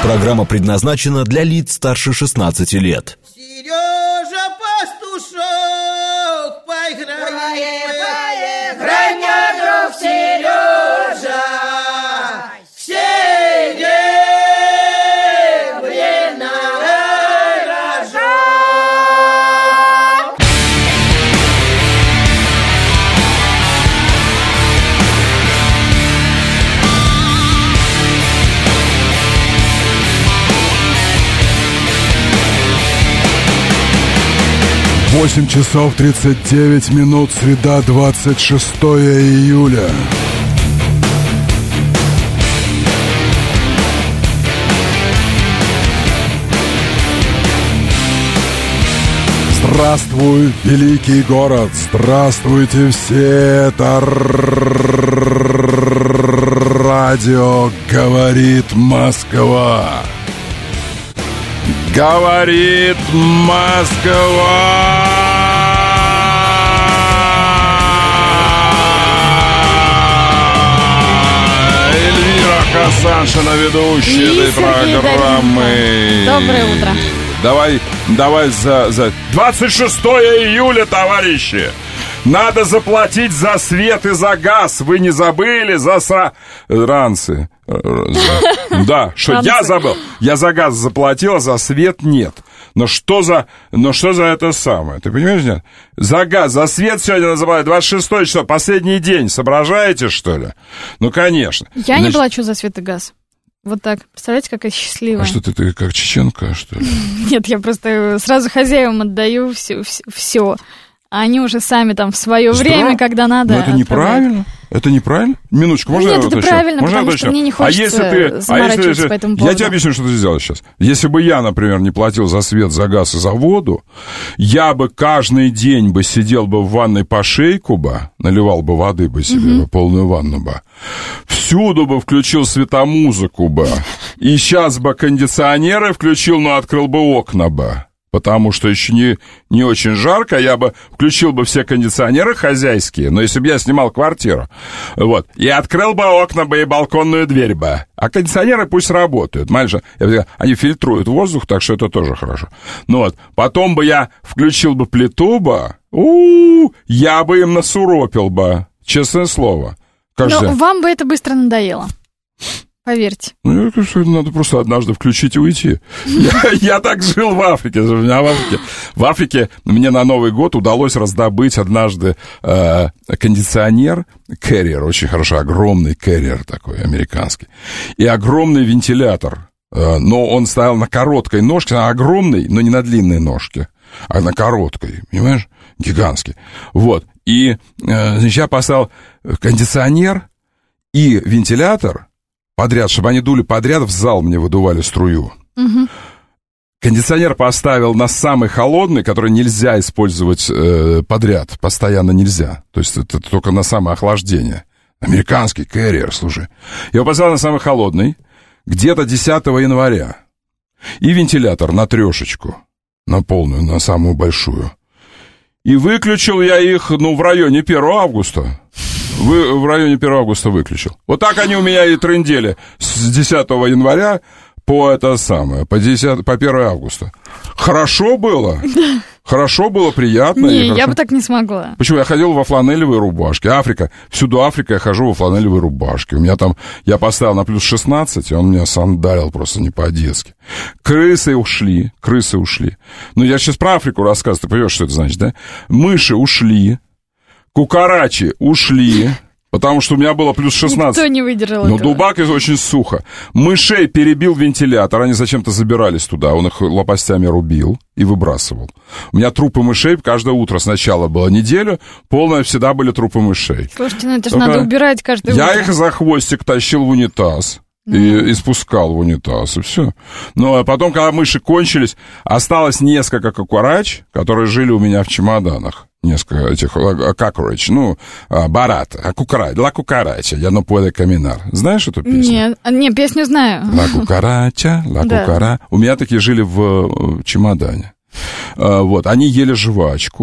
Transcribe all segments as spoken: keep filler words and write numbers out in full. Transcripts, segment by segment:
Программа предназначена для лиц старше шестнадцати лет. Сережа Пастушок, поиграй, поиграй, мне, друг Сережа, серебряный рожок. восемь часов тридцать девять минут, среда, двадцать шестое июля. Здравствуй, великий город! Здравствуйте все! Это радио «Говорит Москва». Говорит Москва! Эльвира Хасаншина, ведущая этой программы. Доброе утро. Давай, давай за, за... двадцать шестое июля, товарищи! Надо заплатить за свет и за газ. Вы не забыли? За сра... Ранцы. Да, что я забыл. Я за газ заплатил, а за свет нет. Но что за... Но что за это самое? Ты понимаешь, нет? За газ, за свет сегодня называют двадцать шестое число, последний день. Соображаете, что ли? Ну, конечно. Я не плачу за свет и газ. Вот так. Представляете, какая счастливая. А что ты, ты как чеченка, что ли? Нет, я просто сразу хозяевам отдаю все. все. А они уже сами там в свое Здорово. время, когда надо. Но это неправильно. Это неправильно. Минуточку, можно Нет, я это уточню? правильно, можно потому что мне не хочется а если ты, заморачиваться а если, по этому поводу. Я тебе объясню, что ты сделал сейчас. Если бы я, например, не платил за свет, за газ и за воду, я бы каждый день бы сидел бы в ванной по шейку бы, наливал бы воды бы себе, угу. бы, полную ванну бы, всюду бы включил светомузыку бы, и сейчас бы кондиционеры включил, но открыл бы окна бы. Потому что еще не, не очень жарко, я бы включил бы все кондиционеры хозяйские, но если бы я снимал квартиру, вот, и открыл бы окна бы и балконную дверь бы, а кондиционеры пусть работают, мальчик, они фильтруют воздух, так что это тоже хорошо. Ну вот, потом бы я включил бы плиту бы, у-у-у, я бы им насуропил бы, честное слово. Кажется, но вам бы это быстро надоело. Поверьте. Ну, я кажется, надо просто однажды включить и уйти. Я, я так жил в Африке. В Африке. В Африке мне на Новый год удалось раздобыть однажды э, кондиционер, Carrier, очень хорошо, огромный Carrier такой, американский, и огромный вентилятор. Э, но он стоял на короткой ножке, на огромной, но не на длинной ножке, а на короткой, понимаешь, гигантский. Вот, и э, значит, я поставил кондиционер и вентилятор подряд, чтобы они дули подряд, в зал мне выдували струю. Угу. Кондиционер поставил на самый холодный, который нельзя использовать э, подряд, постоянно нельзя. То есть это только на самое охлаждение. Американский Carrier, слушай. Я его поставил на самый холодный, где-то десятого января. И вентилятор на трешечку, на полную, на самую большую. И выключил я их, ну, в районе первого августа. Вы, в районе первого августа выключил. Вот так они у меня и трындели с десятого января по это самое, по, десятое, по первое августа. Хорошо было? Хорошо было, приятно. Не, я хорошо... бы так не смогла. Почему? Я ходил во фланелевой рубашке. Африка, всюду Африка, я хожу во фланелевой рубашке. У меня там, я поставил на плюс шестнадцать, и он меня сандалил просто не по-детски. Крысы ушли, крысы ушли. Ну, я сейчас про Африку рассказываю, ты понимаешь, что это значит, да? Мыши ушли. Кукарачи ушли, потому что у меня было плюс шестнадцать. Никто не выдержал Но этого. дубак очень сухо. Мышей перебил вентилятор, они зачем-то забирались туда, он их лопастями рубил и выбрасывал. У меня трупы мышей каждое утро сначала было неделю, полная всегда были трупы мышей. Слушайте, ну это же Только надо убирать каждое я утро. Я их за хвостик тащил в унитаз. И, и спускал в унитаз, и все. Но потом, когда мыши кончились, осталось несколько кукарач, которые жили у меня в чемоданах. Несколько этих кокороч, ну, барат, а кукарач, ла кукарача, я не puedo caminar. Знаешь эту песню? Нет, не, песню знаю. Ла кукарача, ла кукара. У меня такие жили в чемодане. Вот, они ели жвачку.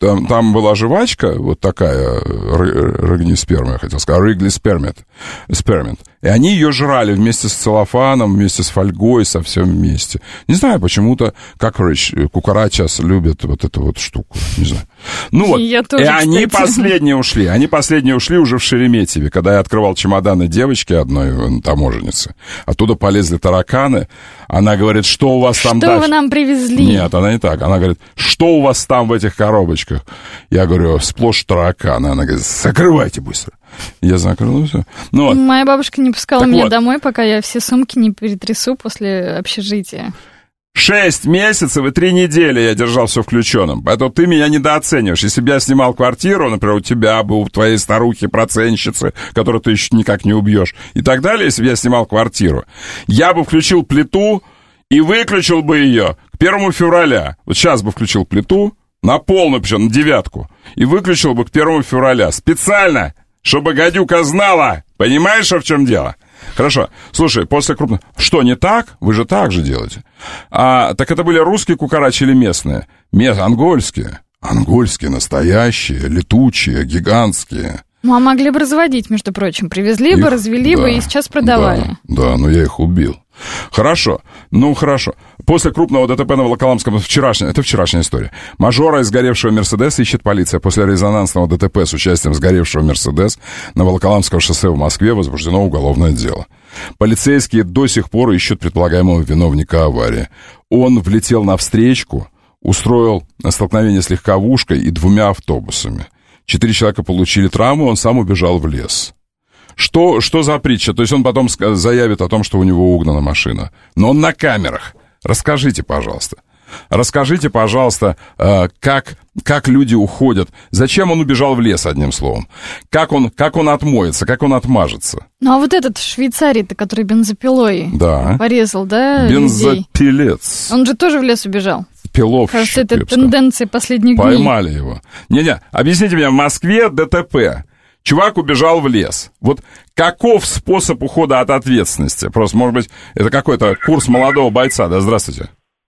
там, там была жвачка, вот такая, рыгнисперма, я хотел сказать, рыглиспермент, спермент. И они ее жрали вместе с целлофаном, вместе с фольгой, со всем вместе. Не знаю, почему-то, как кукарачас любят вот эту вот штуку, не знаю. Ну вот, я тоже, и они кстати. последние ушли, они последние ушли уже в Шереметьеве, когда я открывал чемоданы девочки одной таможенницы. Оттуда полезли тараканы, она говорит, что у вас там Что дальше? вы нам привезли? Нет, она не так, она говорит, что у вас там в этих коробочках? Я говорю, сплошь тараканы. Она говорит, закрывайте быстро. Я закрыл, и все. Ну, вот. Моя бабушка не пускала Так меня вот. домой, пока я все сумки не перетрясу после общежития. Шесть месяцев и три недели я держал все включенным. Поэтому ты меня недооцениваешь. Если бы я снимал квартиру, например, у тебя бы, у твоей старухи-процентщицы, которую ты еще никак не убьешь, и так далее, если бы я снимал квартиру, я бы включил плиту и выключил бы ее к первому февраля. Вот сейчас бы включил плиту на полную, причем на девятку, и выключил бы к первому февраля. Специально, чтобы гадюка знала. Понимаешь, в чем дело? Хорошо. Слушай, после крупного... Что, не так? Вы же так же делаете. А, так это были русские кукарачи или местные? Мес... Ангольские. Ангольские, настоящие, летучие, гигантские. Ну, а могли бы разводить, между прочим. Привезли бы, Их- развели да, бы и сейчас продавали. Да, да, но я их убил. Хорошо, ну хорошо. После крупного ДТП на Волоколамском, вчерашняя, это вчерашняя история. Мажора из сгоревшего Мерседеса ищет полиция. После резонансного ДТП с участием сгоревшего Мерседес на Волоколамском шоссе в Москве возбуждено уголовное дело. Полицейские до сих пор ищут предполагаемого виновника аварии. Он влетел на встречку, устроил столкновение с легковушкой и двумя автобусами. Четыре человека получили травмы, он сам убежал в лес. Что, что за притча? То есть он потом ска- заявит о том, что у него угнана машина. Но он на камерах. Расскажите, пожалуйста. Расскажите, пожалуйста, э, как, как люди уходят. Зачем он убежал в лес, одним словом? Как он, как он отмоется, как он отмажется? Ну, а вот этот в Швейцарии-то, который бензопилой Да. порезал, да, людей? Бензопилец. Он же тоже в лес убежал. Пиловщик, Кажется, это я бы сказал. тенденция последних дней. Поймали его. Не-не, объясните мне, в Москве ДТП. Чувак убежал в лес. Вот каков способ ухода от ответственности? Просто, может быть, это какой-то курс молодого бойца. Да, здравствуйте.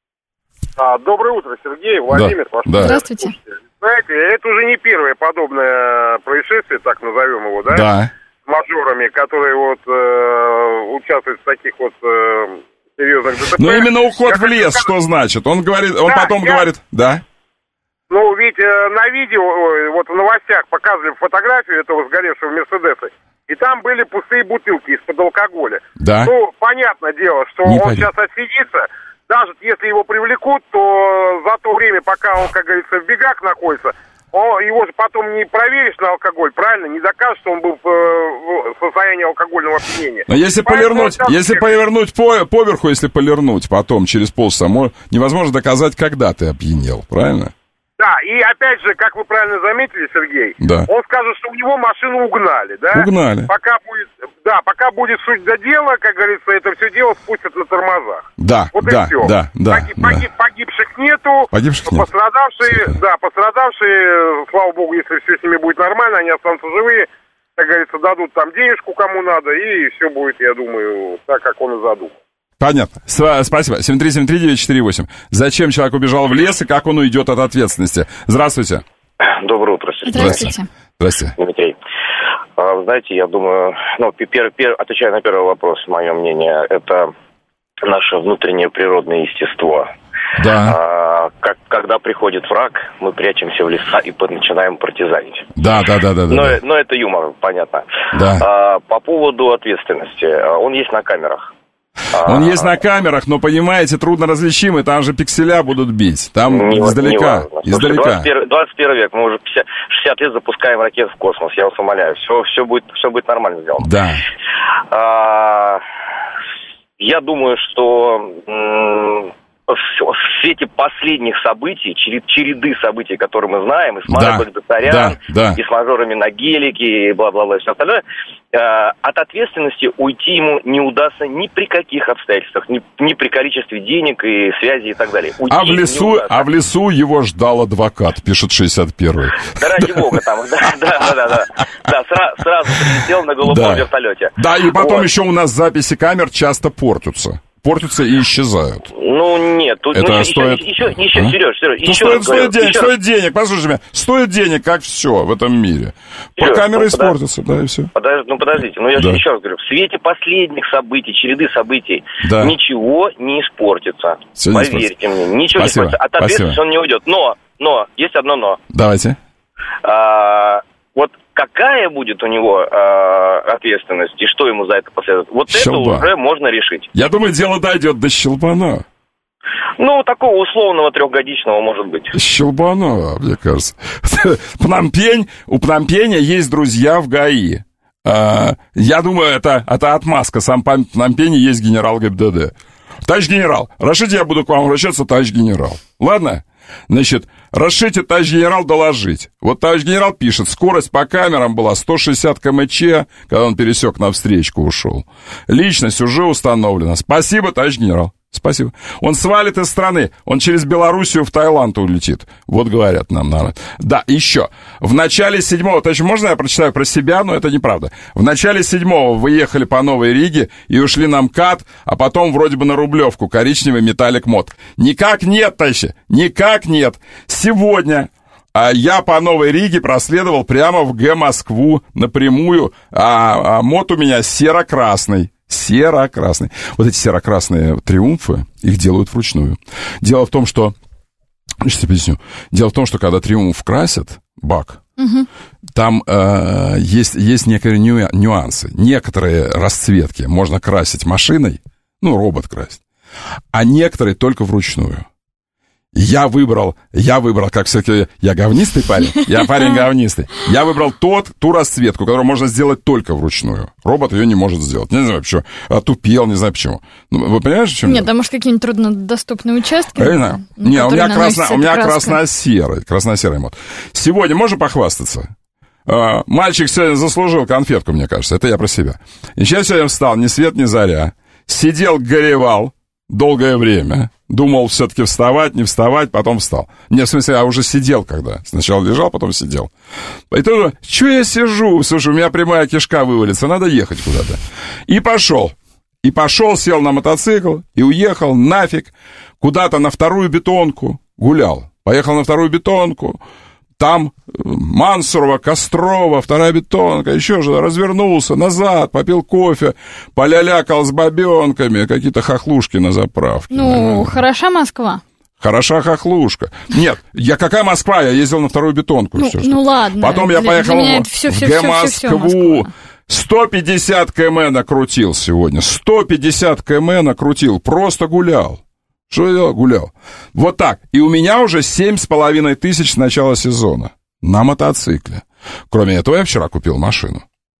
А, доброе утро, Сергей, Владимир. Да, ваш да. Здравствуйте. Знаете, это уже не первое подобное происшествие, так назовем его, да? Да. С мажорами, которые вот э, участвуют в таких вот э, серьезных ДТП. Но именно уход Я в лес, хочу что значит? Он говорит, он Да, потом я- говорит, да? Ну, ведь э, на видео, ой, вот в новостях показывали фотографию этого сгоревшего Мерседеса, и там были пустые бутылки из-под алкоголя. Да. Ну, понятное дело, что Не он понятно. сейчас отсидится. Даже если его привлекут, то за то время, пока он, как говорится, в бегах находится, он, его же потом не проверишь на алкоголь, правильно? Не докажешь, что он был в, э, в состоянии алкогольного опьянения. Но если Поэтому повернуть, сейчас- если повернуть по, поверху, если полирнуть потом, через полчаса, мо- невозможно доказать, когда ты опьянел, правильно? Да, и опять же, как вы правильно заметили, Сергей, Да. он скажет, что у него машину угнали, да? Угнали. Пока будет, да, пока будет суть до дела, как говорится, это все дело спустят на тормозах. Да, Вот да, и все. да, да, Погиб- да. погиб- погибших нету. Погибших нет. Пострадавшие, Супер. да, пострадавшие, слава богу, если все с ними будет нормально, они останутся живые, как говорится, дадут там денежку кому надо, и все будет, я думаю, так, как он и задумал. Понятно. С- Спасибо. семь три семь три девять четыре восемь. Зачем человек убежал в лес и как он уйдет от ответственности? Здравствуйте. Доброе утро, Сергей. Здравствуйте. Здрасте. Дмитрий. А, вы знаете, я думаю, ну, пер, пер, отвечая на первый вопрос, мое мнение, это наше внутреннее природное естество. Да, А, как, когда приходит враг, мы прячемся в леса и под- начинаем партизанить. да, да, да, да, Но, да. но это юмор, понятно. Да. А, по поводу ответственности, а, он есть на камерах. Он есть на камерах, но, понимаете, трудно различимый, там же пикселя будут бить. Там Не- издалека, не важно. Слушайте, издалека. двадцать первый, двадцать первый век, мы уже пятьдесят, шестьдесят лет запускаем ракеты в космос, я вас умоляю, все, все, будет, все будет нормально сделано. Да. А, я думаю, что м, в, в свете последних событий, черед- череды событий, которые мы знаем, и с Да, Марой Багдасарян, да, да. и с мажорами на гелике, и бла-бла-бла, и все остальное, э, от ответственности уйти ему не удастся ни при каких обстоятельствах, ни, ни при количестве денег и связи и так далее. Уйти А в не лесу, удастся. а в лесу его ждал адвокат, пишет шестьдесят первый. Да ради бога там, да, да, да, да, да, да, сра- сразу прилетел на голубом Да. вертолете. Да, и потом Вот. еще у нас записи камер часто портятся. портятся и исчезают. Ну, нет. Тут, это ну, стоит... Еще, еще, еще, а? Сереж, Сереж, ну, еще стоит, раз стоит говорю, денег, еще стоит раз. денег, послушай меня, стоит денег, как все в этом мире. По Сереж, камеры ну, испортятся, да, и все. Подож... Ну, подождите, ну, я да. же еще раз говорю, в свете последних событий, череды событий, да. ничего не испортится. Все не Поверьте испортится. мне, ничего Спасибо. не испортится. От ответственности он не уйдет. Но, но, есть одно но. Давайте. А, вот какая будет у него а, ответственность и что ему за это последует, вот Щелба. это уже можно решить. Я думаю, дело дойдет до щелбана. Ну, такого условного трехгодичного, может быть. Щелбана, мне кажется. Пномпень, у Пномпеня есть друзья в ГАИ. А, я думаю, это, это отмазка. Сам в Пномпене есть генерал ГИБДД. Товарищ генерал, разрешите, я буду к вам обращаться, товарищ генерал. Ладно? Значит, разрешите, товарищ генерал, доложить. Вот товарищ генерал пишет, скорость по камерам была сто шестьдесят километров, когда он пересек навстречку, ушел. Личность уже установлена. Спасибо, товарищ генерал. Спасибо. Он свалит из страны, он через Белоруссию в Таиланд улетит. Вот говорят нам, наверное. Да, еще. В начале седьмого, то есть можно я прочитаю про себя, но это неправда. В начале седьмого вы ехали по Новой Риге и ушли на МКАД, а потом вроде бы на Рублевку, коричневый металлик мод. Никак нет, товарищи, никак нет. Сегодня... А я по Новой Риге проследовал прямо в Г Москву напрямую, а, а мод у меня серо-красный. Серо-красный. Вот эти серо-красные триумфы, их делают вручную. Дело в том, что... Сейчас я поясню. Дело в том, что когда триумф красят, бак, угу. там э, есть, есть некоторые нюансы. Некоторые расцветки можно красить машиной, ну, робот красит, а некоторые только вручную. Я выбрал, я выбрал, как все-таки, я говнистый парень, я парень говнистый. Я выбрал тот, ту расцветку, которую можно сделать только вручную. Робот ее не может сделать. Не знаю, почему. Отупел, не знаю почему. Ну, вы понимаете, в чем Нет, дело? а может, какие-нибудь труднодоступные участки? Я не знаю. Не, у меня, красно, у меня красно-серый, красно-серый мод. Сегодня можно похвастаться? Мальчик сегодня заслужил конфетку, мне кажется. Это я про себя. И сейчас сегодня встал, ни свет, ни заря. Сидел, горевал долгое время. Думал все-таки вставать, не вставать, потом встал. Не, в смысле, я уже сидел когда. Сначала лежал, потом сидел. И тоже, что я сижу? Слушай, у меня прямая кишка вывалится, надо ехать куда-то. И пошел. И пошел, сел на мотоцикл и уехал нафиг куда-то на вторую бетонку. Гулял. Поехал на вторую бетонку. Там Мансурова, Кострова, вторая бетонка, еще же развернулся назад, попил кофе, полялякал с бабенками, какие-то хохлушки на заправке. Ну, наверное. Хороша Москва. Хороша хохлушка. Нет, я какая Москва? Я ездил на вторую бетонку. Ну, все, ну ладно. Потом для, я поехал для в, все, в все, Г-Москву. сто пятьдесят километров накрутил сегодня. сто пятьдесят километров накрутил. Просто гулял. Что я делал? Гулял. Вот так. И у меня уже семь с половиной тысяч с начала сезона. На мотоцикле. Кроме этого, я вчера купил машину.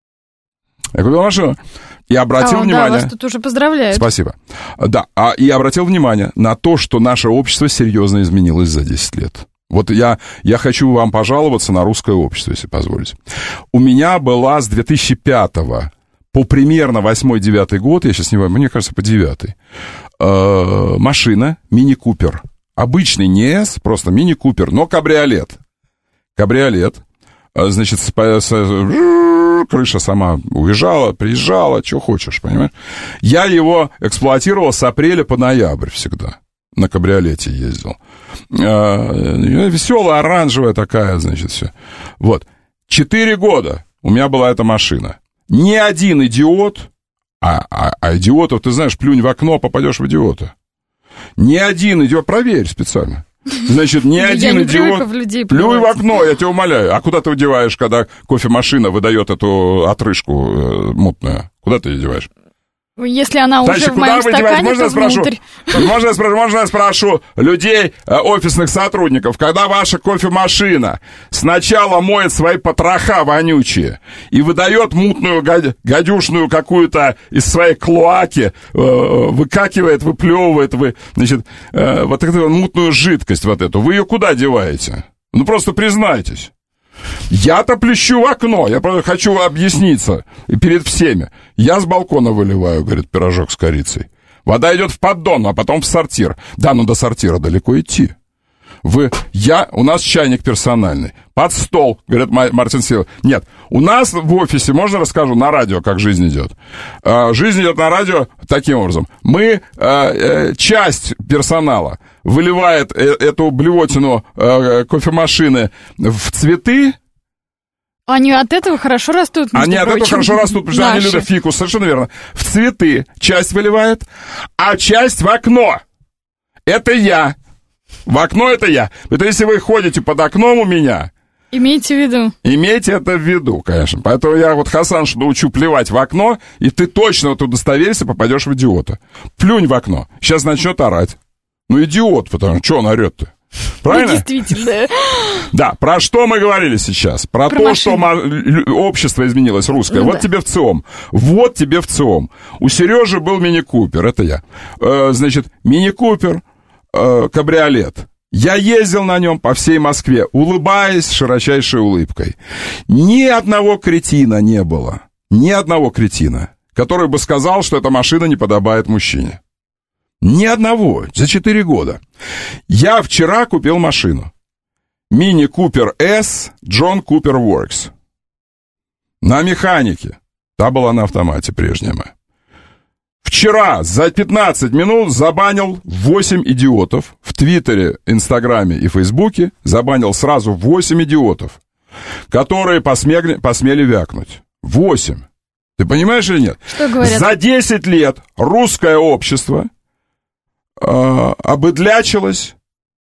Я купил машину. И обратил а, внимание... Да, вас тут уже поздравляют. Спасибо. Да, а, и обратил внимание на то, что наше общество серьезно изменилось за десять лет. Вот я, я хочу вам пожаловаться на русское общество, если позволите. У меня была с две тысячи пятого по примерно восьмой-девятый год, я сейчас не помню, мне кажется, по девятый, э, машина мини-купер. Обычный не эс, просто мини-купер, но кабриолет. Кабриолет. Значит, с, с, крыша сама уезжала, приезжала, что хочешь, понимаешь? Я его эксплуатировал с апреля по ноябрь всегда. На кабриолете ездил. Э, веселая, оранжевая такая, значит, все. Вот. Четыре года у меня была эта машина. Ни один идиот, а, а, а идиотов, ты знаешь, плюнь в окно, попадешь в идиота. Ни один идиот, проверь специально. Значит, ни один идиот, плюй в окно, я тебя умоляю. А куда ты удеваешь, когда кофемашина выдает эту отрыжку э, мутную? Куда ты ее деваешь? Если она уже Дальше, в моем стакане, можно то спрошу, внутрь. Можно я спрошу, можно я спрошу людей, э, офисных сотрудников, когда ваша кофемашина сначала моет свои потроха вонючие и выдает мутную, гадюшную какую-то из своей клоаки, э, выкакивает, выплевывает, вы, значит, э, вот эту мутную жидкость вот эту, вы ее куда деваете? Ну, просто признайтесь. Я-то плещу в окно, я просто хочу объясниться перед всеми. Я с балкона выливаю, говорит, пирожок с корицей. Вода идет в поддон, а потом в сортир. Да, ну до сортира далеко идти. Вы, я, у нас чайник персональный. Под стол, говорит Мартин Силов. Нет, у нас в офисе, можно расскажу, на радио, как жизнь идет. Жизнь идет на радио таким образом. Мы, часть персонала выливает эту блевотину кофемашины в цветы. Они от этого хорошо растут, между Они от прочим. этого хорошо растут, потому что они любят фикус, совершенно верно. В цветы часть выливает, а часть в окно. Это я. В окно это я. Это если вы ходите под окном у меня... Имейте в виду. Имейте это в виду, конечно. Поэтому я вот Хасаншу научу плевать в окно, и ты точно вот удостоверишься, попадешь в идиота. Плюнь в окно. Сейчас начнет орать. Ну, идиот, потому что он орет-то? Правильно? Ну, действительно. Да, про что мы говорили сейчас? Про, про то, машину. Что общество изменилось, русское. Ну, вот да. тебе в ЦИОМ. Вот тебе в ЦИОМ. У Сережи был мини-купер, это я. Э, значит, мини-купер, э, кабриолет. Я ездил на нем по всей Москве, улыбаясь широчайшей улыбкой. Ни одного кретина не было. Ни одного кретина, который бы сказал, что эта машина не подобает мужчине. Ни одного. За четыре года. Я вчера купил машину. Мини Купер S John Cooper Works. На механике. Та была на автомате, прежняя моя. Вчера за пятнадцать минут забанил восемь идиотов. В Твиттере, Инстаграме и Фейсбуке забанил сразу восемь идиотов, которые посмели, посмели вякнуть. восемь. Ты понимаешь или нет? Что говорят? За десять лет русское общество э, обыдлячилось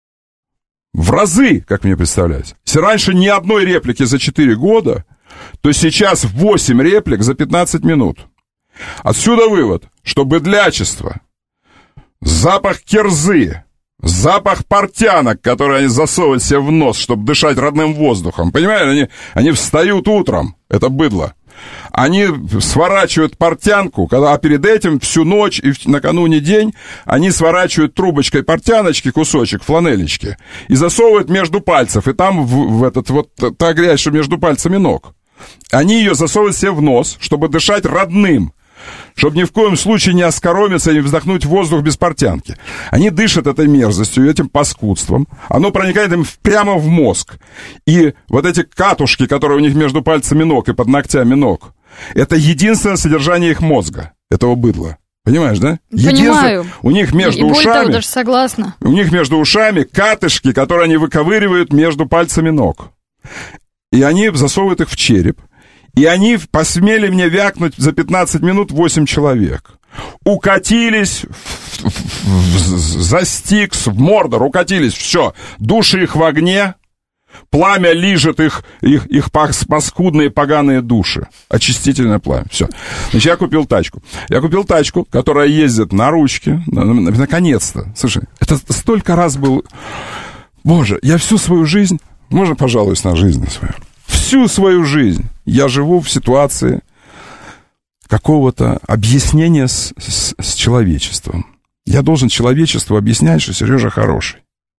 в разы, как мне представляется. Если раньше ни одной реплики за четыре года, то сейчас восемь реплик за пятнадцать минут. Отсюда вывод, что быдлячество, запах кирзы, запах портянок, которые они засовывают себе в нос, чтобы дышать родным воздухом. Понимаете, они, они встают утром, это быдло. Они сворачивают портянку, а перед этим всю ночь и накануне день они сворачивают трубочкой портяночки, кусочек фланелечки, и засовывают между пальцев. И там в, в этот вот та грязь, что между пальцами ног. Они ее засовывают себе в нос, чтобы дышать родным. Чтобы ни в коем случае не оскоромиться и не вздохнуть воздух без портянки. Они дышат этой мерзостью, этим паскудством. Оно проникает им прямо в мозг. И вот эти катушки, которые у них между пальцами ног и под ногтями ног, это единственное содержание их мозга, этого быдла. Понимаешь, да? Понимаю. У них между и ушами... Более того, даже согласна. У них между ушами катышки, которые они выковыривают между пальцами ног. И они засовывают их в череп. И они посмели мне вякнуть за пятнадцать минут восемь человек. Укатились в, в, в, за Стикс, в Мордор, укатились, все. Души их в огне, пламя лижет их, их, их паскудные поганые души. Очистительное пламя, все. Значит, я купил тачку. Я купил тачку, которая ездит на ручке, наконец-то. Слушай, это столько раз был... Боже, я всю свою жизнь... Можно пожалуюсь на жизнь свою? Всю свою жизнь я живу в ситуации какого-то объяснения с, с, с человечеством. Я должен человечеству объяснять, что Сережа хороший.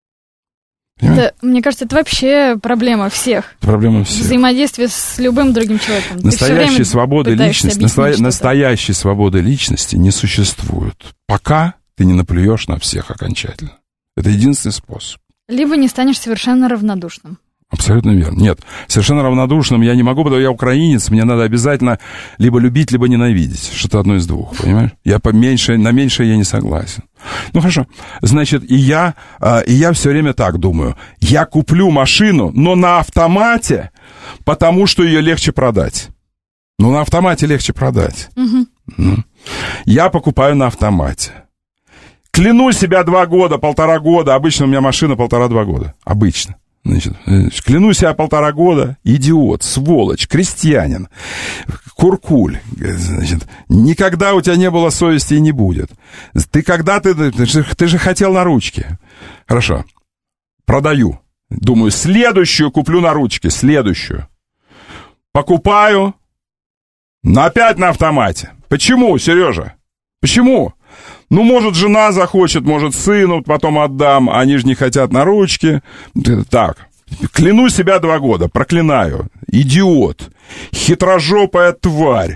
Да, мне кажется, это вообще проблема всех. Это проблема всех. Взаимодействие с любым другим человеком. Настоящей свободы личности, настоя... настоящей свободы личности не существует, пока ты не наплюешь на всех окончательно. Это единственный способ. Либо не станешь совершенно равнодушным. Абсолютно верно. Нет, совершенно равнодушным я не могу, потому что я украинец, мне надо обязательно либо любить, либо ненавидеть. Что-то одно из двух, понимаешь? Я поменьше, на меньшее я не согласен. Ну, хорошо. Значит, и я, и я все время так думаю. Я куплю машину, но на автомате, потому что ее легче продать. Ну, на автомате легче продать. Угу. Я покупаю на автомате. Кляну себя два года, полтора года. Обычно у меня машина полтора-два года. Обычно. Значит, кляну себя полтора года, идиот, сволочь, крестьянин, куркуль, значит, никогда у тебя не было совести и не будет. Ты когда ты, ты, же, ты же хотел на ручке. Хорошо, продаю. Думаю, следующую куплю на ручке, следующую. Покупаю, но опять на автомате. Почему, Сережа? Почему? Ну, может, жена захочет, может, сыну потом отдам, они же не хотят на ручке. Так, кляну себя два года, проклинаю. Идиот, хитрожопая тварь,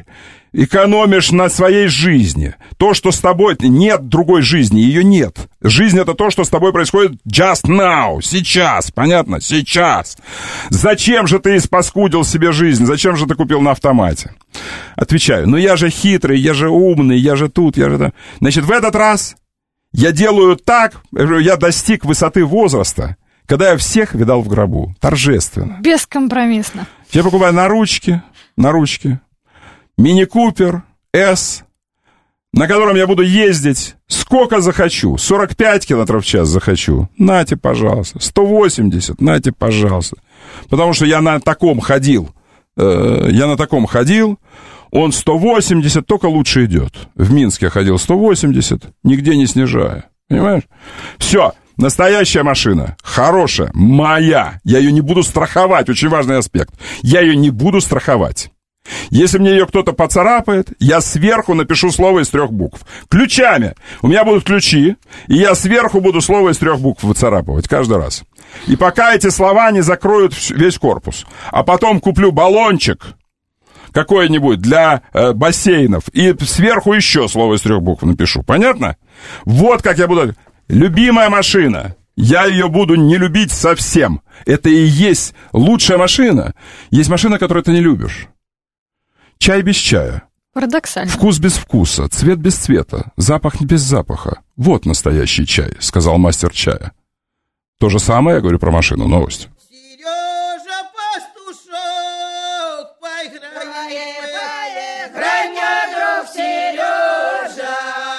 экономишь на своей жизни. То, что с тобой... Нет другой жизни, ее нет. Жизнь — это то, что с тобой происходит just now, сейчас, понятно? Сейчас. Зачем же ты испаскудил себе жизнь? Зачем же ты купил на автомате? Отвечаю, ну я же хитрый, я же умный, я же тут, я же там. Значит, в этот раз я делаю так, я достиг высоты возраста, когда я всех видал в гробу. Торжественно. Бескомпромиссно. Я покупаю на ручки, на ручки. Мини-купер S, на котором я буду ездить сколько захочу. сорок пять километров в час захочу. Нате, пожалуйста. сто восемьдесят, нате, пожалуйста. Потому что я на таком ходил. Э, я на таком ходил. Он сто восемьдесят, только лучше идет. В Минске я ходил сто восемьдесят, нигде не снижая. Понимаешь? Все. Настоящая машина, хорошая, моя. Я ее не буду страховать, очень важный аспект. Я ее не буду страховать. Если мне ее кто-то поцарапает, я сверху напишу слово из трех букв. Ключами. У меня будут ключи, и я сверху буду слово из трех букв выцарапывать каждый раз. И пока эти слова не закроют весь корпус. А потом куплю баллончик какой-нибудь для э, бассейнов, и сверху еще слово из трех букв напишу. Понятно? Вот как я буду... Любимая машина. Я ее буду не любить совсем. Это и есть лучшая машина. Есть машина, которую ты не любишь. Чай без чая. Парадоксально. Вкус без вкуса, цвет без цвета, запах без запаха. Вот настоящий чай, сказал мастер чая. То же самое я говорю про машину. Новость. Сережа пастушок, поиграй, поиграй, мне, друг Сережа.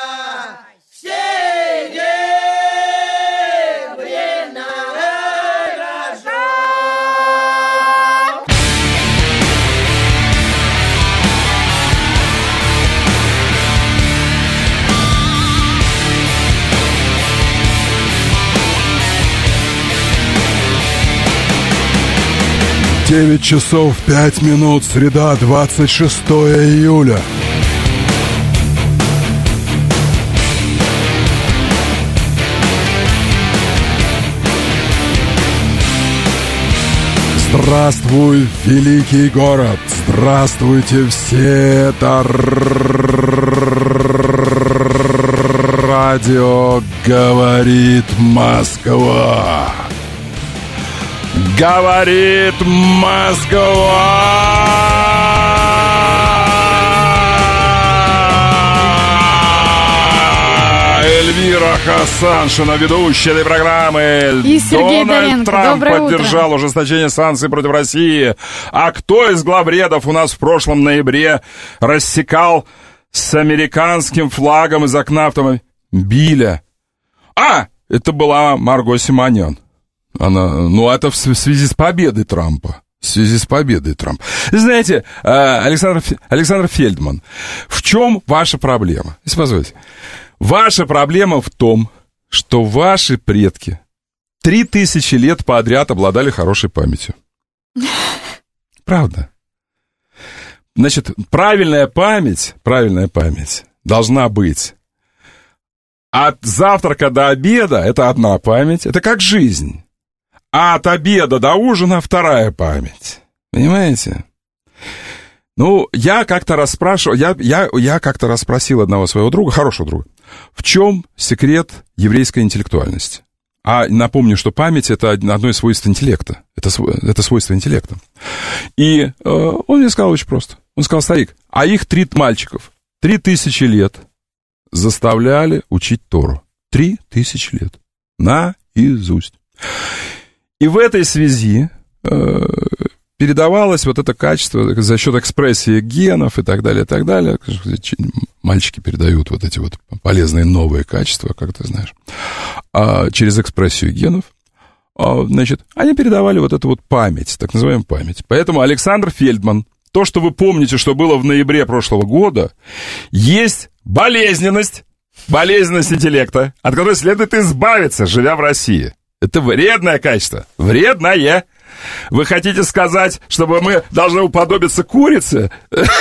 девять часов пять минут, среда, двадцать шестое июля. Здравствуй, великий город! Здравствуйте все! Это радио «Говорит Москва». Говорит Москва! Эльвира Хасаншина, ведущая этой программы. И Сергей Дональд Доленко. Трамп Доброе поддержал утро. ужесточение санкций против России. А кто из главредов у нас в прошлом ноябре рассекал с американским флагом из окна автомобиля? А, это была Марго Симонян. Она, ну, это в связи с победой Трампа. В связи с победой Трампа. Знаете, Александр, Александр Фельдман, в чем ваша проблема? Если позволите. Ваша проблема в том, что ваши предки три тысячи лет подряд обладали хорошей памятью. Правда. Значит, правильная память, правильная память должна быть от завтрака до обеда, это одна память, это как жизнь. А от обеда до ужина вторая память. Понимаете? Ну, я как-то расспрашивал, я, я, я как-то расспросил одного своего друга, хорошего друга, в чем секрет еврейской интеллектуальности. А напомню, что память — это одно из свойств интеллекта. Это, это свойство интеллекта. И э, он мне сказал очень просто. Он сказал: старик, а их три мальчиков три тысячи лет заставляли учить Тору. Три тысячи лет. Наизусть. И в этой связи э, передавалось вот это качество за счет экспрессии генов и так далее, и так далее. Мальчики передают вот эти вот полезные новые качества, как ты знаешь, а, через экспрессию генов. А, значит, они передавали вот эту вот память, так называемую память. Поэтому Александр Фельдман, то, что вы помните, что было в ноябре прошлого года, есть болезненность, болезненность интеллекта, от которой следует избавиться, живя в России. Это вредное качество. Вредное. Вы хотите сказать, чтобы мы должны уподобиться курице?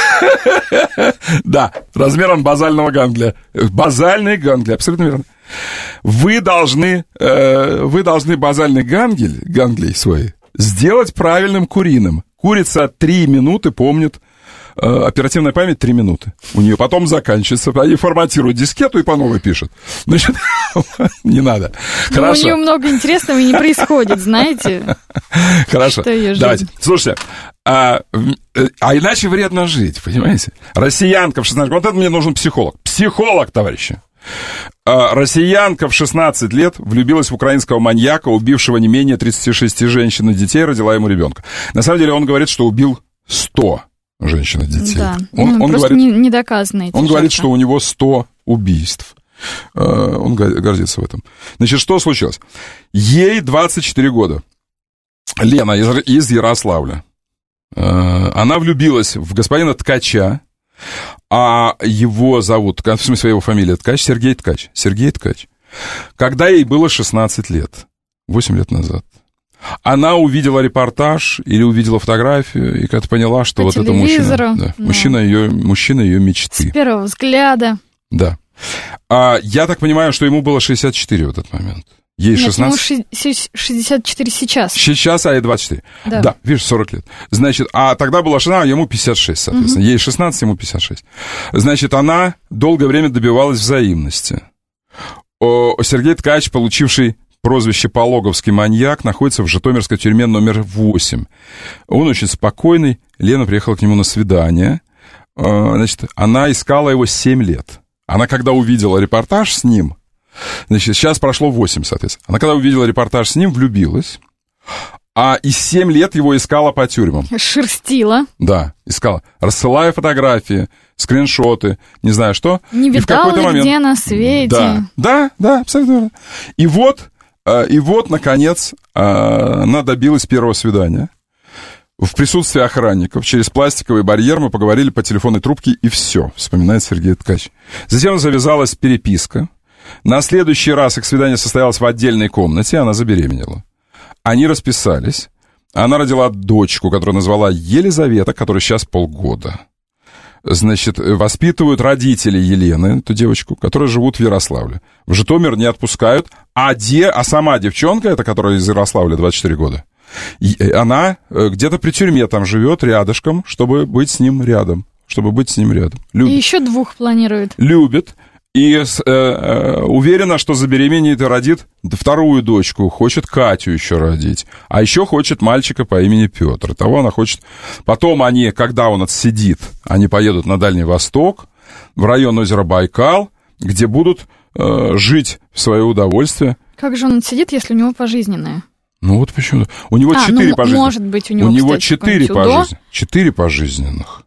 Да, размером базального ганглия. Базальный ганглий, абсолютно верно. Вы должны, вы должны базальный ганглий, ганглий свой сделать правильным куриным. Курица три минуты помнит э, оперативная память три минуты. У нее потом заканчивается, они форматируют дискету и по новой пишут. Значит, не надо. Хорошо. У нее много интересного и не происходит, знаете. Хорошо. Давайте. Слушайте, а, а иначе вредно жить, понимаете? Россиянка в шестнадцать лет, вот это мне нужен психолог. Психолог, товарищи. А, россиянка в шестнадцать лет влюбилась в украинского маньяка, убившего не менее тридцати шести женщин и детей, родила ему ребенка. На самом деле он говорит, что убил сто женщин и детей. Да. Он, ну, он просто говорит, не, не доказано эти Он жертвы. говорит, что у него сто убийств. Он гордится в этом. Значит, что случилось? Ей двадцать четыре года. Лена из, из Ярославля. Она влюбилась в господина Ткача, а его зовут, в смысле, его фамилия Ткач, Сергей Ткач. Сергей Ткач. Когда ей было шестнадцать лет, восемь лет назад, она увидела репортаж или увидела фотографию и как-то поняла, что по вот это мужчина. Да, да. мужчина, ее, мужчина ее мечты. С первого взгляда. Да. А, я так понимаю, что ему было шестьдесят четыре в этот момент. Ей Нет, шестнадцать. ему шестьдесят четыре сейчас. Сейчас, а ей двадцать четыре. Да. Да, видишь, сорок лет. Значит, а тогда была жена, ему пятьдесят шесть, соответственно. Угу. Ей шестнадцать, ему пятьдесят шесть. Значит, она долгое время добивалась взаимности. О, Сергей Ткач, получивший прозвище «Пологовский маньяк», находится в житомирской тюрьме номер восемь. Он очень спокойный. Лена приехала к нему на свидание. Значит, она искала его семь лет. Она, когда увидела репортаж с ним, значит, сейчас прошло восемь, соответственно. Она, когда увидела репортаж с ним, влюбилась, а и семь лет его искала по тюрьмам. Шерстила. Да, искала. Рассылая фотографии, скриншоты, не знаю что. Не видала ли момент... где на свете. Да, да, да, абсолютно верно. И вот, и вот, наконец, она добилась первого свидания. В присутствии охранников через пластиковый барьер мы поговорили по телефонной трубке, и все, вспоминает Сергей Ткач. Затем завязалась переписка. На следующий раз их свидание состоялось в отдельной комнате, она забеременела. Они расписались. Она родила дочку, которую назвала Елизавета, которой сейчас полгода. Значит, воспитывают родители Елены, эту девочку, которые живут в Ярославле. В Житомир не отпускают, а, де, а сама девчонка, эта, которая из Ярославля, двадцать четыре года, и она где-то при тюрьме там живет рядышком, чтобы быть с ним рядом. Чтобы быть с ним рядом. Любит. И еще двух планирует. Любит. И э, э, уверена, что забеременеет и родит вторую дочку. Хочет Катю еще родить. А еще хочет мальчика по имени Петр. Того она хочет. Потом они, когда он отсидит, они поедут на Дальний Восток, в район озера Байкал, где будут э, жить в свое удовольствие. Как же он отсидит, если у него пожизненное? Ну вот почему. У него а, четыре ну, пожизненных. Может быть, у него, у него кстати, четыре пожизненных. Четыре пожизненных.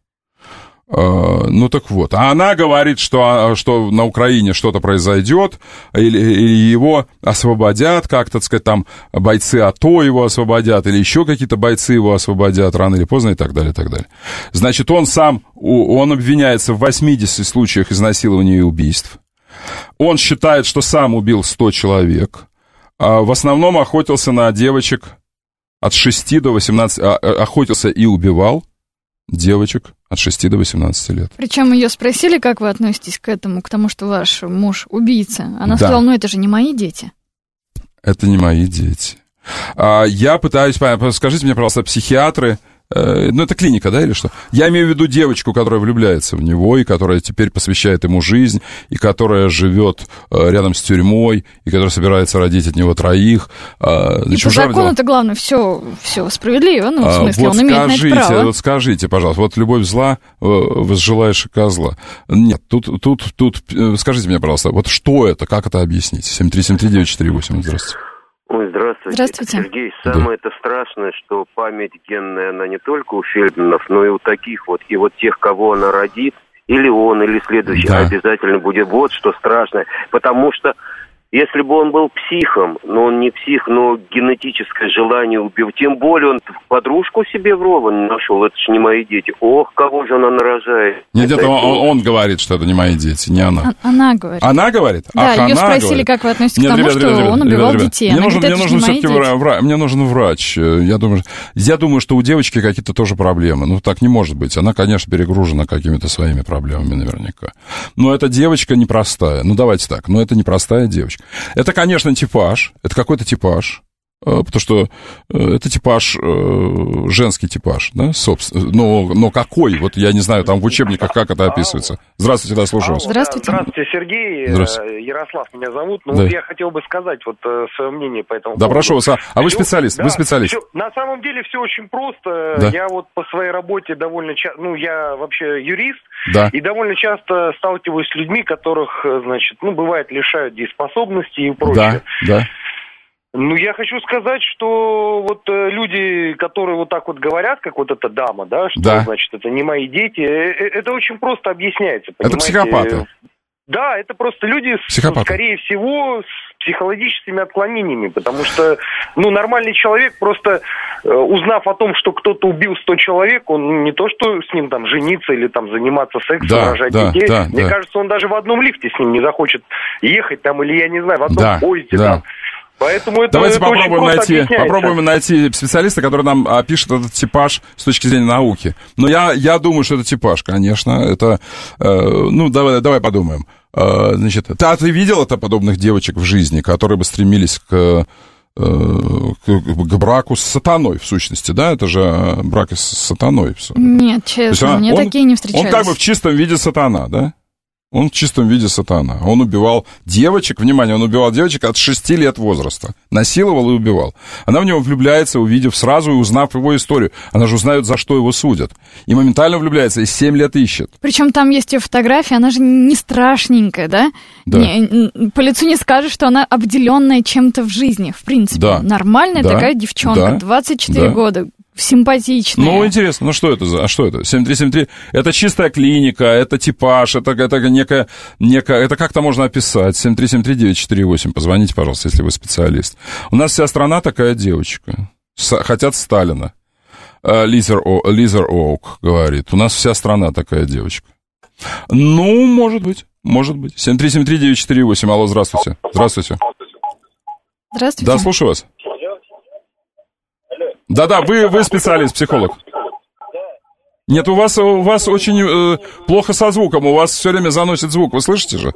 Uh, ну так вот, а она говорит, что, что на Украине что-то произойдет, или, или его освободят, как, так сказать, там бойцы АТО его освободят, или еще какие-то бойцы его освободят рано или поздно, и так далее, и так далее. Значит, он сам, он обвиняется в восьмидесяти случаях изнасилования и убийств. Он считает, что сам убил сто человек. Uh, в основном охотился на девочек от шести до восемнадцати, uh, охотился и убивал девочек от шести до восемнадцати лет. Причем ее спросили, как вы относитесь к этому, к тому, что ваш муж убийца. Она да. сказала, ну это же не мои дети. Это не мои дети. А, я пытаюсь понять, скажите мне, пожалуйста, психиатры, э, ну это клиника, да, или что? Я имею в виду девочку, которая влюбляется в него, и которая теперь посвящает ему жизнь, и которая живет э, рядом с тюрьмой, и которая собирается родить от него троих. Э, и по закону-то главное, все, все справедливо, ну, в смысле, вот он имеет скажите, на это право. Вот скажите, пожалуйста, вот любовь зла, возжелаешь козла. Нет, тут, тут, тут, скажите мне, пожалуйста, вот что это, как это объяснить? семь три семь три девять четыре восемь, здравствуйте. Ой, здравствуйте. Здравствуйте. Сергей, самое это да. страшное, что память генная, она не только у Фельдманов, но и у таких вот. И вот тех, кого она родит, или он, или следующий, да. обязательно будет. Вот что страшное. Потому что если бы он был психом, но он не псих, но генетическое желание убивать, тем более он подружку себе в Ровно нашел, это же не мои дети. Ох, кого же она нарожает. Нет, это он, он говорит, что это не мои дети, не она. А, она говорит. Она говорит? Да, Ах, ее она спросили, говорит. как вы относитесь Нет, к тому, ребят, что ребят, он ребят, убивал ребят, детей. Мне Она нужен, говорит, мне это нужен же не все-таки мои дети. врач, мне нужен врач. Я думаю, я думаю, что у девочки какие-то тоже проблемы. Ну, так не может быть. Она, конечно, перегружена какими-то своими проблемами наверняка. Но эта девочка непростая. Ну, давайте так. Но это непростая девочка. Это, конечно, типаж. Это какой-то типаж. Потому что это типаж, женский типаж, да, собственно. Но, но какой? Вот я не знаю, там в учебниках как это описывается. Здравствуйте, да, слушаю вас. Здравствуйте. Здравствуйте, Сергей. Здравствуйте. Ярослав меня зовут. Ну, Да. вот я хотел бы сказать вот свое мнение по этому Да, поводу. прошу вас. А, а вы Всё- специалист, да, вы специалист. всё- на самом деле все очень просто. Да. Я вот по своей работе довольно часто, ну, я вообще юрист, Да. и довольно часто сталкиваюсь с людьми, которых, значит, ну, бывает, лишают дееспособности и прочее. Да, да. Ну, я хочу сказать, что вот э, люди, которые вот так вот говорят, как вот эта дама, да, что, Да. значит, это не мои дети, э, э, это очень просто объясняется, Это понимаете? психопаты. Да, это просто люди, с, Психопаты. скорее всего, с психологическими отклонениями, потому что, ну, нормальный человек просто, э, узнав о том, что кто-то убил сто человек, он не то, что с ним там жениться или там заниматься сексом, Да, рожать да, детей, да, мне да. кажется, он даже в одном лифте с ним не захочет ехать там, или, я не знаю, в одном Да, поезде да. там. Поэтому это, Давайте это очень попробуем просто найти, объясняется. попробуем найти специалиста, который нам опишет этот типаж с точки зрения науки. Но я, я думаю, что это типаж, конечно. Это, э, ну, давай, давай подумаем. Э, значит, ты, а ты видел это подобных девочек в жизни, которые бы стремились к, э, к, к браку с сатаной, в сущности, да? Это же брак с сатаной. Нет, То есть честно, она- мне он- такие не встречались. Он как бы в чистом виде сатана, да? Он в чистом виде сатана. Он убивал девочек, внимание, он убивал девочек от шести лет возраста. Насиловал и убивал. Она в него влюбляется, увидев сразу и узнав его историю. Она же узнает, за что его судят. И моментально влюбляется, и семь лет ищет. Причем там есть ее фотография, она же не страшненькая, да? Да. Не- н- по лицу не скажешь, что она обделенная чем-то в жизни, в принципе. Да. Нормальная Да. такая девчонка, Да. двадцать четыре Да. года, симпатичная. Ну, интересно, ну что это за, а что это? семь три семь три, это чистая клиника, это типаж, это, это некая, некая, это как-то можно описать. семь три семь три девять четыре восемь, позвоните, пожалуйста, если вы специалист. У нас вся страна такая девочка. С- хотят Сталина. Э, Лизер, О- Лизер Оук говорит, у нас вся страна такая девочка. Ну, может быть, может быть. семь три семь три девять четыре восемь, алло, здравствуйте. Здравствуйте. Здравствуйте. Да, слушаю вас. Да-да, вы, вы специалист, психолог. Нет, у вас, у вас очень э, плохо со звуком, у вас все время заносит звук, вы слышите же?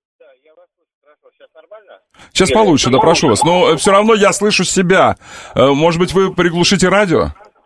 Сейчас получше, да, прошу вас. Но все равно я слышу себя. Э, может быть, вы приглушите радио?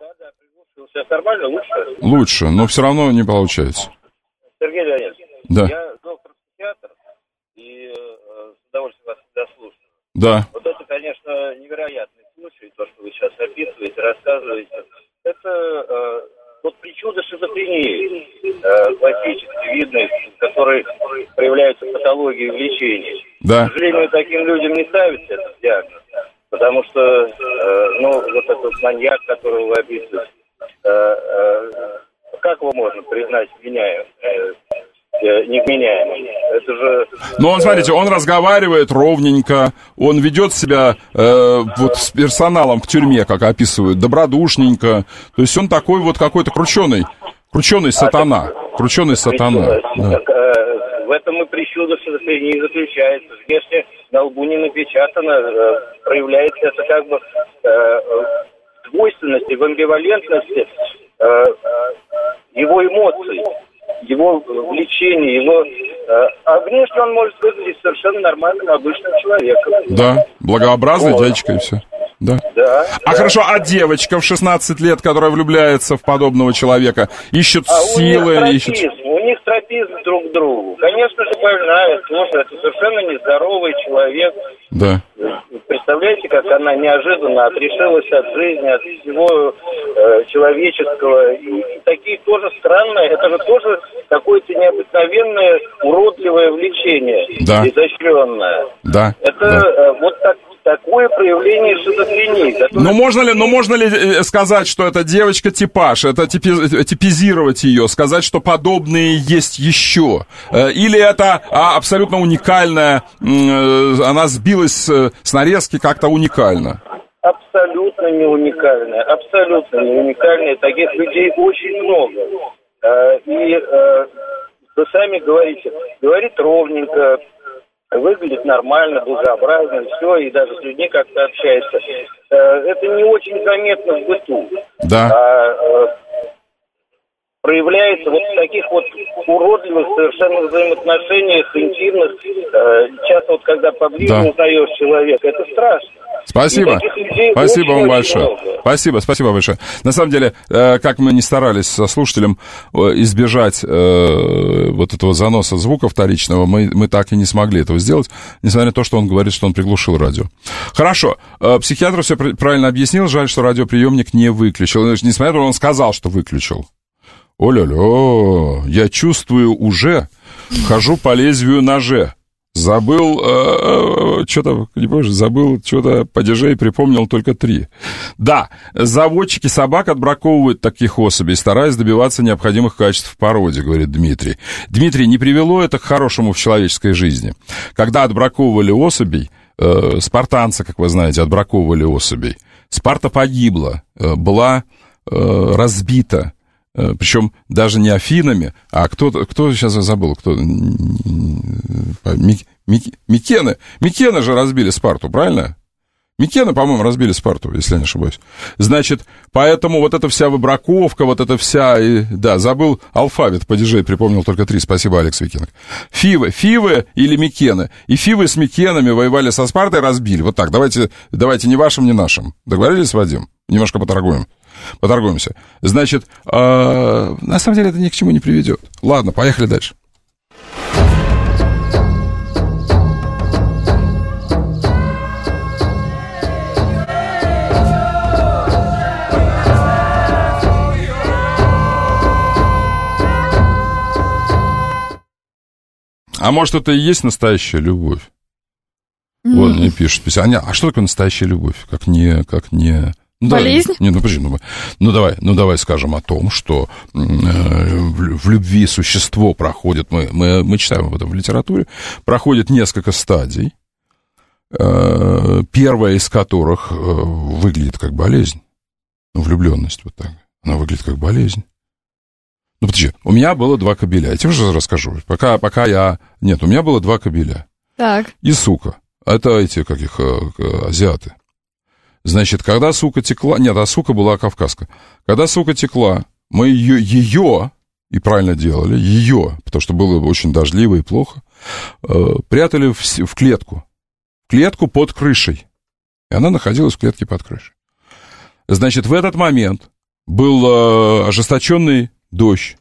Сейчас нормально, лучше? Лучше, но все равно не получается. Сергей Леонидович, Да. я доктор-психиатр и э, с удовольствием вас всегда слушаю. Да. Вот это, конечно, невероятный случай, то, что вы сейчас описываете, рассказываете. Это э, вот причуда шизофрении, э, классически видной, в которой проявляются патологии в лечении. Да. К сожалению, таким людям не ставится этот диагноз, потому что, э, ну, вот этот маньяк, которого вы описываете, э, э, как его можно признать вменяемым, э, э, невменяемым? Это же... Но он, смотрите, он разговаривает ровненько, он ведет себя э, вот с персоналом в тюрьме, как описывают, добродушненько. То есть он такой вот какой-то крученый, крученый сатана, крученый сатана. Да. Так, э, в этом и причуда шизофрении заключается. Внешне на лбу не напечатано, э, проявляется это как бы э, в двойственности, в амбивалентности э, э, его эмоций, его влечения, его... Э, а внешне он может выглядеть совершенно нормальным, обычным человеком. Да, благообразный Вот. дядечка и все. Да. Да. А да. хорошо, а девочка в шестнадцать лет, которая влюбляется в подобного человека, ищет А силы, у них ищет... тропизм, у них тропизм друг к другу. Конечно же, больная, тоже, это совершенно нездоровый человек. Да. Представляете, как она неожиданно отрешилась от жизни, от всего э, человеческого. И, и такие тоже странные, это же тоже какое-то необыкновенное, уродливое влечение, Да. изощренное. Да. Это да. э, вот так, такое проявление шизофрении. которое- Ну, можно ли, ну, можно ли э, сказать, что это девочка-типаж, это типи- типизировать ее, сказать, что подобные есть еще? Э, Или это а, абсолютно уникальная, м, э, она сбилась э, с нарезки как-то уникально? Абсолютно не уникальная, абсолютно не уникальная. Таких людей очень много. Э, И э, вы сами говорите, говорит ровненько, выглядит нормально, благообразно, и все, и даже с людьми как-то общается. Э, Это не очень заметно в быту. Да. А, э, проявляется вот в таких вот уродливых совершенно взаимоотношениях, интимных. Э, Часто вот когда поближе Да. узнаешь человека, это страшно. Спасибо. Спасибо вам большое. Много. Спасибо, спасибо большое. На самом деле, как мы не старались со слушателем избежать вот этого заноса звука вторичного, мы, мы так и не смогли этого сделать, несмотря на то, что он говорит, что он приглушил радио. Хорошо. Психиатр все правильно объяснил. Жаль, что радиоприемник не выключил. Несмотря на то, что он сказал, что выключил. О-ля-ля, я чувствую уже, хожу по лезвию ноже. Забыл, э, что-то, не помнишь, забыл что-то падежей, припомнил только три. Да, заводчики собак отбраковывают таких особей, стараясь добиваться необходимых качеств в породе, говорит Дмитрий. Дмитрий, не привело это к хорошему в человеческой жизни. Когда отбраковывали особей, э, спартанцы, как вы знаете, отбраковывали особей, Спарта погибла, э, была э, разбита. Причем даже не Афинами, а кто, кто сейчас я забыл, кто, Мик, Мик, Микены, Микены же разбили Спарту, правильно? Микены, по-моему, разбили Спарту, если я не ошибаюсь. Значит, поэтому вот эта вся выбраковка, вот эта вся, и, да, забыл алфавит падежей, припомнил только три, спасибо, Алекс Викинг. Фивы, Фивы или Микены. И Фивы с Микенами воевали со Спартой, разбили. Вот так, давайте, давайте ни вашим, ни нашим. Договорились, Вадим? Немножко поторгуем. Поторгуемся. Значит, э, на самом деле это ни к чему не приведет. Ладно, поехали дальше. А может, это и есть настоящая любовь? Mm. Вот мне пишут. А что такое настоящая любовь? Как не... Как не... Ну, болезнь? Да, не, ну, подожди, ну, ну, давай, ну, давай скажем о том, что э, в, в любви существо проходит, мы, мы, мы читаем об этом в литературе, проходит несколько стадий, э, первая из которых э, выглядит как болезнь. Ну, влюбленность вот так, она выглядит как болезнь. Ну, подожди, у меня было два кобеля, я тебе уже расскажу, пока, пока я... Нет, у меня было два кобеля. Так. И сука, это эти, как их, азиаты. Значит, когда сука текла... Нет, а сука была кавказка. Когда сука текла, мы ее, ее и правильно делали, ее, потому что было очень дождливо и плохо, э, прятали в, в клетку. В клетку под крышей. И она находилась в клетке под крышей. Значит, в этот момент был э, ожесточенный дождь.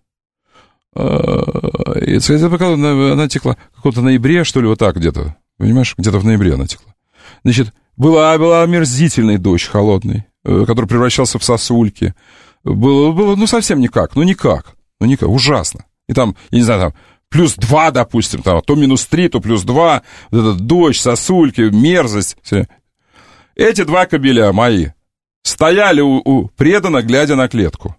Э, и, пока она текла в каком-то ноябре, что ли, вот так где-то. Понимаешь, где-то в ноябре она текла. Значит, Было, был омерзительный дождь холодный, который превращался в сосульки. Было, было, ну, совсем никак, ну, никак, ну, никак, ужасно. И там, я не знаю, там, плюс два, допустим, там, то минус три, то плюс два, вот этот дождь, сосульки, мерзость. Все. Эти два кобеля мои стояли у, у предана, глядя на клетку.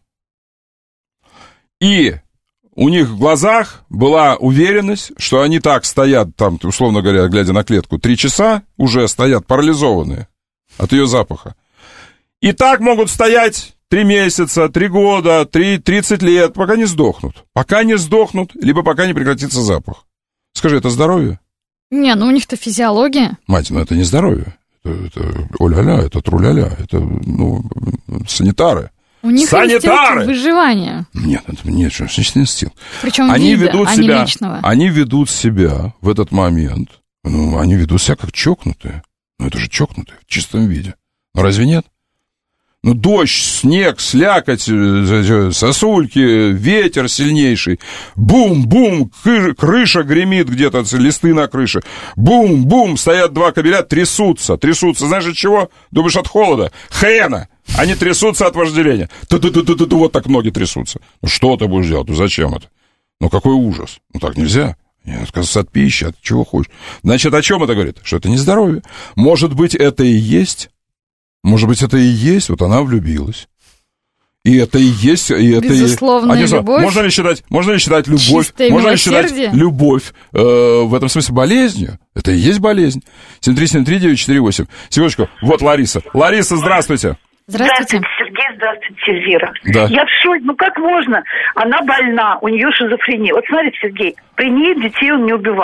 И у них в глазах была уверенность, что они так стоят, там, условно говоря, глядя на клетку, три часа уже стоят парализованные от ее запаха. И так могут стоять три месяца, три года, три, тридцать лет, пока не сдохнут. Пока не сдохнут, либо пока не прекратится запах. Скажи, это здоровье? Не, ну у них-то физиология. Мать, ну это не здоровье. Это, это о-ля-ля, это тру-ля-ля, это, ну, санитары. У них санитары! Инстинкт выживания. Нет, это нет, что значит инстинкт. Причем они вида, ведут а себя, не личного. Они ведут себя в этот момент, ну, они ведут себя как чокнутые. Ну, это же чокнутые в чистом виде. Ну, разве нет? Ну, дождь, снег, слякоть, сосульки, ветер сильнейший. Бум-бум, крыша гремит где-то, листы на крыше. Бум-бум, стоят два кобеля, трясутся. Трясутся, знаешь, от чего? Думаешь, от холода? Хрена! Они трясутся от вожделения. Ту-ту-ту-ту-ту, вот так ноги трясутся. Ну, что ты будешь делать? Ну, зачем это? Ну, какой ужас. Ну, так нельзя. Нет, отказаться от пищи, от чего хочешь. Значит, о чем это говорит? Что это не здоровье. Может быть, это и есть... Может быть, это и есть, вот она влюбилась. И это и есть, и это безусловная и... любовь. Можно ли считать, можно ли считать любовь, чистое можно ли милосердие? считать любовь э, в этом смысле болезнью? Это и есть болезнь. семь три семь три девять четыре восемь. Секундочку, вот Лариса. Лариса, здравствуйте. Здравствуйте. Здравствуйте, Сергей, здравствуйте, Эльвира. Да. Я в шоке, ну как можно? Она больна, у нее шизофрения. Вот смотрите, Сергей, при ней детей он не убивал.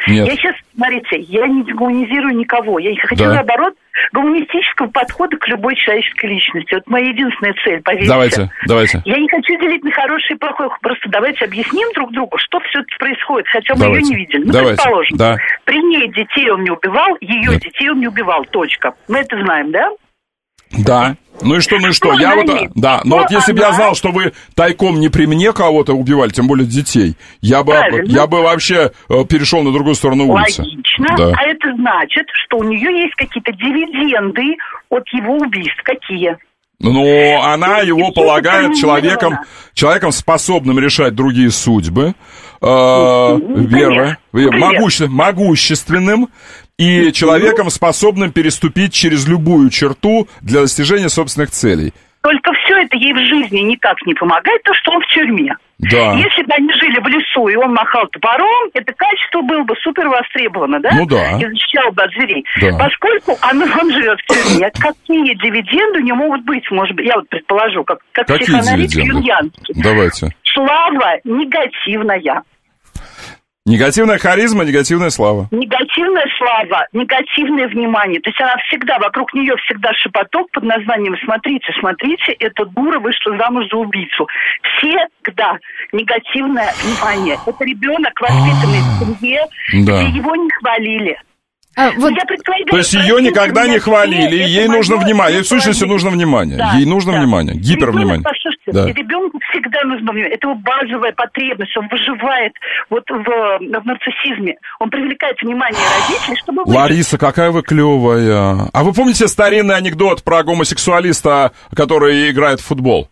Нет. Я сейчас, смотрите, я не гуманизирую никого. Я хочу, Да. наоборот, гуманистического подхода к любой человеческой личности. Вот моя единственная цель, поверьте. Давайте, давайте. Я не хочу делить на хорошее и плохое. Просто давайте объясним друг другу, что все-таки происходит, хотя мы Давайте. ее не видели. Ну, Давайте. предположим, Да. при ней детей он не убивал, ее Нет. детей он не убивал. Точка. Мы это знаем, да? Да. Ну и что, ну и что? Ну, Я она вот, не- да, но ну, вот если бы она- я знал, что вы тайком не при мне кого-то убивали, тем более детей, я бы, Правильно. я бы вообще э, перешел на другую сторону улицы. Логично. Да. А это значит, что у нее есть какие-то дивиденды от его убийств. Какие? Но она его всё полагает это человеком, нормировано. человеком, способным решать другие судьбы, э, первое, Например? могуще- могущественным и человеком, способным переступить через любую черту для достижения собственных целей. Только все это ей в жизни никак не помогает, то, что он в тюрьме. Да. Если бы они жили в лесу, и он махал топором, это качество было бы супер востребовано, да? Ну да. И защищал бы от зверей. Да. Поскольку он, он живет в тюрьме, какие дивиденды у него могут быть? Может быть, я вот предположу, как, как Какие психоаналитик дивиденды? юнгианский. Давайте. Слава негативная. Негативная харизма, негативная слава. Негативная слава, негативное внимание. То есть она всегда, вокруг нее всегда шепоток под названием «Смотрите, смотрите, эта дура вышла замуж за убийцу». Всегда негативное внимание. Это ребенок, воспитанный в семье, Да. где его не хвалили. А, вот, Я предполагаю, То есть ее простите никогда меня, не хвалили, это ей нужно моё внимание, ей в сущности предположение. нужно внимание, Да, ей нужно да. внимание, гипервнимание. Ребенок, послушайте, Да. ребенку всегда нужно внимание. Это его базовая потребность. Он выживает вот в, в нарциссизме. Он привлекает внимание родителей, чтобы выжить. Лариса, какая вы клевая. А вы помните старинный анекдот про гомосексуалиста, который играет в футбол?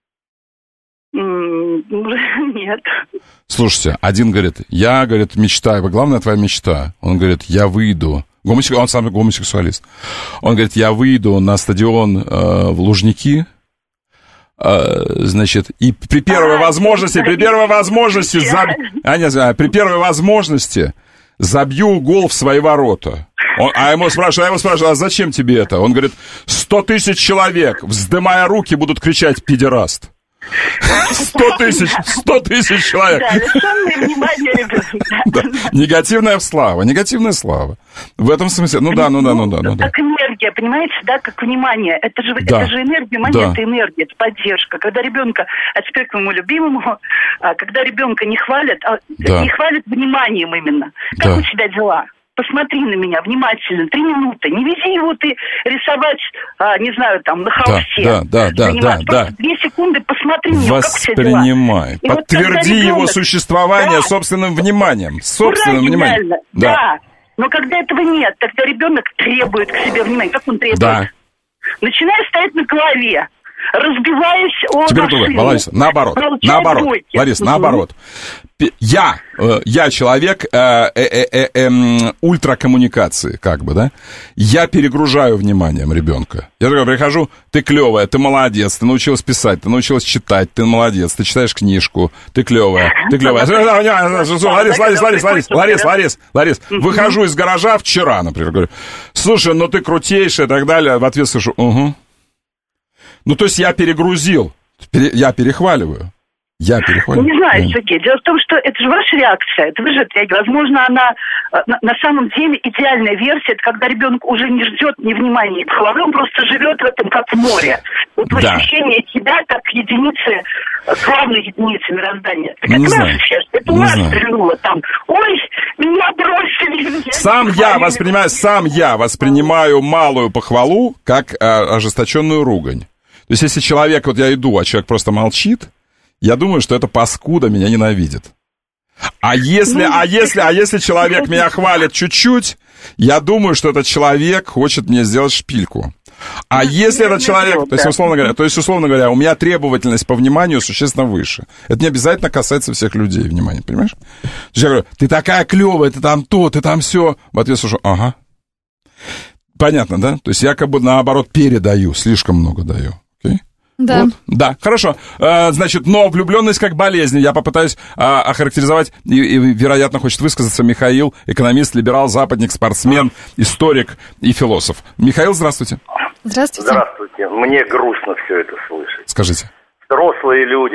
М, Нет. Слушайте, один говорит, я, говорит, мечтаю, главная твоя мечта. Он говорит, я выйду. Гомосек... Он сам гомосексуалист. Он говорит, я выйду на стадион э, в Лужники, э, значит, и при первой А, возможности, при первой возможности, заб... а, не знаю, при первой возможности забью гол в свои ворота. Он, а ему спрашивают, а ему спрашивают, а зачем тебе это? Он говорит, сто тысяч человек, вздымая руки, будут кричать «педераст». Сто тысяч, сто тысяч человек. Да, лишенный внимания ребенка. Да. Негативная слава, негативная слава. В этом смысле, ну да, ну да, ну да, ну да. Как энергия, понимаете, да, как внимание. Это же, Да. это же энергия, внимание, Да. это энергия, это поддержка. Когда ребенка, а теперь к моему любимому, а, когда ребенка не хвалят, а, Да. не хвалят вниманием именно. Как Да. у тебя дела? Посмотри на меня внимательно, три минуты. Не вези его ты рисовать, а, не знаю, там, на холсте. да, да, да, заниматься. да, Просто да. две секунды посмотри на него, как у тебя дела. Воспринимай. И вот Подтверди когда его ребенок- существование Да. собственным вниманием. Собственным Правильно, вниманием. да. Но когда этого нет, тогда ребенок требует к себе внимания. Как он требует? Да. Начиная стоять на голове, разбиваясь о Теперь другое, машину. Лариса, наоборот, Получать наоборот, двойки. Лариса, Мгм. наоборот. Пи- Я, э, я человек э, э, э, э, эм, ультракоммуникации, как бы, да? Я перегружаю вниманием ребенка. Я такой прихожу, ты клевая, ты молодец, ты научилась писать, ты научилась читать, ты молодец, ты читаешь книжку, ты клевая, ты клевая. Ларис, Ларис, Ларис, Ларис, Ларис, Ларис, Ларис, выхожу из гаража вчера, например, говорю, слушай, ну ты крутейшая и так далее, в ответ слышу, угу. Ну, то есть я перегрузил, пере- я перехваливаю. Я перехваливаю. Не знаю, Мгм. Сергей. Дело в том, что это же ваша реакция. Это вы же отреагировали. Возможно, она э, на, на самом деле идеальная версия, это когда ребенок уже не ждет ни внимания, ни похвалы, он просто живет в этом как в море. Вот в Да. ощущении себя как единицы, э, главной единицы мироздания. Так Не это знаю. наше счастье. Это Не у нас знаю. стрельнуло там. Ой, меня бросили. меня Сам не я похвалили. воспринимаю, сам я воспринимаю малую похвалу как э, ожесточенную ругань. То есть, если человек, вот я иду, а человек просто молчит, я думаю, что это паскуда меня ненавидит. А если, Ну, а если, а если человек меня хвалит чуть-чуть, я думаю, что этот человек хочет мне сделать шпильку. А если этот человек, то есть, условно говоря, то есть, условно говоря, у меня требовательность по вниманию существенно выше. Это не обязательно касается всех людей, внимания, понимаешь? То есть я говорю, ты такая клевая, ты там то, ты там все. В ответ слышу, ага. Понятно, да? То есть я как бы наоборот передаю, слишком много даю. Окей? Да. Вот. Да, хорошо. А, значит, но влюбленность как болезнь. Я попытаюсь а, охарактеризовать, и, и, вероятно, хочет высказаться Михаил, экономист, либерал, западник, спортсмен, историк и философ. Михаил, здравствуйте. Здравствуйте. Здравствуйте. Мне грустно все это слышать. Скажите. Взрослые люди,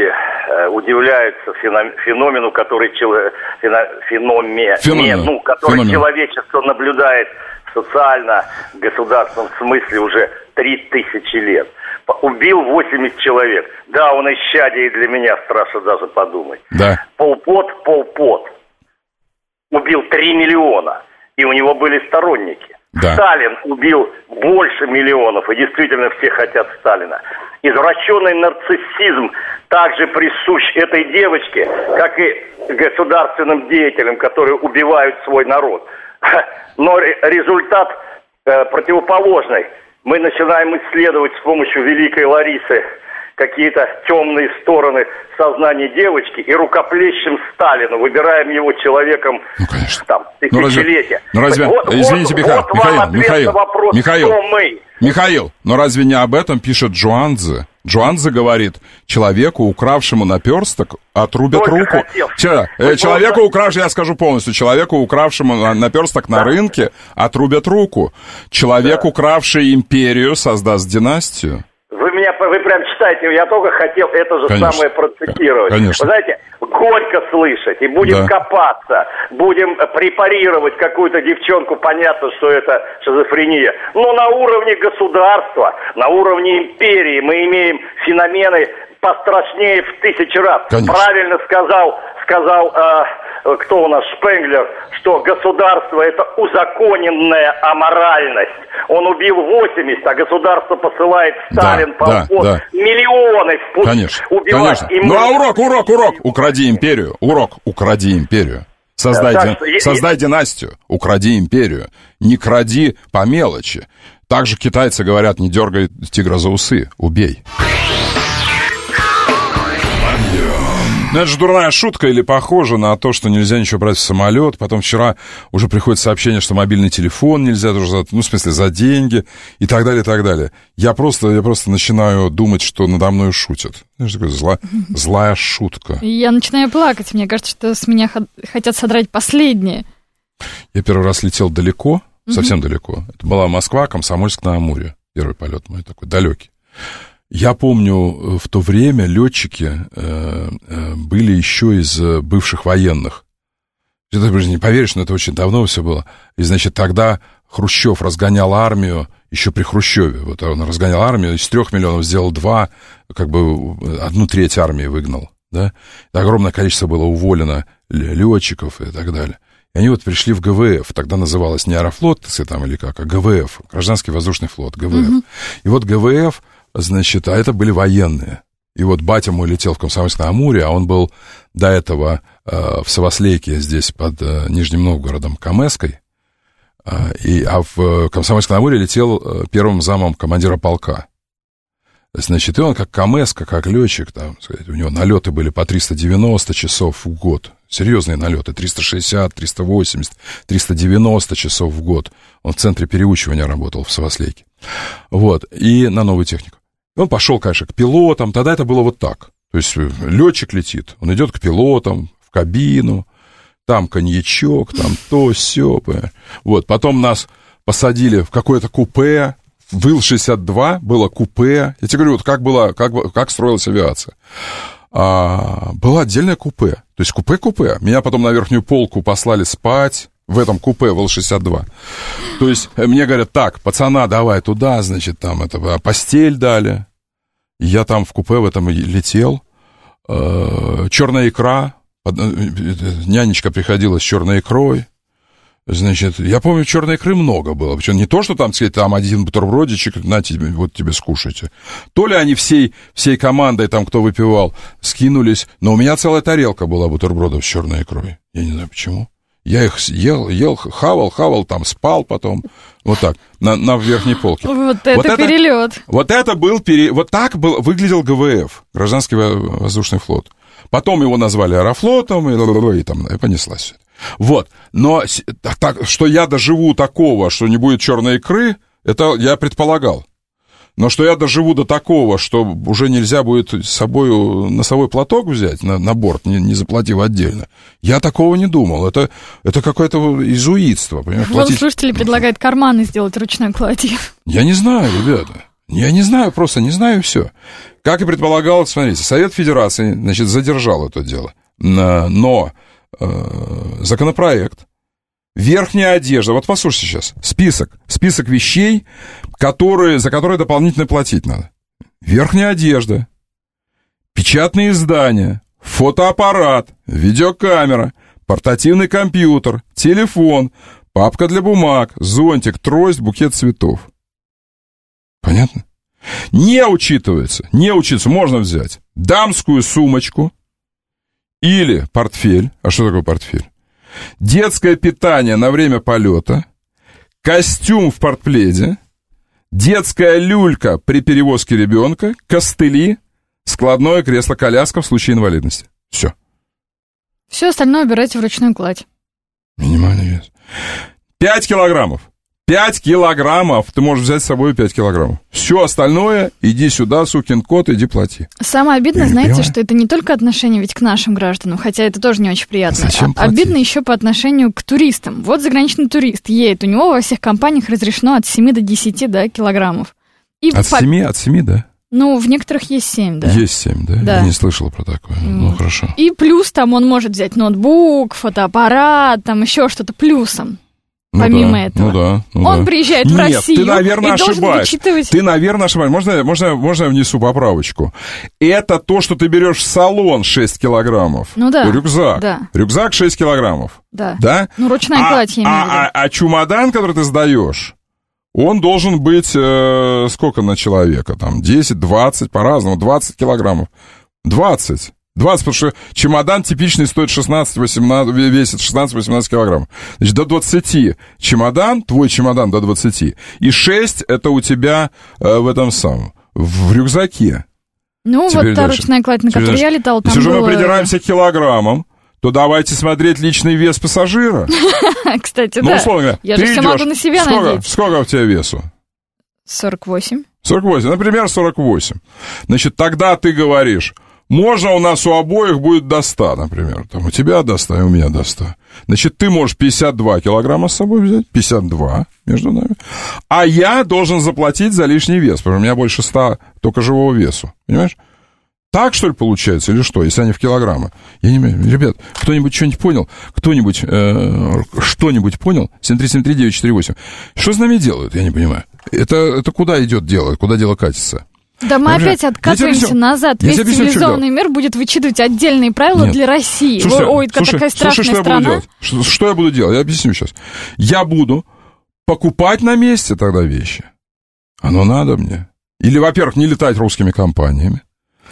удивляются феномену, который, феномен, Феномену. ну, который Феномен. человечество наблюдает в социально-государственном смысле уже три тысячи лет. Убил восемьдесят человек. Да, он исчадие, и для меня страшно даже подумать. Да. Пол Пот, Пол Пот убил три миллиона, и у него были сторонники. Да. Сталин убил больше миллионов, и действительно все хотят Сталина. Извращенный нарциссизм также присущ этой девочке, как и государственным деятелям, которые убивают свой народ. Но результат э, противоположный. Мы начинаем исследовать с помощью великой Ларисы какие-то темные стороны сознания девочки и рукоплещем Сталину, выбираем его человеком, ну, конечно. Там, тысячелетия. Ну, разве, ну, разве... Вот, извините, вот, Михаил, вот Михаил, вам ответ Михаил, на вопрос, Михаил, кто мы. Михаил, но разве не об этом пишет Джуанзе? Джуанзе говорит, человеку, укравшему наперсток, отрубят Только руку. хотел. Че, э, человеку, просто... укравшему, я скажу полностью, человеку, укравшему наперсток на да. рынке, отрубят руку. Человек, да. укравший империю, создаст династию. Вы меня, вы прям читаете, я только хотел это же Конечно. самое процитировать. Конечно. Вы знаете, горько слышать, и будем да. копаться, будем препарировать какую-то девчонку, понятно, что это шизофрения. Но на уровне государства, на уровне империи мы имеем феномены пострашнее в тысячи раз. Конечно. Правильно сказал, сказал э, кто у нас, Шпенглер, что государство — это узаконенная аморальность. Он убил восемьдесят, а государство посылает Сталин, да, Пол Пот, да, да. миллионы в путь Конечно, убивать. конечно. И мы... Ну а урок, урок, урок, укради империю, урок, укради империю. Создай, Да, ди... что... Создай династию, укради империю, не кради по мелочи. Также китайцы говорят, не дергай тигра за усы, убей. Ну, это же дурная шутка или похоже на то, что нельзя ничего брать в самолет. Потом вчера уже приходит сообщение, что мобильный телефон нельзя, тоже за, ну, в смысле, за деньги и так далее, и так далее. Я просто, я просто начинаю думать, что надо мной шутят. Это такая зла, злая шутка. Я начинаю плакать. Мне кажется, что с меня хотят содрать последнее. Я первый раз летел далеко, совсем mm-hmm. далеко. Это была Москва, Комсомольск-на-Амуре. Первый полет мой такой, далекий. Я помню, в то время летчики э, э, были еще из бывших военных. Ты даже не поверишь, но это очень давно все было. И, значит, тогда Хрущев разгонял армию, еще при Хрущеве. Вот он разгонял армию, из трех миллионов сделал два, как бы одну треть армии выгнал. Да? Огромное количество было уволено летчиков и так далее. И они вот пришли в ГВФ, тогда называлось не Аэрофлот, там, или как, а ГВФ, Гражданский воздушный флот, ГВФ. Mm-hmm. И вот ГВФ, значит, а это были военные. И вот батя мой летел в Комсомольск-на-Амуре, а он был до этого э, в Савослейке, здесь под э, Нижним Новгородом, Камэской. Э, и, а в Комсомольск-на-Амуре летел э, первым замом командира полка. Значит, и он как Камэска, как летчик, там, сказать, у него налеты были по триста девяносто часов в год. Серьезные налеты, триста шестьдесят, триста восемьдесят, триста девяносто часов в год. Он в центре переучивания работал в Савослейке. Вот, и на новую технику. Он пошел, конечно, к пилотам, тогда это было вот так. То есть летчик летит, он идет к пилотам, в кабину, там коньячок, там то, сё. Вот, потом нас посадили в какое-то купе, в Ил шестьдесят два было купе. Я тебе говорю, вот как, было, как, как строилась авиация. А, было отдельное купе, то есть купе-купе. Меня потом на верхнюю полку послали спать в этом купе в Ил шестьдесят два. То есть мне говорят, так, пацана, давай туда, значит, там это, постель дали. И я там в купе в этом летел. Черная икра, нянечка приходила с черной икрой. Значит, я помню, черной икры много было. Причем не то, что там, сказать, там один бутербродичек, на тебе, вот тебе скушайте. То ли они всей, всей командой, там, кто выпивал, скинулись. Но у меня целая тарелка была бутербродов с черной икрой. Я не знаю, почему. Я их ел, ел, хавал, хавал, там, спал потом. Вот так, на, на верхней полке. Вот это вот перелет. Это, вот это был перелет. Вот так был, выглядел ГВФ, Гражданский воздушный флот. Потом его назвали Аэрофлотом, и, и там и понеслась все это. Вот, но так, что я доживу такого, что не будет черной икры, это я предполагал. Но что я доживу до такого, что уже нельзя будет с собой носовой платок взять на, на борт, не, не заплатив отдельно, я такого не думал. Это, это какое-то изуитство. Вон слушатели предлагают карманы сделать ручной кладью. Я не знаю, ребята. Я не знаю, просто не знаю все. Как и предполагал, смотрите, Совет Федерации, значит, задержал это дело. Но э, законопроект, верхняя одежда, вот послушайте сейчас, список, список вещей, которые, за которые дополнительно платить надо. Верхняя одежда, печатные издания, фотоаппарат, видеокамера, портативный компьютер, телефон, папка для бумаг, зонтик, трость, букет цветов. Понятно? Не учитывается, не учитывается, можно взять дамскую сумочку или портфель. А что такое портфель? Детское питание на время полета, костюм в портпледе, детская люлька при перевозке ребенка, костыли, складное кресло-коляска в случае инвалидности. Все. Все остальное убирайте в ручную кладь. Минимальный вес. Пять килограммов. Пять килограммов. Ты можешь взять с собой пять килограммов. Все остальное, иди сюда, сукин кот, иди плати. Самое обидное, Я знаете, понимаю. что это не только отношение ведь к нашим гражданам, хотя это тоже не очень приятно. Зачем А- обидно еще по отношению к туристам. Вот заграничный турист едет, у него во всех компаниях разрешено от семи до десяти, да, килограммов. И От по- семи, от семи, да? Ну, в некоторых есть семь, да. Есть семь, да? Да. Я не слышал про такое. Ну, хорошо. И плюс там он может взять ноутбук, фотоаппарат, там еще что-то плюсом. Ну Помимо да, этого. Ну да, ну Он да. приезжает в Нет, Россию ты, наверное, и должен ошибаешься. вычитывать- Ты, наверное, ошибаешься. Можно, можно, можно я внесу поправочку? Это то, что ты берешь в салон шесть килограммов. Ну да, Рюкзак. да. Рюкзак шесть килограммов. Да. Да? Ну, ручная а, кладь, я имею в виду. а, а, а чемодан, который ты сдаешь, он должен быть э, сколько на человека? Там десять, двадцать, по-разному. двадцать килограммов. двадцать. двадцать, потому что чемодан типичный стоит шестнадцать, восемнадцать, весит шестнадцать-восемнадцать килограммов. Значит, до двадцати чемодан, твой чемодан до двадцати, и шесть это у тебя э, в этом самом, в рюкзаке. Ну, Теперь вот та дальше. ручная кладь, на Теперь которой дальше. я летала, там Если уже было... мы придираемся к килограммам, то давайте смотреть личный вес пассажира. Кстати, Ну, да. условно говоря, Я ты же все идешь, могу на себя сколько, надеть. сколько у тебя весу? сорок восемь. сорок восемь, например, сорок восемь. Значит, тогда ты говоришь, можно у нас у обоих будет до ста, например. Там у тебя до ста, и у меня до ста. Значит, ты можешь пятьдесят два килограмма с собой взять, пятьдесят два между нами. А я должен заплатить за лишний вес, потому что у меня больше ста только живого весу. Понимаешь? Так, что ли, получается, или что, если они в килограммы? Я не понимаю. Ребят, кто-нибудь что-нибудь понял? Кто-нибудь э, что-нибудь понял? семь три семь три девять четыре восемь. Что с нами делают, я не понимаю. Это, это куда идет дело? Куда дело катится? Да мы Вообще, опять откатываемся я тебе объясню. назад. Я Весь тебе объясню, в чем цивилизованный мир будет вычитывать отдельные правила Нет. для России. Слушай, Ой, какая слушай, страшная слушай, что я страна. буду делать? Что, что я буду делать? Я объясню сейчас. Я буду покупать на месте тогда вещи. Оно надо мне. Или, во-первых, не летать русскими компаниями.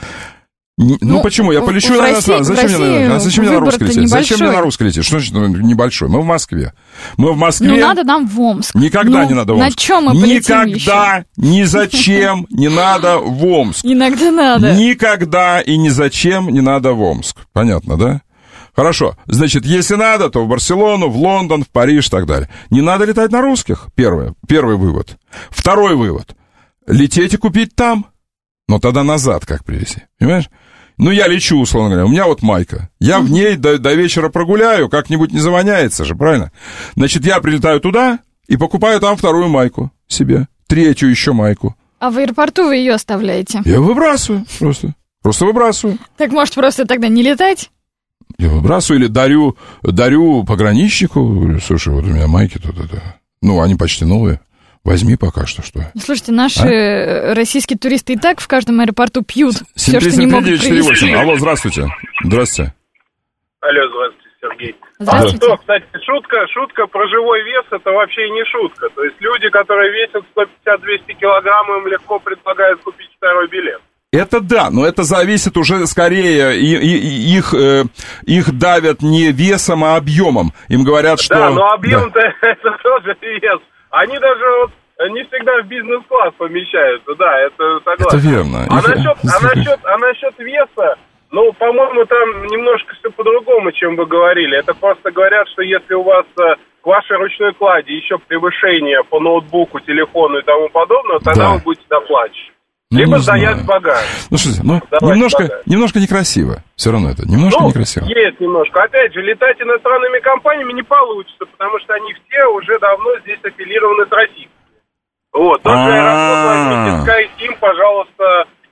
Не- ну, Ну, почему? Я в- полечу в на России- иностранный. Зачем, в мне, России на, зачем мне на русский выбор-то лететь? Зачем мне на небольшой. русский лететь? Что значит ну, небольшой? Мы в Москве. Мы в Москве. Ну, надо нам в Омск. Никогда Ну, не надо в Омск. На чем мы полетим Никогда, еще? ни зачем не надо в Омск. Иногда надо. Никогда и ни зачем не надо в Омск. Понятно, да? Хорошо. Значит, если надо, то в Барселону, в Лондон, в Париж и так далее. Не надо летать на русских. Первое. Первый вывод. Второй вывод. Лететь и купить там. Но тогда назад как привезти. Понимаешь? Ну, я лечу, условно говоря. У меня вот майка. Я в ней до, до вечера прогуляю, как-нибудь не завоняется же, правильно? Значит, я прилетаю туда и покупаю там вторую майку себе. Третью еще майку. А в аэропорту вы ее оставляете? Я выбрасываю просто. Просто выбрасываю. Так может просто тогда не летать? Я выбрасываю или дарю, дарю пограничнику. Говорю, слушай, вот у меня майки тут это. Ну, они почти новые. Возьми пока что, что. Слушайте, наши А? российские туристы и так в каждом аэропорту пьют все, что не могут привезти. Алло, здравствуйте. Здравствуйте. Алло, здравствуйте, Сергей. Здравствуйте. А что, кстати, шутка, шутка про живой вес, это вообще и не шутка. То есть люди, которые весят сто пятьдесят - двести килограмм, им легко предлагают купить второй билет. Это да, но это зависит уже скорее, и, и- и их, э, их давят не весом, а объемом. Им говорят, что... Да, но объем-то это тоже вес. Они даже вот не всегда в бизнес-класс помещаются, да, это согласен. Это верно. А Их- насчет, а, насчет, а насчет веса, ну, по-моему, там немножко все по-другому, чем вы говорили. Это просто говорят, что если у вас э, к вашей ручной клади еще превышение по ноутбуку, телефону и тому подобное, тогда Да. вы будете доплачивать. Ну, Либо не заять знаю. багаж. Ну, что, ну, Давайте немножко, багаж. немножко некрасиво. Все равно это, немножко Ну, некрасиво. есть немножко. Опять же, летать иностранными компаниями не получится, потому что они все уже давно здесь аффилированы с Россией. Вот, тот же Аэрофлот возьмите, SkyTeam, пожалуйста,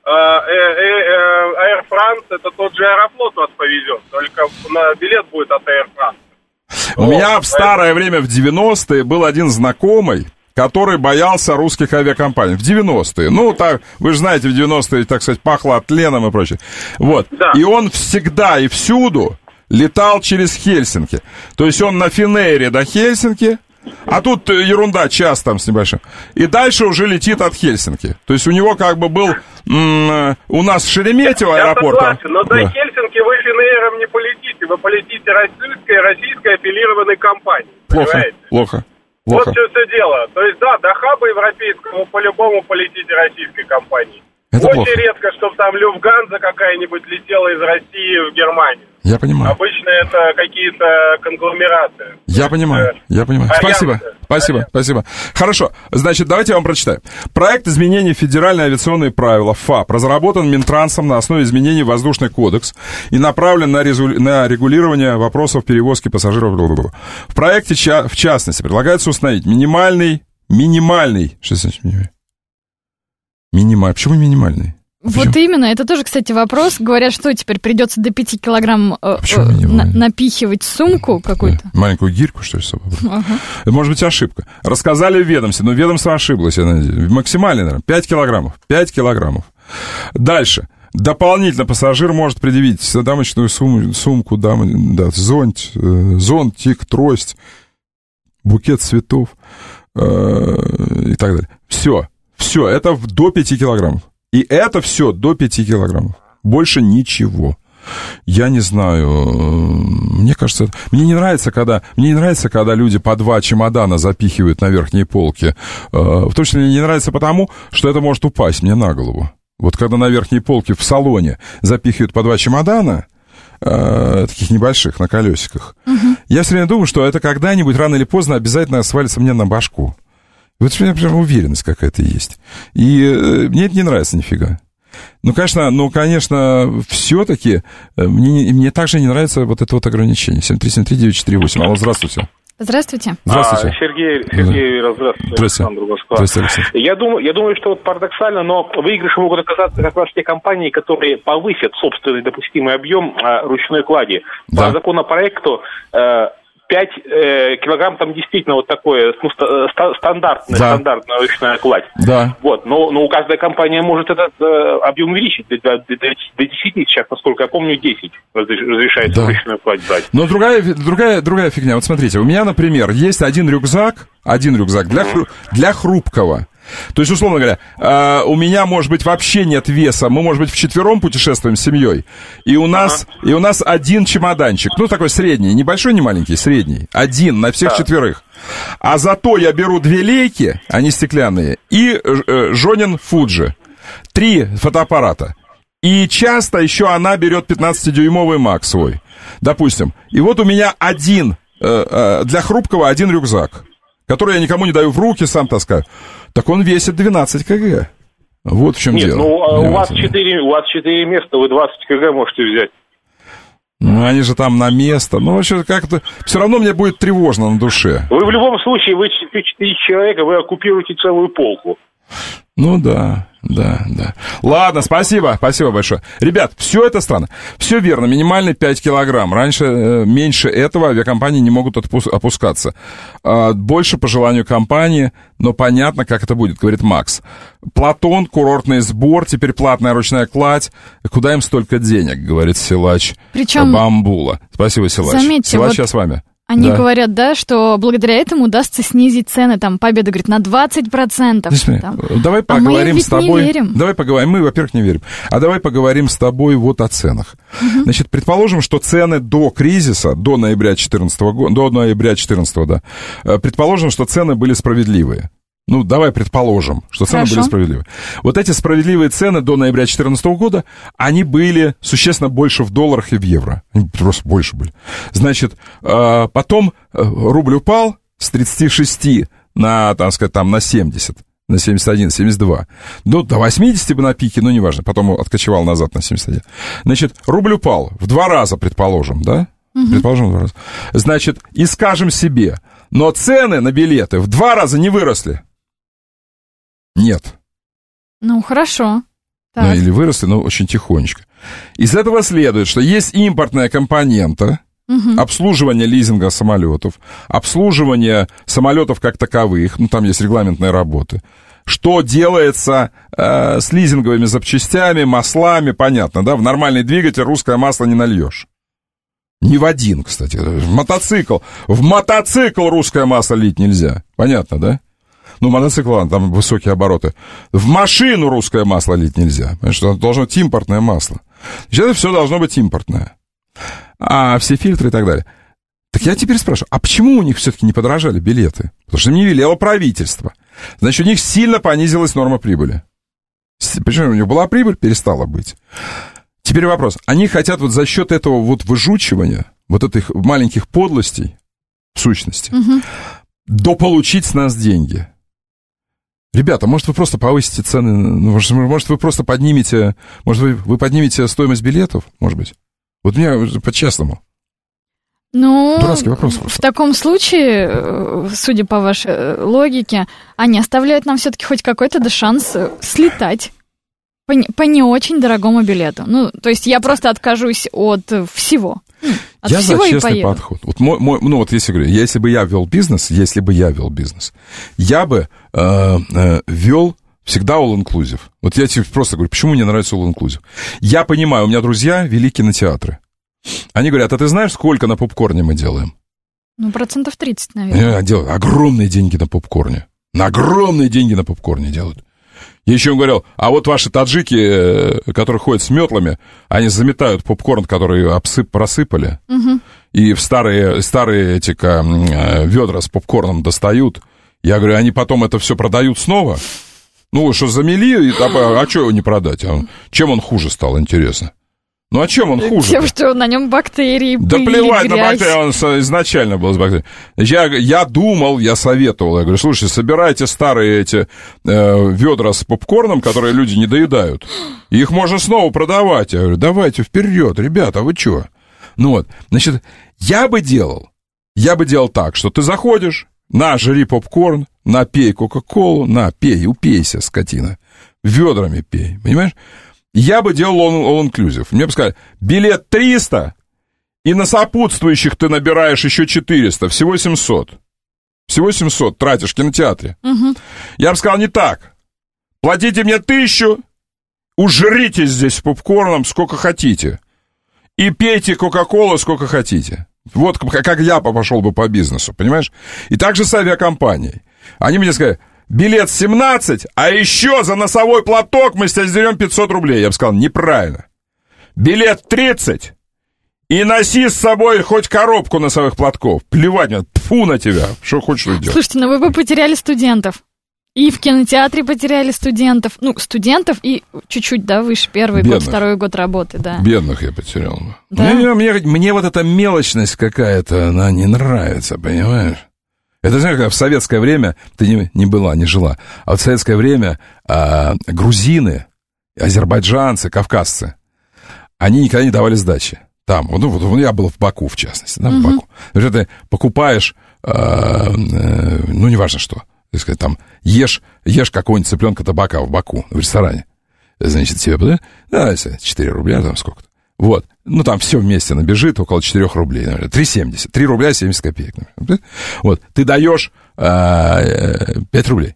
Air France, это тот же Аэрофлот вас повезет, только на билет будет от Air France. У меня в старое время, в девяностые, был один знакомый, который боялся русских авиакомпаний. В девяностые. Ну, так, вы же знаете, в девяностые, так сказать, пахло тленом и прочее. Вот. Да. И он всегда и всюду летал через Хельсинки. То есть он на Финэйре до Хельсинки, а тут ерунда, час там с небольшим. И дальше уже летит от Хельсинки. То есть у него как бы был м- у нас Шереметьево аэропорт. Я согласен, но да. до Хельсинки вы Финэйром не полетите. Вы полетите российской, российской аффилированной компанией. Плохо, понимаете? плохо. Вот Плохо. все, все дело. То есть, да, до хаба европейского по-любому полетите российской компанией. Это Очень плохо. редко, чтобы там Люфтганза какая-нибудь летела из России в Германию. Я понимаю. Обычно это какие-то конгломераты. Я понимаю, я понимаю. Альянсы. Спасибо, спасибо, спасибо. Хорошо, значит, давайте я вам прочитаю. Проект изменений в федеральные авиационные правила ФАП разработан Минтрансом на основе изменений в Воздушный кодекс и направлен на, резу... на регулирование вопросов перевозки пассажиров. В проекте, ча... в частности, предлагается установить минимальный, минимальный, что значит минимальный? Минимальный, почему минимальный? Вот Почему? именно, это тоже, кстати, вопрос. Говорят, что теперь придется до пяти килограмм э, э, на, напихивать в сумку какую-то. Маленькую гирьку, что ли, с собой? Ага. Это может быть ошибка. Рассказали в ведомстве, но ведомство ошиблось, я надеюсь. Максимально, наверное, пять килограммов. пять килограммов. Дальше. Дополнительно пассажир может предъявить дамочную сум, сумку, дам, да, зонт, э, зонтик, трость, букет цветов э, и так далее. Все, все, это в, до пяти килограммов. И это все до пяти килограммов. Больше ничего. Я не знаю, мне кажется, мне не нравится, когда, мне не нравится, когда люди по два чемодана запихивают на верхние полки. В том числе мне не нравится потому, что это может упасть мне на голову. Вот когда на верхней полке в салоне запихивают по два чемодана, таких небольших, на колесиках, угу. Я все время думаю, что это когда-нибудь, рано или поздно, обязательно свалится мне на башку. Вот у меня прям уверенность какая-то есть. И э, мне это не нравится нифига. Ну, конечно, ну, конечно, все-таки мне, мне также не нравится вот это вот ограничение. семь три семь три девять четыре восемь. Алло, здравствуйте. Здравствуйте. Здравствуйте. А, Сергей, Сергей, да. Здравствуйте. Здравствуйте. Александр Москва. Здравствуйте, Александр. Я думаю, я думаю, что вот парадоксально, но выигрыши могут оказаться как раз те компании, которые повысят собственный допустимый объем а, ручной клади. Да. По законопроекту а, пять э, килограмм там действительно вот такое ну, ста- стандартная, да. стандартная ручная кладь. Да. Вот, но, но каждая компания может этот э, объем увеличить до, до, до, до десяти, сейчас, насколько я помню, десять разрешается да. ручную кладь брать. Но другая, другая, другая фигня. Вот смотрите, у меня, например, есть один рюкзак, один рюкзак для, хру, для хрупкого. То есть, условно говоря, э, у меня, может быть, вообще нет веса, мы, может быть, вчетвером путешествуем с семьей, и у нас, ага. и у нас один чемоданчик, ну, такой средний, небольшой, не маленький, средний, один на всех да. четверых. А зато я беру две лейки, они стеклянные, и э, Жонин Фуджи, три фотоаппарата. И часто еще она берет пятнадцатидюймовый Мак свой, допустим. И вот у меня один, э, э, для хрупкого один рюкзак, который я никому не даю в руки, сам таскаю. Так он весит двенадцать килограмм. Вот в чем Нет, дело. ну у вас, четыре, у вас четыре места, вы двадцать килограмм можете взять. Ну, они же там на место. Ну, вообще, как-то... Все равно мне будет тревожно на душе. Вы в любом случае, вы четыре человека, вы оккупируете целую полку. Ну, да, да, да. Ладно, спасибо, спасибо большое. Ребят, все это странно. Все верно, минимальный пять килограмм. Раньше э, меньше этого авиакомпании не могут отпу- опускаться. Э, больше по желанию компании, но понятно, как это будет, говорит Макс. Платон, курортный сбор, теперь платная ручная кладь. Куда им столько денег, говорит силач Причем... Бамбула. Спасибо, силач. Заметьте, силач, вот... я с вами. Они да. говорят, да, что благодаря этому удастся снизить цены, там, Победа говорит, на двадцать процентов. Там. Давай поговорим а мы с тобой. Не верим. Давай поговорим. Мы, во-первых, не верим. А давай поговорим с тобой вот о ценах. Угу. Значит, предположим, что цены до кризиса, до ноября четырнадцатого года, до ноября четырнадцатого, да, предположим, что цены были справедливые. Ну, давай предположим, что цены Хорошо. были справедливые. Вот эти справедливые цены до ноября две тысячи четырнадцатого года, они были существенно больше в долларах и в евро. Они просто больше были. Значит, потом рубль упал с тридцати шести на, так сказать, там, на семьдесят, на семьдесят один, семьдесят два. Ну, до восьмидесяти бы на пике, но неважно. Потом откочевал назад на семьдесят один. Значит, рубль упал в два раза, предположим, да? Угу. Предположим, в два раза. Значит, и скажем себе, но цены на билеты в два раза не выросли. Нет. Ну, хорошо. Так. Ну, или выросли, но очень тихонечко. Из этого следует, что есть импортная компонента, угу. обслуживание лизинга самолетов, обслуживание самолетов как таковых, ну, там есть регламентные работы. Что делается э, с лизинговыми запчастями, маслами, понятно, да? В нормальный двигатель русское масло не нальешь. Ни в один, кстати. В мотоцикл. В мотоцикл русское масло лить нельзя. Понятно, да? Ну, мотоцикл, ладно, там высокие обороты. В машину русское масло лить нельзя. Потому что должно быть импортное масло. Значит, это все должно быть импортное. А все фильтры и так далее. Так я теперь спрашиваю, а почему у них все-таки не подорожали билеты? Потому что им не велело правительство. Значит, у них сильно понизилась норма прибыли. Почему у них была прибыль, перестала быть. Теперь вопрос. Они хотят вот за счет этого вот выжучивания, вот этих маленьких подлостей, в сущности, угу. дополучить с нас деньги. Ребята, может, вы просто повысите цены, может, может вы просто поднимете, может, вы, вы поднимете стоимость билетов, может быть? Вот мне по-честному. Ну, дурацкий вопрос просто. В таком случае, судя по вашей логике, они оставляют нам все-таки хоть какой-то да шанс слетать по не, по не очень дорогому билету. Ну, то есть я просто откажусь от всего. От я всего за и честный поеду. подход. Вот мой, мой, ну вот если говорю, если бы я вел бизнес, если бы я вел бизнес, я бы э, э, вел всегда all-inclusive. Вот я тебе просто говорю, почему мне нравится all-inclusive. Я понимаю, у меня друзья вели кинотеатры. Они говорят, а ты знаешь, сколько на попкорне мы делаем? Ну, процентов тридцать, наверное. Делают огромные деньги на попкорне. На огромные деньги на попкорне делают. Я еще им говорил, а вот ваши таджики, которые ходят с метлами, они заметают попкорн, который обсып, просыпали, угу. и в старые, старые эти ведра с попкорном достают. Я говорю, они потом это все продают снова? Ну, что замели, и, а, а что его не продать? А он, чем он хуже стал, интересно? Ну, а чем он хуже? Тем, что на нем бактерии, да пыль, плевать грязь. на бактерии, он изначально был с бактерией. Я, я думал, я советовал, я говорю, слушайте, собирайте старые эти э, ведра с попкорном, которые люди не доедают, и их можно снова продавать. Я говорю, давайте вперед, ребята, вы что? Ну вот, значит, я бы делал, я бы делал так, что ты заходишь, на, жри попкорн, на, пей кока-колу, на, пей, упейся, скотина, ведрами пей, понимаешь? Я бы делал all-inclusive. Мне бы сказали, билет триста, и на сопутствующих ты набираешь еще четыреста, всего семьсот. Всего семьсот тратишь в кинотеатре. Угу. Я бы сказал, не так. Платите мне тысячу, ужрите здесь попкорном сколько хотите. И пейте кока-колу сколько хотите. Вот как я пошел бы по бизнесу, понимаешь? И так же с авиакомпанией. Они мне сказали, билет семнадцать, а еще за носовой платок мы с тебя сдерем пятьсот рублей. Я бы сказал, неправильно. Билет тридцать, и носи с собой хоть коробку носовых платков. Плевать мне, тьфу на тебя, что хочешь делать. Слушайте, ну вы бы потеряли студентов. И в кинотеатре потеряли студентов. Ну, студентов и чуть-чуть, да, выше, первый Бедных. год, второй год работы, да. Бедных я потерял. Да? Мне, мне, мне вот эта мелочность какая-то, она не нравится, понимаешь? Это, знаешь, как в советское время, ты не, не была, не жила, а вот в советское время а, грузины, азербайджанцы, кавказцы, они никогда не давали сдачи. Там, ну, вот я был в Баку, в частности, да, в Угу. Баку. Значит, ты покупаешь, а, а, ну, неважно что, так сказать, там, ешь, ешь какого-нибудь цыпленка табака в Баку, в ресторане. Значит, тебе, да, да, четыре рубля, там сколько-то. Вот, ну, там все вместе набежит около четыре рублей, наверное, три семьдесят, три рубля семьдесят копеек. Например. Вот, ты даешь а, пять рублей.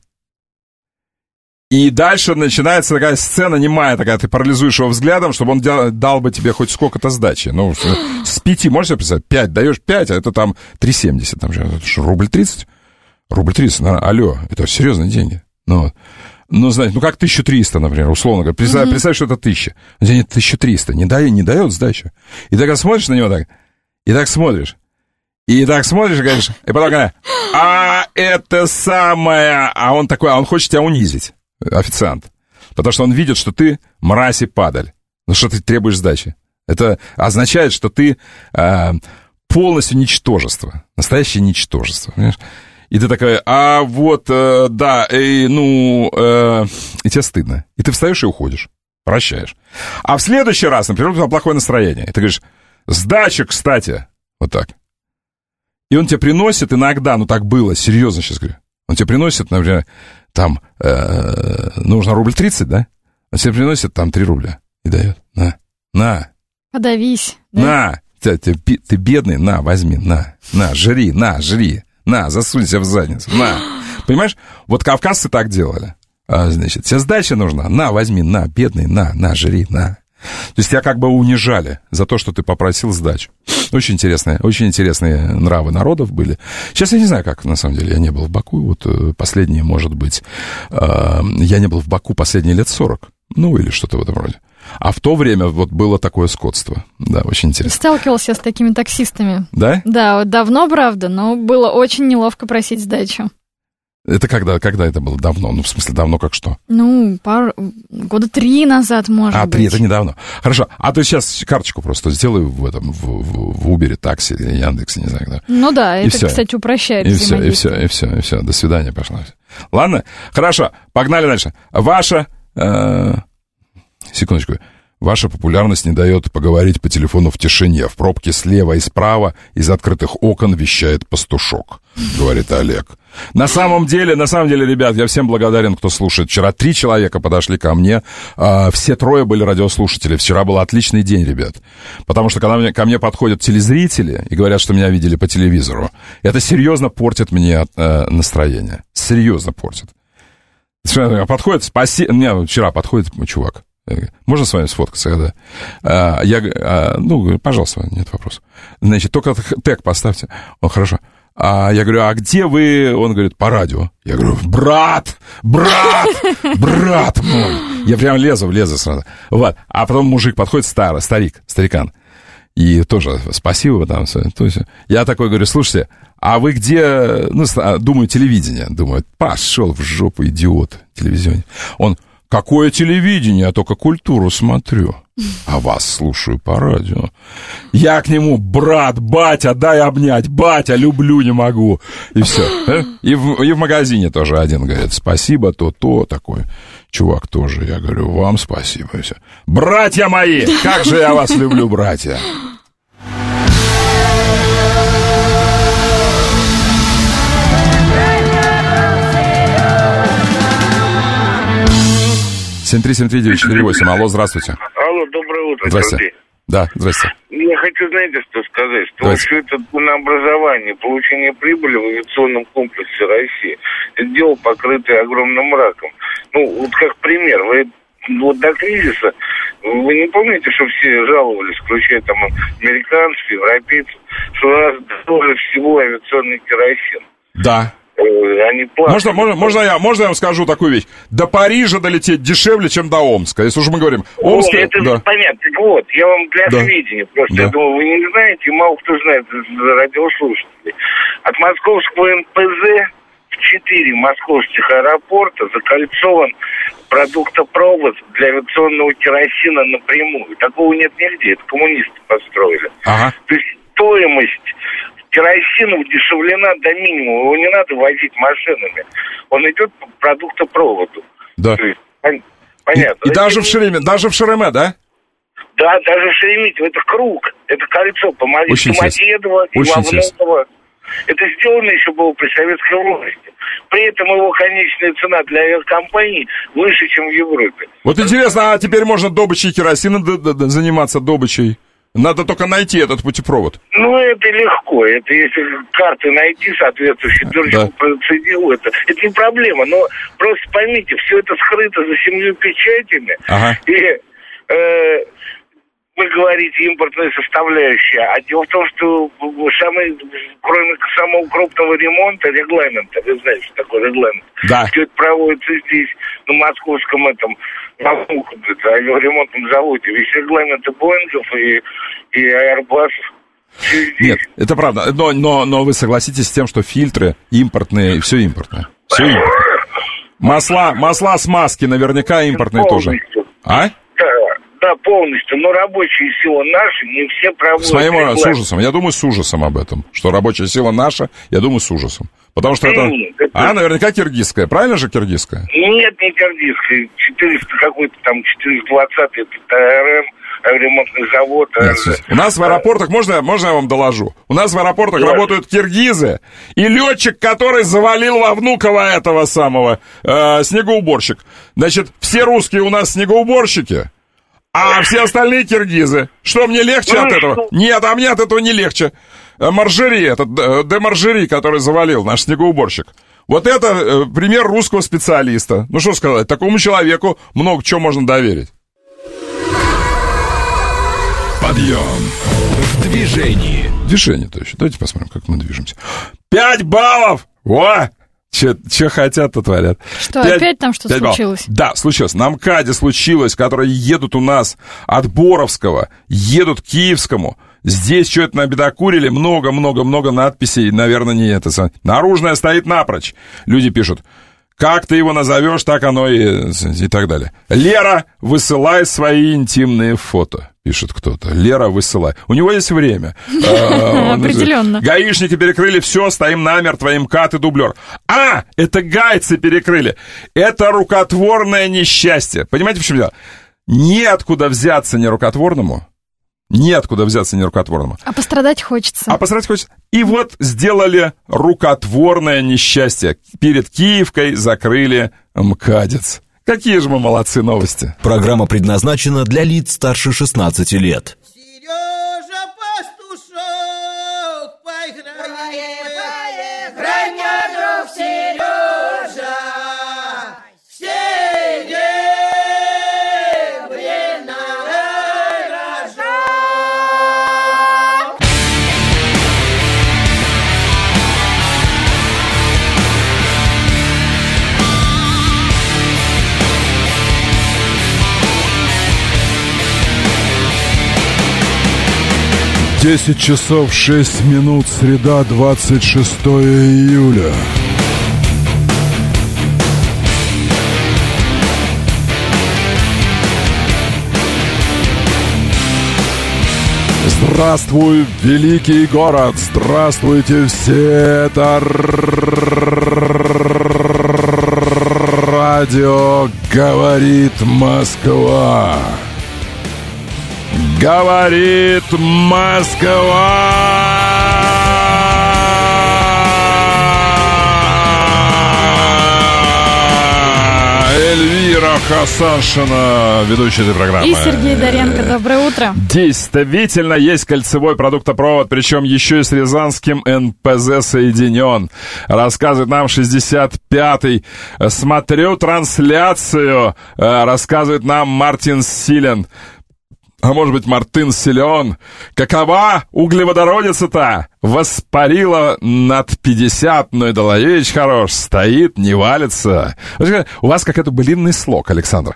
И дальше начинается такая сцена немая такая, ты парализуешь его взглядом, чтобы он дал бы тебе хоть сколько-то сдачи. Ну, с пяти, можешь себе представить, пять, даешь пять, а это там три семьдесят, там же, что, рубль тридцать? Рубль тридцать, алло, это серьезные деньги. Ну, вот. Ну, знаете, ну как тысяча триста, например, условно говоря. Представь, mm-hmm. представь, что это тысяча. У тебя нет тысяча триста, не дает, не дает сдачу. И так смотришь на него так, и так смотришь, и так смотришь, и говоришь, и потом говоришь, а это самое, а он такой, а он хочет тебя унизить, официант. Потому что он видит, что ты мразь и падаль, ну что ты требуешь сдачи. Это означает, что ты а, полностью ничтожество, настоящее ничтожество, понимаешь? И ты такая, а вот, э, да, и, ну, э, и тебе стыдно. И ты встаешь и уходишь, прощаешь. А в следующий раз, например, у тебя плохое настроение. И ты говоришь, сдача, кстати, вот так. И он тебе приносит иногда, ну так было, серьезно сейчас говорю, он тебе приносит, например, там э, нужно рубль тридцать, да? Он себе приносит там три рубля и дает. На, на. Подавись. Да? На. Ты, ты, ты бедный, на, возьми, на. На, жри, на, жри. На, засунься в задницу, на. Понимаешь? Вот кавказцы так делали. А, значит, тебе сдача нужна? На, возьми, на, бедный, на, на, жри, на. То есть тебя как бы унижали за то, что ты попросил сдачу. Очень интересные, очень интересные нравы народов были. Сейчас я не знаю, как, на самом деле, я не был в Баку. Вот последние, может быть, э, я не был в Баку последние лет сорок. Ну, или что-то в этом роде. А в то время вот было такое скотство. Да, очень интересно. Сталкивался с такими таксистами. Да? Да, вот давно, правда, но было очень неловко просить сдачу. Это когда, когда это было? Давно? Ну, в смысле, давно как что? Ну, пару... года три назад, может а, быть. А, три, это недавно. Хорошо. А ты сейчас карточку просто сделай в этом, в, в, в Uber, такси или Яндексе, не знаю, когда. Ну да, и это, все. Кстати, упрощает и все, и все, взаимодействие. и все, и все. До свидания, пошла. Ладно? Хорошо, погнали дальше. Ваша... Э, секундочку. Ваша популярность не дает поговорить по телефону в тишине. В пробке слева и справа из открытых окон вещает пастушок, говорит Олег. На самом деле, на самом деле, ребят, я всем благодарен, кто слушает. Вчера три человека подошли ко мне, а, все трое были радиослушатели. Вчера был отличный день, ребят. Потому что когда мне, ко мне подходят телезрители и говорят, что меня видели по телевизору, это серьезно портит мне а, настроение. Серьезно портит. Подходит, спасибо. Мне вчера подходит чувак. Можно с вами сфоткаться, когда? А, я, а, ну, пожалуйста, нет вопросов. Значит, только тег поставьте. О, хорошо. А я говорю, а где вы? Он говорит, по радио. Я говорю, брат, брат, брат мой. Я прям лезу, лезу сразу. Вот. А потом мужик подходит, старый, старик, старикан. И тоже спасибо там. То есть, я такой говорю, слушайте, а вы где? Ну, думаю, телевидение. Думаю, пошел в жопу, идиот, телевизионный. Он... Какое телевидение? Я только культуру смотрю. А вас слушаю по радио. Я к нему, брат, батя, дай обнять. Батя, люблю, не могу. И все. И в, и в магазине тоже один говорит, спасибо, то-то, такой чувак тоже. Я говорю, вам спасибо. И все. Братья мои, как же я вас люблю, братья. семь три семь три девять четыре восемь. Алло, здравствуйте. Алло, доброе утро, Здрасте. Сергей. Да, здрасте. Я хочу, знаете, что сказать, что Давайте. все это на образование, получение прибыли в авиационном комплексе России, это дело, покрытое огромным раком. Ну, вот как пример, вы вот до кризиса, вы не помните, что все жаловались, включая там американцев, европейцев, что у нас дороже всего авиационный керосин. Да. Они можно, можно, можно, я, можно я вам скажу такую вещь? До Парижа долететь дешевле, чем до Омска. Если уж мы говорим, Омск... О, это да. понятно. Вот, я вам для Да. сведения просто, Да. я думаю, вы не знаете, и мало кто знает из радиослушателей. От московского эн пэ зэ в четыре московских аэропорта закольцован продуктопровод для авиационного керосина напрямую. Такого нет нигде, это коммунисты построили. Ага. То есть стоимость керосина удешевлена до минимума, его не надо возить машинами. Он идет по продуктопроводу. Да. То есть, пон- понятно. И, и даже в Шереме, даже в Шереме, да? Да, даже в Шереметьево. Это круг, это кольцо по Очень Домодедово и Очень интересно. Лавнового. Это сделано еще было при советской власти. При этом его конечная цена для авиакомпаний выше, чем в Европе. Вот интересно, а теперь можно добычей керосина д- д- д- заниматься добычей? Надо только найти этот путепровод. Ну, это легко. Это если карты найти, соответствующую дырочку Да. процедил, это, это не проблема. Но просто поймите, все это скрыто за семью печатями. Ага. И э, вы говорите импортная составляющая. А дело в том, что самый, кроме самого крупного ремонта, регламента, вы знаете, что такое регламент. Да. Все это проводится здесь, на московском этом, на авиаремонтном заводе. Весь регламент и Боингов, и, и Airbus'ов. Нет, это правда. Но, но, но вы согласитесь с тем, что фильтры импортные, все импортное. Все импортное. Масла, масла, смазки наверняка импортные тоже. А? Да, да, полностью. Но рабочие силы наши не все проводят. С моим регламент. с ужасом. Я думаю, с ужасом об этом. Что рабочая сила наша, я думаю, с ужасом. Потому что Да это... нет, это- А, наверняка киргизская. Правильно же киргизская? Нет, не киргизская. четыреста какой-то там, четыреста двадцатый, это ТРМ, ремонтный завод. Нет, у нас в аэропортах, можно, можно я вам доложу? У нас в аэропортах да. работают киргизы и летчик, который завалил во Внуково этого самого э, снегоуборщик. Значит, все русские у нас снегоуборщики, а все остальные киргизы. Что, мне легче ну, от этого? Что? Нет, а мне от этого не легче. Маржери, этот Де Маржери, который завалил, наш снегоуборщик. Вот это э, пример русского специалиста. Ну что сказать, такому человеку много чего можно доверить. Подъем в движении. Движение точно. Давайте посмотрим, как мы движемся. Пять баллов! Во! Че хотят, то творят. Что, пять, опять там что случилось? Баллов. Да, случилось. На МКАДе случилось, которые едут у нас от Боровского, едут к Киевскому. Здесь что-то набедокурили, много-много-много надписей, наверное, не это. Наружная стоит напрочь. Люди пишут, как ты его назовешь, так оно и, и так далее. Лера, высылай свои интимные фото, пишет кто-то. Лера, высылай. У него есть время. Определенно. Гаишники перекрыли все, стоим намертво, МКАД и дублер. А, это гайцы перекрыли. Это рукотворное несчастье. Понимаете, в чем дело? Неоткуда взяться нерукотворному. Неоткуда взяться нерукотворному. А пострадать хочется. А пострадать хочется. И вот сделали рукотворное несчастье. Перед Киевкой закрыли МКАДец. Какие же мы молодцы, новости. Программа предназначена для лиц старше шестнадцати лет. Сережа пастушок, поиграй, поиграй, мне, друг Сережа, десять часов шесть минут, среда, двадцать шестое июля. Здравствуй, великий город! Здравствуйте все! Это радио «Говорит Москва». Говорит Москва! Эльвира Хасаншина, ведущая этой программы. И Сергей Доренко. Доброе утро. Действительно, есть кольцевой продуктопровод, причем еще и с рязанским эн пэ зэ соединен. Рассказывает нам шестьдесят пятый. Смотрю трансляцию. Рассказывает нам Мартин Силен. А может быть, Мартын Силен. Какова углеводородица-то? Воспарила над пятьдесят, но и Долович хорош. Стоит, не валится. У вас какой-то былинный слог, Александр.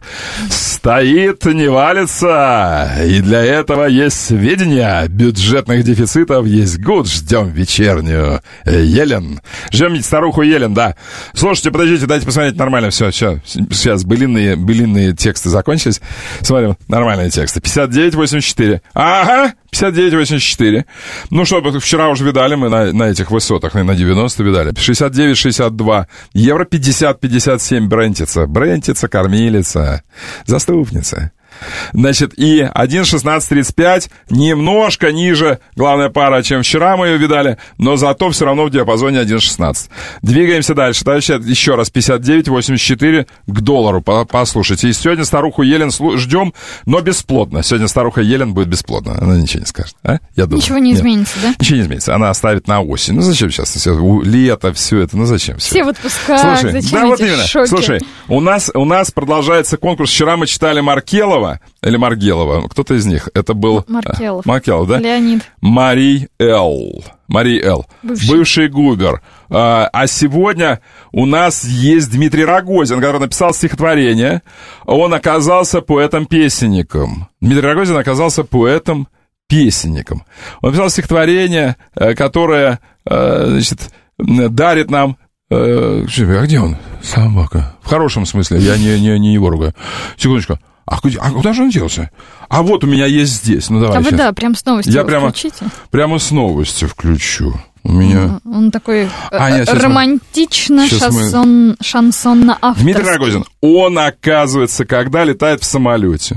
Стоит, не валится. И для этого есть сведения. Бюджетных дефицитов есть гуд. Ждем вечернюю Елен. Ждем старуху Елен, да. Слушайте, подождите, дайте посмотреть нормально. Все, все. Сейчас былинные, былинные тексты закончились. Смотрим, нормальные тексты. пятьдесят девять восемьдесят четыре. Ага. пятьдесят девять восемьдесят четыре. Ну что, вчера уже видали мы на, на этих высотах, на девяносто видали. шестьдесят девять шестьдесят два. Евро пятьдесят пятьдесят семь. Брентица. Брентица, кормилица, заступница. Значит, и один шестнадцать тридцать пять, немножко ниже, главная пара, чем вчера мы ее видали, но зато все равно в диапазоне один шестнадцать. Двигаемся дальше. Дальше еще раз пятьдесят девять восемьдесят четыре к доллару. Послушайте. И сегодня старуху Елен ждем, но бесплодно. Сегодня старуха Елен будет бесплодна. Она ничего не скажет. А? Я думаю. Ничего не Нет. изменится, да? Ничего не изменится. Она оставит на осень. Ну зачем сейчас? Все, лето, все это. Ну зачем все? Все в отпусках. Слушай, зачем да, эти вот именно. шоки? Слушай, у нас, у нас продолжается конкурс. Вчера мы читали Маркелова. Или Маргелова, кто-то из них. Это был... Маркелов. Маркелов, да? Леонид. Марий Эл. Марий Эл. Бывший, Бывший губер. А, а сегодня у нас есть Дмитрий Рогозин, который написал стихотворение. Он оказался поэтом-песенником. Дмитрий Рогозин оказался поэтом-песенником. Он написал стихотворение, которое, значит, дарит нам... А где он? Собака. В хорошем смысле. Я не, не, не его ругаю. Секундочку. А, а куда же он делся? А вот у меня есть здесь. Ну, давай, а вы, сейчас. да, прям с новостью Я прямо, включите. Прямо с новостью включу. У меня... Он такой а, нет, романтично шансон, мы... шансонно-авторский. Дмитрий Рогозин, он, оказывается, когда летает в самолете,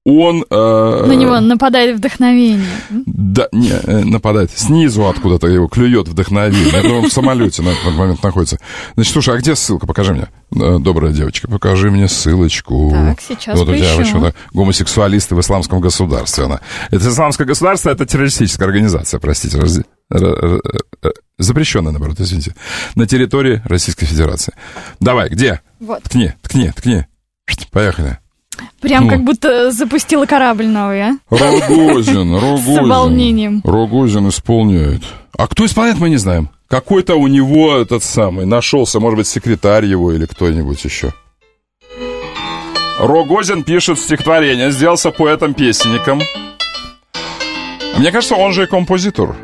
он... Э, На него нападает вдохновение. Да, не, нападает. Снизу откуда-то его клюет вдохновение. Я думаю, он в самолете на этот момент находится. Значит, слушай, а где ссылка? Покажи мне. Добрая девочка, покажи мне ссылочку. Так, сейчас вот у тебя поищу. почему-то гомосексуалисты в исламском государстве. Она. Это исламское государство, это террористическая организация, простите. Раз... Запрещенная, наоборот, извините. На территории Российской Федерации. Давай, где? Вот. Ткни, ткни, ткни. Поехали. Прям Ну. как будто запустила корабль новый, а? Рогозин, Рогозин. С волнением. Рогозин исполняет. А кто исполняет, мы не знаем. Какой-то у него этот самый нашелся, может быть, секретарь его или кто-нибудь еще. Рогозин пишет стихотворение, сделался поэтом-песенником. Мне кажется, он же и композитор.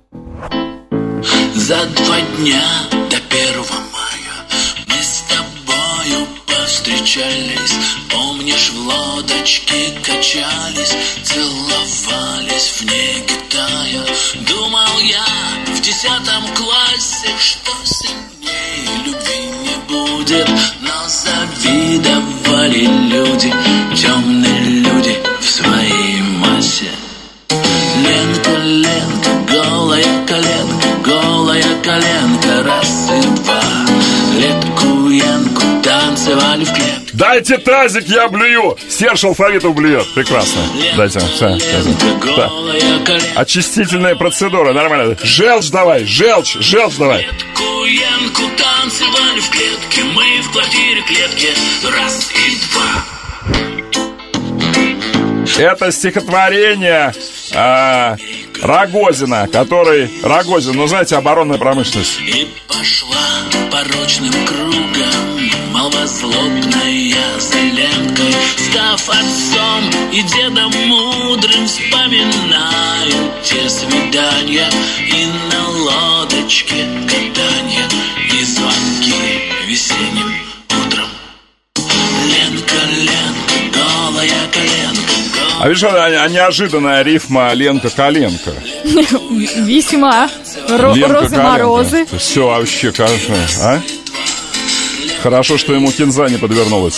За два дня до первого мая мы с тобою повстречались. Помнишь, в лодочке качались, целовались в неге тая. Думал я в десятом классе, что сильнее любви не будет. Но завидовали люди, темные люди в своей массе. Ленка, ленка, голая коленка, голая коленка, раз и два. Летку, янку танцевали в клетке. Дайте тазик, я блюю. Серж алфавитов блюет. Прекрасно. Дайте. Все, все, все. Да. Очистительная процедура, нормально. Желчь давай, желчь, желчь давай. Янку танцевали в клетке, мы в квартире клетки, раз и два. Это стихотворение а, Рогозина, который... Рогозин, ну, знаете, оборонная промышленность. И пошла порочным кругом молва злобная за Ленкой. Став отцом и дедом мудрым, вспоминаю те свидания и на лодочке катанье, и звонки весенним утром. Ленка, Ленка, голая коленка. А видишь, а неожиданная рифма Ленка-коленка. Весьма. Розы-морозы. Все вообще, конечно, а? Хорошо, что ему кинза не подвернулась.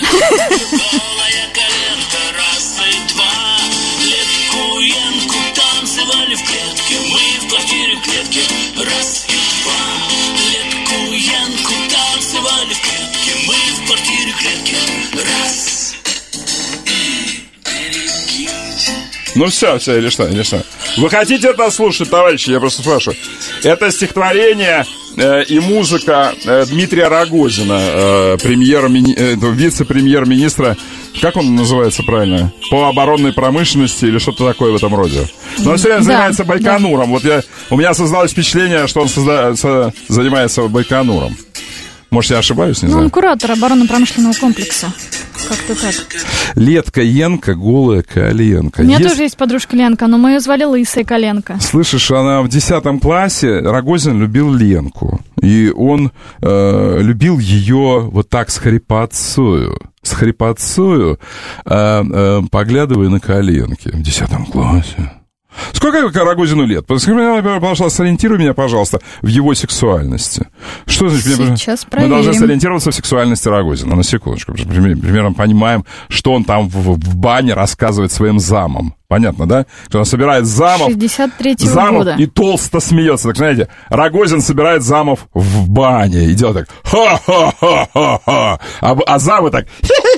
Ну все, все, или что, или что? Вы хотите это слушать, товарищи? Я просто спрашиваю. Это стихотворение э, и музыка э, Дмитрия Рогозина, э, премьер-мини... э, вице-премьер-министра, как он называется правильно? По оборонной промышленности или что-то такое в этом роде. Но он все время да, занимается Байконуром. Да. Вот я, у меня создалось впечатление, что он созда... со... занимается Байконуром. Может, я ошибаюсь, не ну, знаю. Он куратор оборонно-промышленного комплекса. Как-то так. Летка Янка, голая коленка. У меня есть... тоже есть подружка Ленка, но мы ее звали Лысая коленка. Слышишь, она в десятом классе, Рогозин любил Ленку. И он э, любил ее вот так с хрипотцою. С хрипотцою, э, э, поглядывая на коленки. В десятом классе. Сколько Рогозину лет? Пожалуйста, сориентируй меня, пожалуйста, в его сексуальности. Что значит? Сейчас Мы проверим. должны сориентироваться в сексуальности Рогозина. На секундочку. Примерно понимаем, что он там в, в бане рассказывает своим замам. Понятно, да? Что он собирает замов, шестьдесят третьего замов года. И толсто смеется. Так, знаете, Рогозин собирает замов в бане и делает так ха-ха-ха-ха-ха. А, а замы так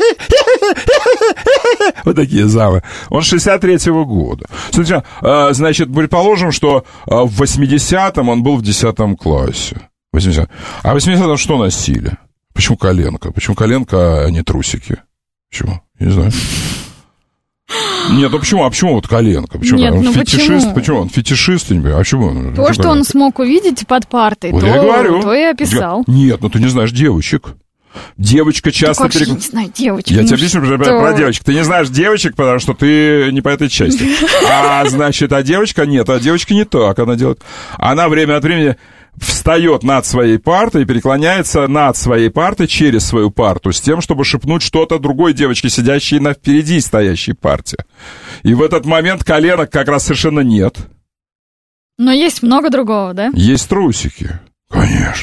вот такие замы. Он шестьдесят третьего года. Смотрите, значит, предположим, что в восьмидесятом он был в десятом классе. восьмидесятом. А в восьмидесятом что носили? Почему коленка? Почему коленка, а не трусики? Почему? Я не знаю. Нет, ну почему? А почему вот коленка? Почему? Нет, он ну фетишист? почему? Почему? Он фетишист? А почему? То, почему что коленка? он смог увидеть под партой, Вот то, я говорю. то и описал. Нет, ну ты не знаешь девочек. Девочка часто... Как же перек... я не знаю девочек? Я ну тебе объясню про, что? про девочек. Ты не знаешь девочек, потому что ты не по этой части. А, значит, а девочка нет, а девочка не так. Она делает... Она время от времени встает над своей партой и переклоняется над своей партой через свою парту с тем, чтобы шепнуть что-то другой девочке, сидящей на впереди стоящей парте. И в этот момент коленок как раз совершенно нет. Но есть много другого, да? Есть трусики, конечно.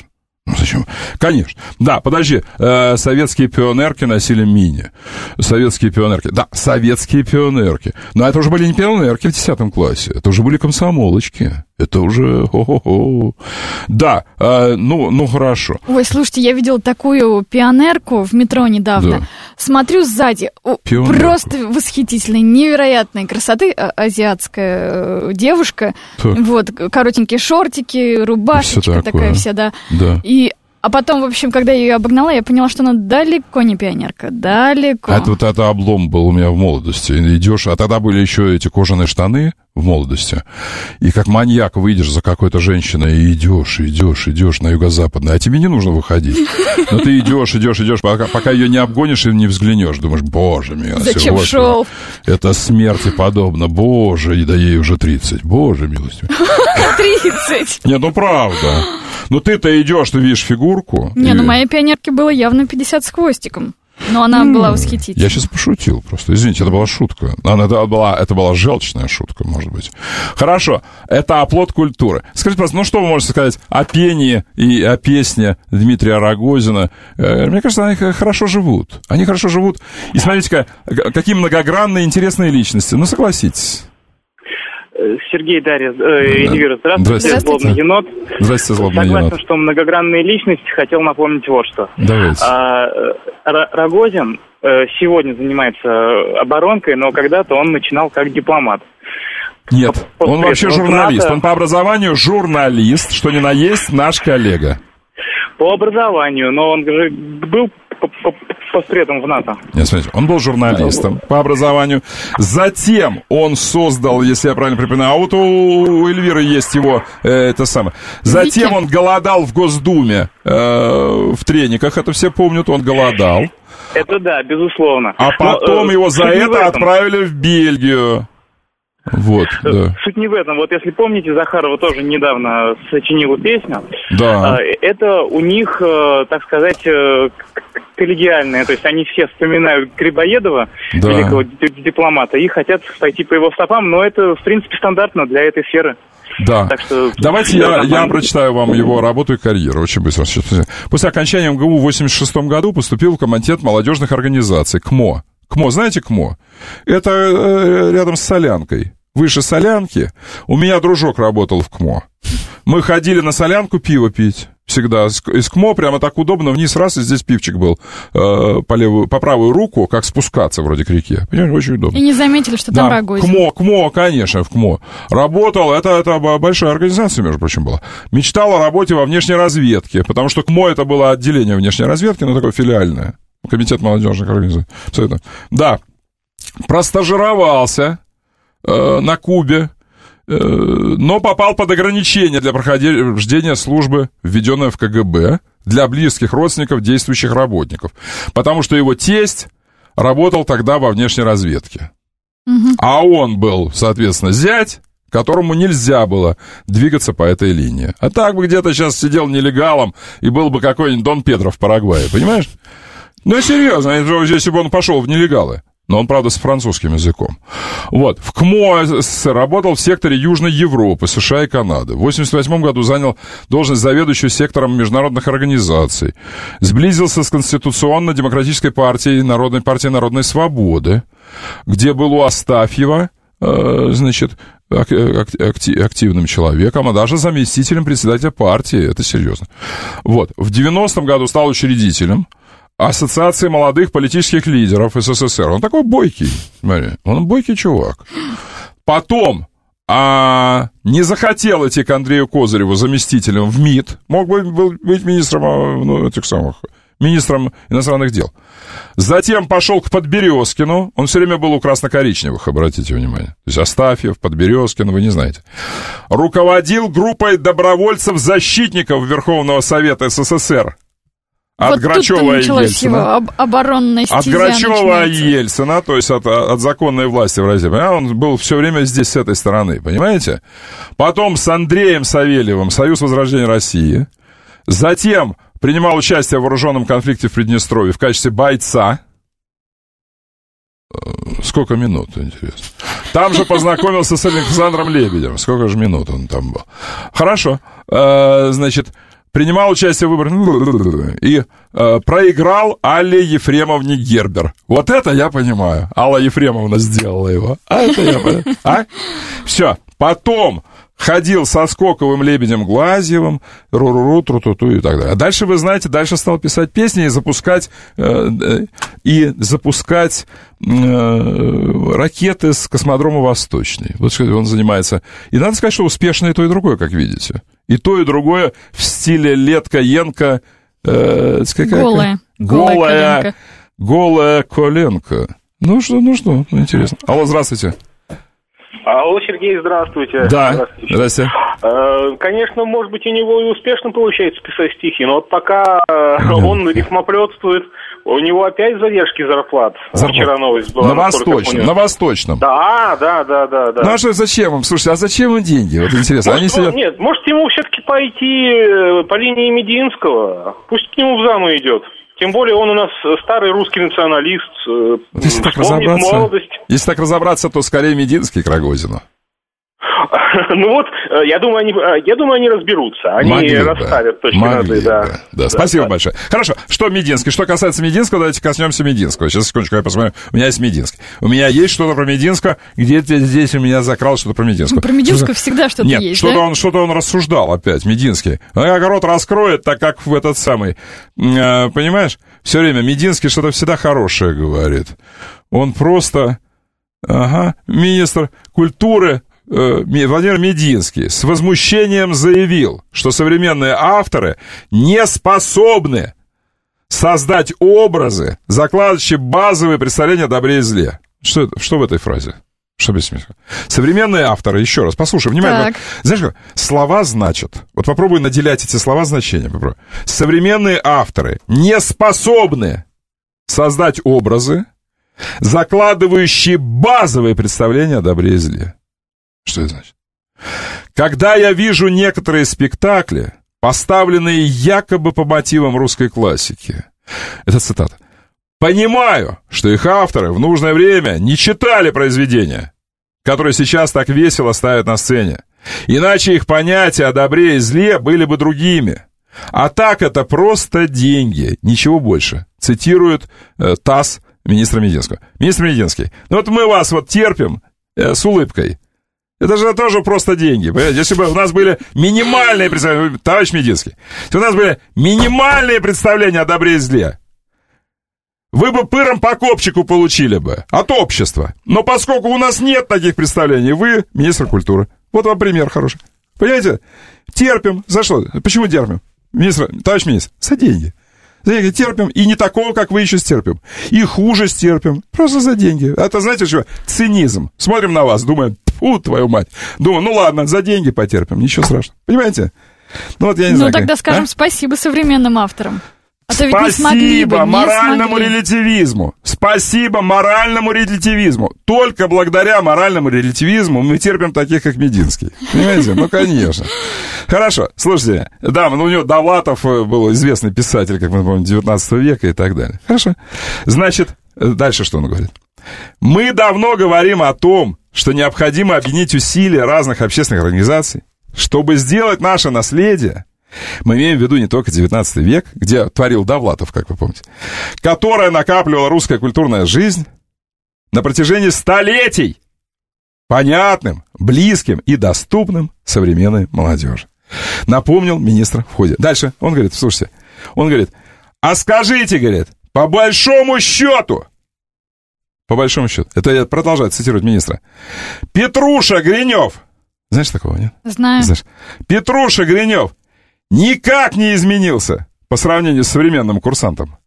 Ну, зачем? Конечно. Да, подожди. Э, советские пионерки носили мини. Советские пионерки. Да, советские пионерки. Но это уже были не пионерки в десятом классе. Это уже были комсомолочки. Это уже... Хо-хо-хо. Да, э, ну, ну, хорошо. Ой, слушайте, я видела такую пионерку в метро недавно. Да. Смотрю сзади. Пионерку. Просто восхитительной, невероятной красоты азиатская девушка. Так. Вот, коротенькие шортики, рубашечка такая вся, да. Да. И, а потом, в общем, когда я ее обогнала, я поняла, что она далеко не пионерка, далеко. А это вот это облом был у меня в молодости. Идешь, а тогда были еще эти кожаные штаны в молодости. И как маньяк выйдешь за какой-то женщиной и идешь, идешь, идешь на юго-западное. А тебе не нужно выходить. Но ты идешь, идешь, идешь, пока, пока ее не обгонишь и не взглянешь. Думаешь, боже милостивый. Зачем шел? Это смерти подобно. Боже, и да ей уже тридцать. Боже милостивый. тридцать? Нет, ну правда. Ну ты-то идешь, ты видишь фигурку. Не, и... ну моей пионерке было явно пятьдесят с хвостиком. Но она mm. была восхитительна. Я сейчас пошутил просто. Извините, это была шутка. Она, это, была, это была желчная шутка, может быть. Хорошо. Это оплот культуры. Скажите, просто, ну что вы можете сказать о пении и о песне Дмитрия Рогозина? Мне кажется, они хорошо живут. Они хорошо живут. И смотрите, какие многогранные, интересные личности. Ну, согласитесь. Сергей, Дарья, э, Эльвира, здравствуйте. Здравствуйте. Злобный енот. Здравствуйте, Злобный Согласен, енот. что многогранные личности, хотел напомнить вот что. Давайте. А, Рогозин э, сегодня занимается оборонкой, но когда-то он начинал как дипломат. Нет, он вообще журналист. Он по образованию журналист, что ни на есть наш коллега. По образованию, но он же был постпредом в НАТО. Нет, смотрите, он был журналистом по образованию. Затем он создал, если я правильно припоминаю, а вот у Эльвиры есть его, э, это самое. Затем он голодал в Госдуме э, в трениках, это все помнят, он голодал. Это да, безусловно. А потом но, его э, за это отправили в Бельгию. Вот, да. Суть не в этом. Вот если помните, Захарова тоже недавно сочинила песню. Да. Это у них, так сказать, коллегиальное. То есть они все вспоминают Грибоедова, да. великого дипломата, и хотят пойти по его стопам, но это, в принципе, стандартно для этой сферы. Да. Так что, давайте я, я прочитаю вам его работу и карьеру очень быстро. После окончания эм гэ у в восемьдесят шестом году поступил в Комитет молодежных организаций, КМО. КМО, знаете КМО? Это э, рядом с Солянкой. Выше Солянки. У меня дружок работал в КМО. Мы ходили на Солянку пиво пить. Всегда. Из КМО прямо так удобно. Вниз раз, и здесь пивчик был. Э, по, левую, по правую руку, как спускаться вроде к реке. Понимаете, очень удобно. И не заметили, что да. там Рогозин. КМО, КМО, конечно, в КМО. Работал, это, это большая организация, между прочим, была. Мечтал о работе во внешней разведке, потому что КМО это было отделение внешней разведки, но такое филиальное. Комитет молодежных организаций. Да, простажировался э, на Кубе, э, но попал под ограничение для прохождения службы, введенной в ка гэ бэ, для близких родственников действующих работников, потому что его тесть работал тогда во внешней разведке. Угу. А он был, соответственно, зять, которому нельзя было двигаться по этой линии. А так бы где-то сейчас сидел нелегалом и был бы какой-нибудь Дон Педро в Парагвае, понимаешь? Ну, серьезно, если бы он пошел в нелегалы. Но он, правда, с французским языком. Вот. В КМО работал в секторе Южной Европы, США и Канады. В восемьдесят восьмом году занял должность заведующего сектором международных организаций. Сблизился с Конституционно-демократической партией, Народной партией народной свободы, где был у Астафьева, э, значит, активным человеком, а даже заместителем председателя партии. Это серьезно. Вот. В девяностом году стал учредителем Ассоциации молодых политических лидеров эс эс эс эр. Он такой бойкий, смотри, он бойкий чувак. Потом а, не захотел идти к Андрею Козыреву заместителем в МИД. Мог бы быть министром, ну, этих самых, министром иностранных дел. Затем пошел к Подберезкину. Он все время был у красно-коричневых, обратите внимание. То есть Астафьев, Подберезкин, вы не знаете. Руководил группой добровольцев-защитников Верховного Совета эс эс эс эр. От вот Грачева и Ельцина. Об, оборонная от Грачева и Ельцина, то есть от, от законной власти в России. Он был все время здесь, с этой стороны, понимаете? Потом с Андреем Савельевым, Союз Возрождения России. Затем принимал участие в вооруженном конфликте в Приднестровье в качестве бойца. Сколько минут, интересно. Там же познакомился с Александром Лебедем. Сколько же минут он там был. Хорошо. Значит... принимал участие в выборах и э, проиграл Алле Ефремовне Гербер. Вот это я понимаю. Алла Ефремовна сделала его. А это я понимаю. А? Все. Потом ходил со Скоковым, Лебедем, Глазьевым, ру-ру-ру, тру-ту-ту и так далее. А дальше, вы знаете, дальше стал писать песни и запускать, э, и запускать э, ракеты с космодрома Восточный. Вот что он занимается. И надо сказать, что успешно и то, и другое, как видите. И то, и другое в стиле Летка-Янка. Э, голая. Голая. Голая Голая коленка. Ну что, ну что, ну, интересно. Алло, здравствуйте. Алло, Сергей, здравствуйте. Да, здравствуйте. здрасте. Э, конечно, может быть, у него и успешно получается писать стихи, но вот пока э, да. он рифмоплетствует, у него опять задержки зарплат. Зарплат. Вчера новость была. На Восточном, на Восточном. Да, да, да, да, да. Ну а что, зачем им? Слушайте, а зачем им деньги? Вот интересно. Может, Они сидят... Нет, может ему все-таки пойти по линии Мединского? Пусть к нему в заму идет. Тем более он у нас старый русский националист, вот если так вспомнит разобраться, молодость. Если так разобраться, то скорее Мединский к Рогозину. Ну вот, я думаю, они, я думаю, они разберутся. Они Могли, расставят да. точки Могли, над «и», да. да. Да, Да, спасибо да. большое. Хорошо, что Мединский? Что касается Мединского, давайте коснемся Мединского. Сейчас, секундочку, я посмотрю. У меня есть Мединский. У меня есть что-то про Мединского. Где-то здесь у меня закралось что-то про Мединского. Ну, про Мединского что-то... всегда что-то Нет, есть, что-то да? он, что-то он рассуждал опять, Мединский. Огород раскроет, так как в этот самый... Э, понимаешь? Все время Мединский что-то всегда хорошее говорит. Он просто... Ага, министр культуры... Владимир Мединский с возмущением заявил, что современные авторы не способны создать образы, закладывающие базовые представления о добре и зле. Что, это, что в этой фразе? Что без смысла? Современные авторы, еще раз, послушай, внимательно. Так. Знаешь как? Слова значат. Вот попробуй наделять эти слова значением. Попробуй. Современные авторы не способны создать образы, закладывающие базовые представления о добре и зле. Что это значит? Когда я вижу некоторые спектакли, поставленные якобы по мотивам русской классики, это цитата, понимаю, что их авторы в нужное время не читали произведения, которые сейчас так весело ставят на сцене. Иначе их понятия о добре и зле были бы другими. А так это просто деньги, ничего больше. Цитирует э, ТАСС министра Мединского. Министр Мединский, ну вот мы вас вот терпим э, с улыбкой. Это же тоже просто деньги. Понимаете? Если бы у нас были минимальные представления, товарищ Мединский, если у нас были минимальные представления о добре и зле, вы бы пыром по копчику получили бы от общества. Но поскольку у нас нет таких представлений, вы министр культуры. Вот вам пример хороший. Понимаете? Терпим. За что? Почему терпим? Министр, товарищ министр, за деньги. За деньги терпим, и не такого, как вы еще стерпим. И хуже стерпим. Просто за деньги. Это, знаете, что? Цинизм. Смотрим на вас, думаем, фу, твою мать. Думаю, ну ладно, за деньги потерпим, ничего страшного. Понимаете? Ну, вот я не ну знаю, тогда как... скажем а? спасибо современным авторам. А то ведь Спасибо не смогли бы, не моральному смогли. релятивизму. Спасибо моральному релятивизму. Только благодаря моральному релятивизму мы терпим таких, как Мединский. Понимаете? Ну, конечно. Хорошо. Слушайте, да, ну, у него Довлатов был известный писатель, как мы помним, девятнадцатого века и так далее. Хорошо. Значит, дальше что он говорит? Мы давно говорим о том, что необходимо объединить усилия разных общественных организаций, чтобы сделать наше наследие. Мы имеем в виду не только девятнадцатый век, где творил Довлатов, как вы помните, которое накапливала русская культурная жизнь на протяжении столетий, понятным, близким и доступным современной молодежи. Напомнил министр в ходе. Дальше он говорит, слушайте, он говорит, а скажите, говорит, по большому счету, по большому счету, это я продолжаю цитировать министра, Петруша Гринев, знаешь такого, нет? Знаю. Знаешь, Петруша Гринев никак не изменился по сравнению с современным курсантом.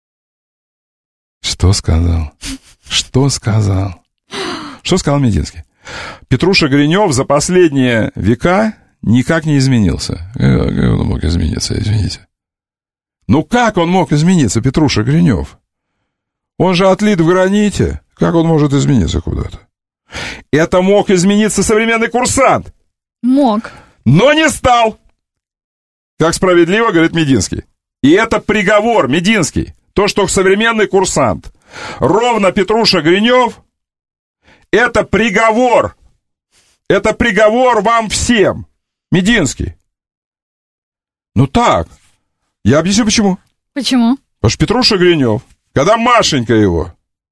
Что сказал? Что сказал? Что сказал Мединский? Петруша Гринев за последние века никак не изменился. Как он мог измениться, извините? Ну как он мог измениться, Петруша Гринев? Он же отлит в граните. Как он может измениться куда-то? Это мог измениться современный курсант. Мог. Но не стал. Как справедливо говорит Мединский. И это приговор, Мединский. То, что современный курсант, ровно Петруша Гринев, это приговор. Это приговор вам всем, Мединский. Ну так. Я объясню, почему. Почему? Потому что Петруша Гринев, когда Машенька его,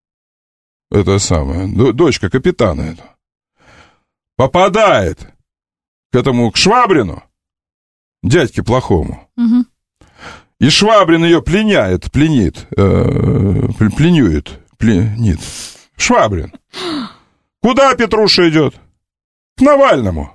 это самое, дочка капитана этого, попадает к этому, к Швабрину, дядьке плохому, угу. и Швабрин ее пленяет, пленит, э, пленюет, пленит. Швабрин. Куда Петруша идет? К Навальному.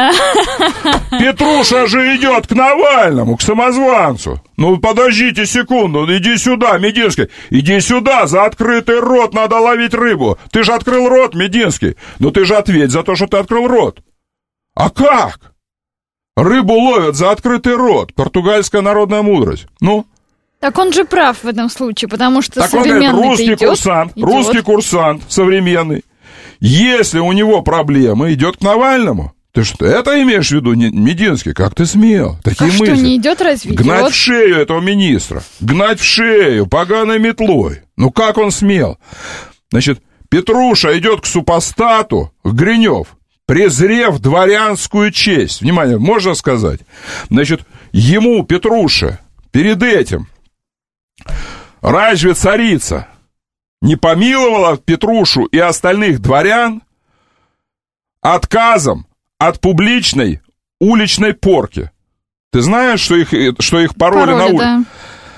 Петруша же идет к Навальному, к самозванцу. Ну, подождите секунду, иди сюда, Мединский. Иди сюда, за открытый рот надо ловить рыбу. Ты же открыл рот, Мединский. Ну, ты же ответь за то, что ты открыл рот. А как? Рыбу ловят за открытый рот. Португальская народная мудрость. Ну? Так он же прав в этом случае, потому что так современный он говорит, русский идет, курсант, идет. русский курсант современный. Если у него проблемы, идет к Навальному. Ты что, это имеешь в виду, Мединский? Как ты смел? Такие а мысли. что, не идет разве? Гнать идет? в шею этого министра. Гнать в шею поганой метлой. Ну как он смел? Значит, Петруша идет к супостату, к Гринев, презрев дворянскую честь. Внимание, можно сказать? Значит, ему, Петруше, перед этим разве царица не помиловала Петрушу и остальных дворян отказом от публичной уличной порки? Ты знаешь, что их, что их пароли, пароли на улице? Да.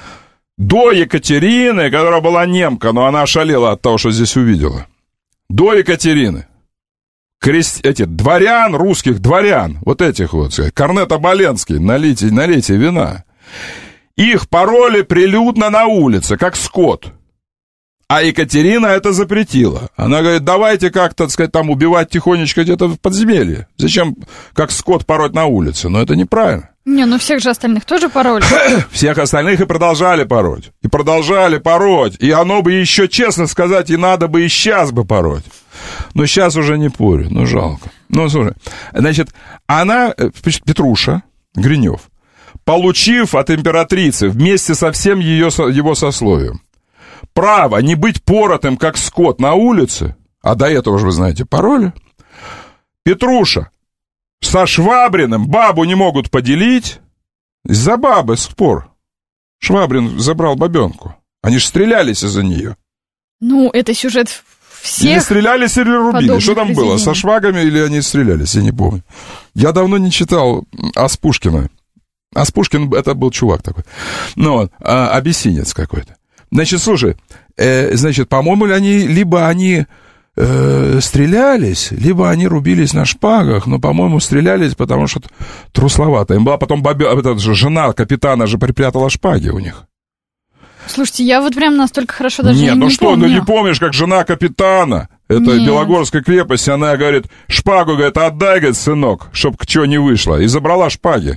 До Екатерины, которая была немка, но она ошалела от того, что здесь увидела. До Екатерины. Крест... Эти дворян, русских дворян, вот этих вот, Корнет Оболенский, налейте, налейте вина. Их пароли прилюдно на улице, как скот. А Екатерина это запретила. Она говорит, давайте как-то, так сказать, там убивать тихонечко где-то в подземелье. Зачем, как скот, пороть на улице? Но это неправильно. Не, ну всех же остальных тоже пороли. Всех остальных и продолжали пороть. И продолжали пороть. И оно бы еще, честно сказать, и надо бы и сейчас бы пороть. Но сейчас уже не порю, ну жалко. Ну, слушай, значит, она, Петруша Гринев, получив от императрицы вместе со всем ее, его сословием право не быть поротым, как скот, на улице, а до этого же, вы знаете, пароли, Петруша со Швабриным бабу не могут поделить, из-за бабы спор. Швабрин забрал бабенку. Они же стрелялись из-за нее. Ну, это сюжет всех. Или стрелялись, или рубили. Что там было? Со швагами или они стрелялись? Я не помню. Я давно не читал Ас Пушкина. Ас Пушкин, это был чувак такой. Ну, вот, а, абиссинец какой-то. Значит, слушай, э, значит, по-моему, они, либо они э, стрелялись, либо они рубились на шпагах, но, по-моему, стрелялись, потому что трусловато. Им была потом бабе, эта же жена капитана же припрятала шпаги у них. Слушайте, я вот прям настолько хорошо даже Нет, не, ну не что, помню. ну не помнишь, как жена капитана этой Нет. Белогорской крепости, она говорит, шпагу, говорит, отдай, говорит, сынок, чтоб чего не вышло. И забрала шпаги.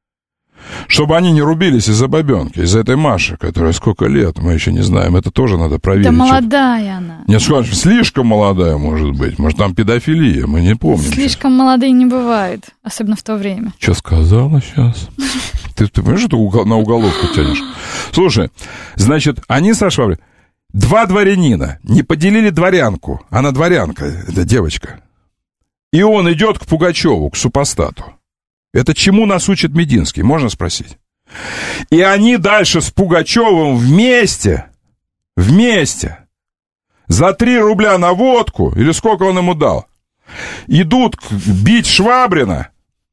Чтобы они не рубились из-за бабенки, из-за этой Маши, которая сколько лет, мы еще не знаем, это тоже надо проверить. Да молодая она. Нет, скажешь, слишком молодая, может быть, может, там педофилия, мы не помним. Слишком сейчас. Молодые не бывает, особенно в то время. Что сказала сейчас? Ты, ты понимаешь, что ты на уголовку тянешь? Слушай, значит, они со Швабриным, два дворянина не поделили дворянку, она дворянка, это девочка, и он идет к Пугачеву, к супостату. Это чему нас учит Мединский, можно спросить? И они дальше с Пугачевым вместе, вместе, за три рубля на водку, или сколько он ему дал, идут бить Швабрина,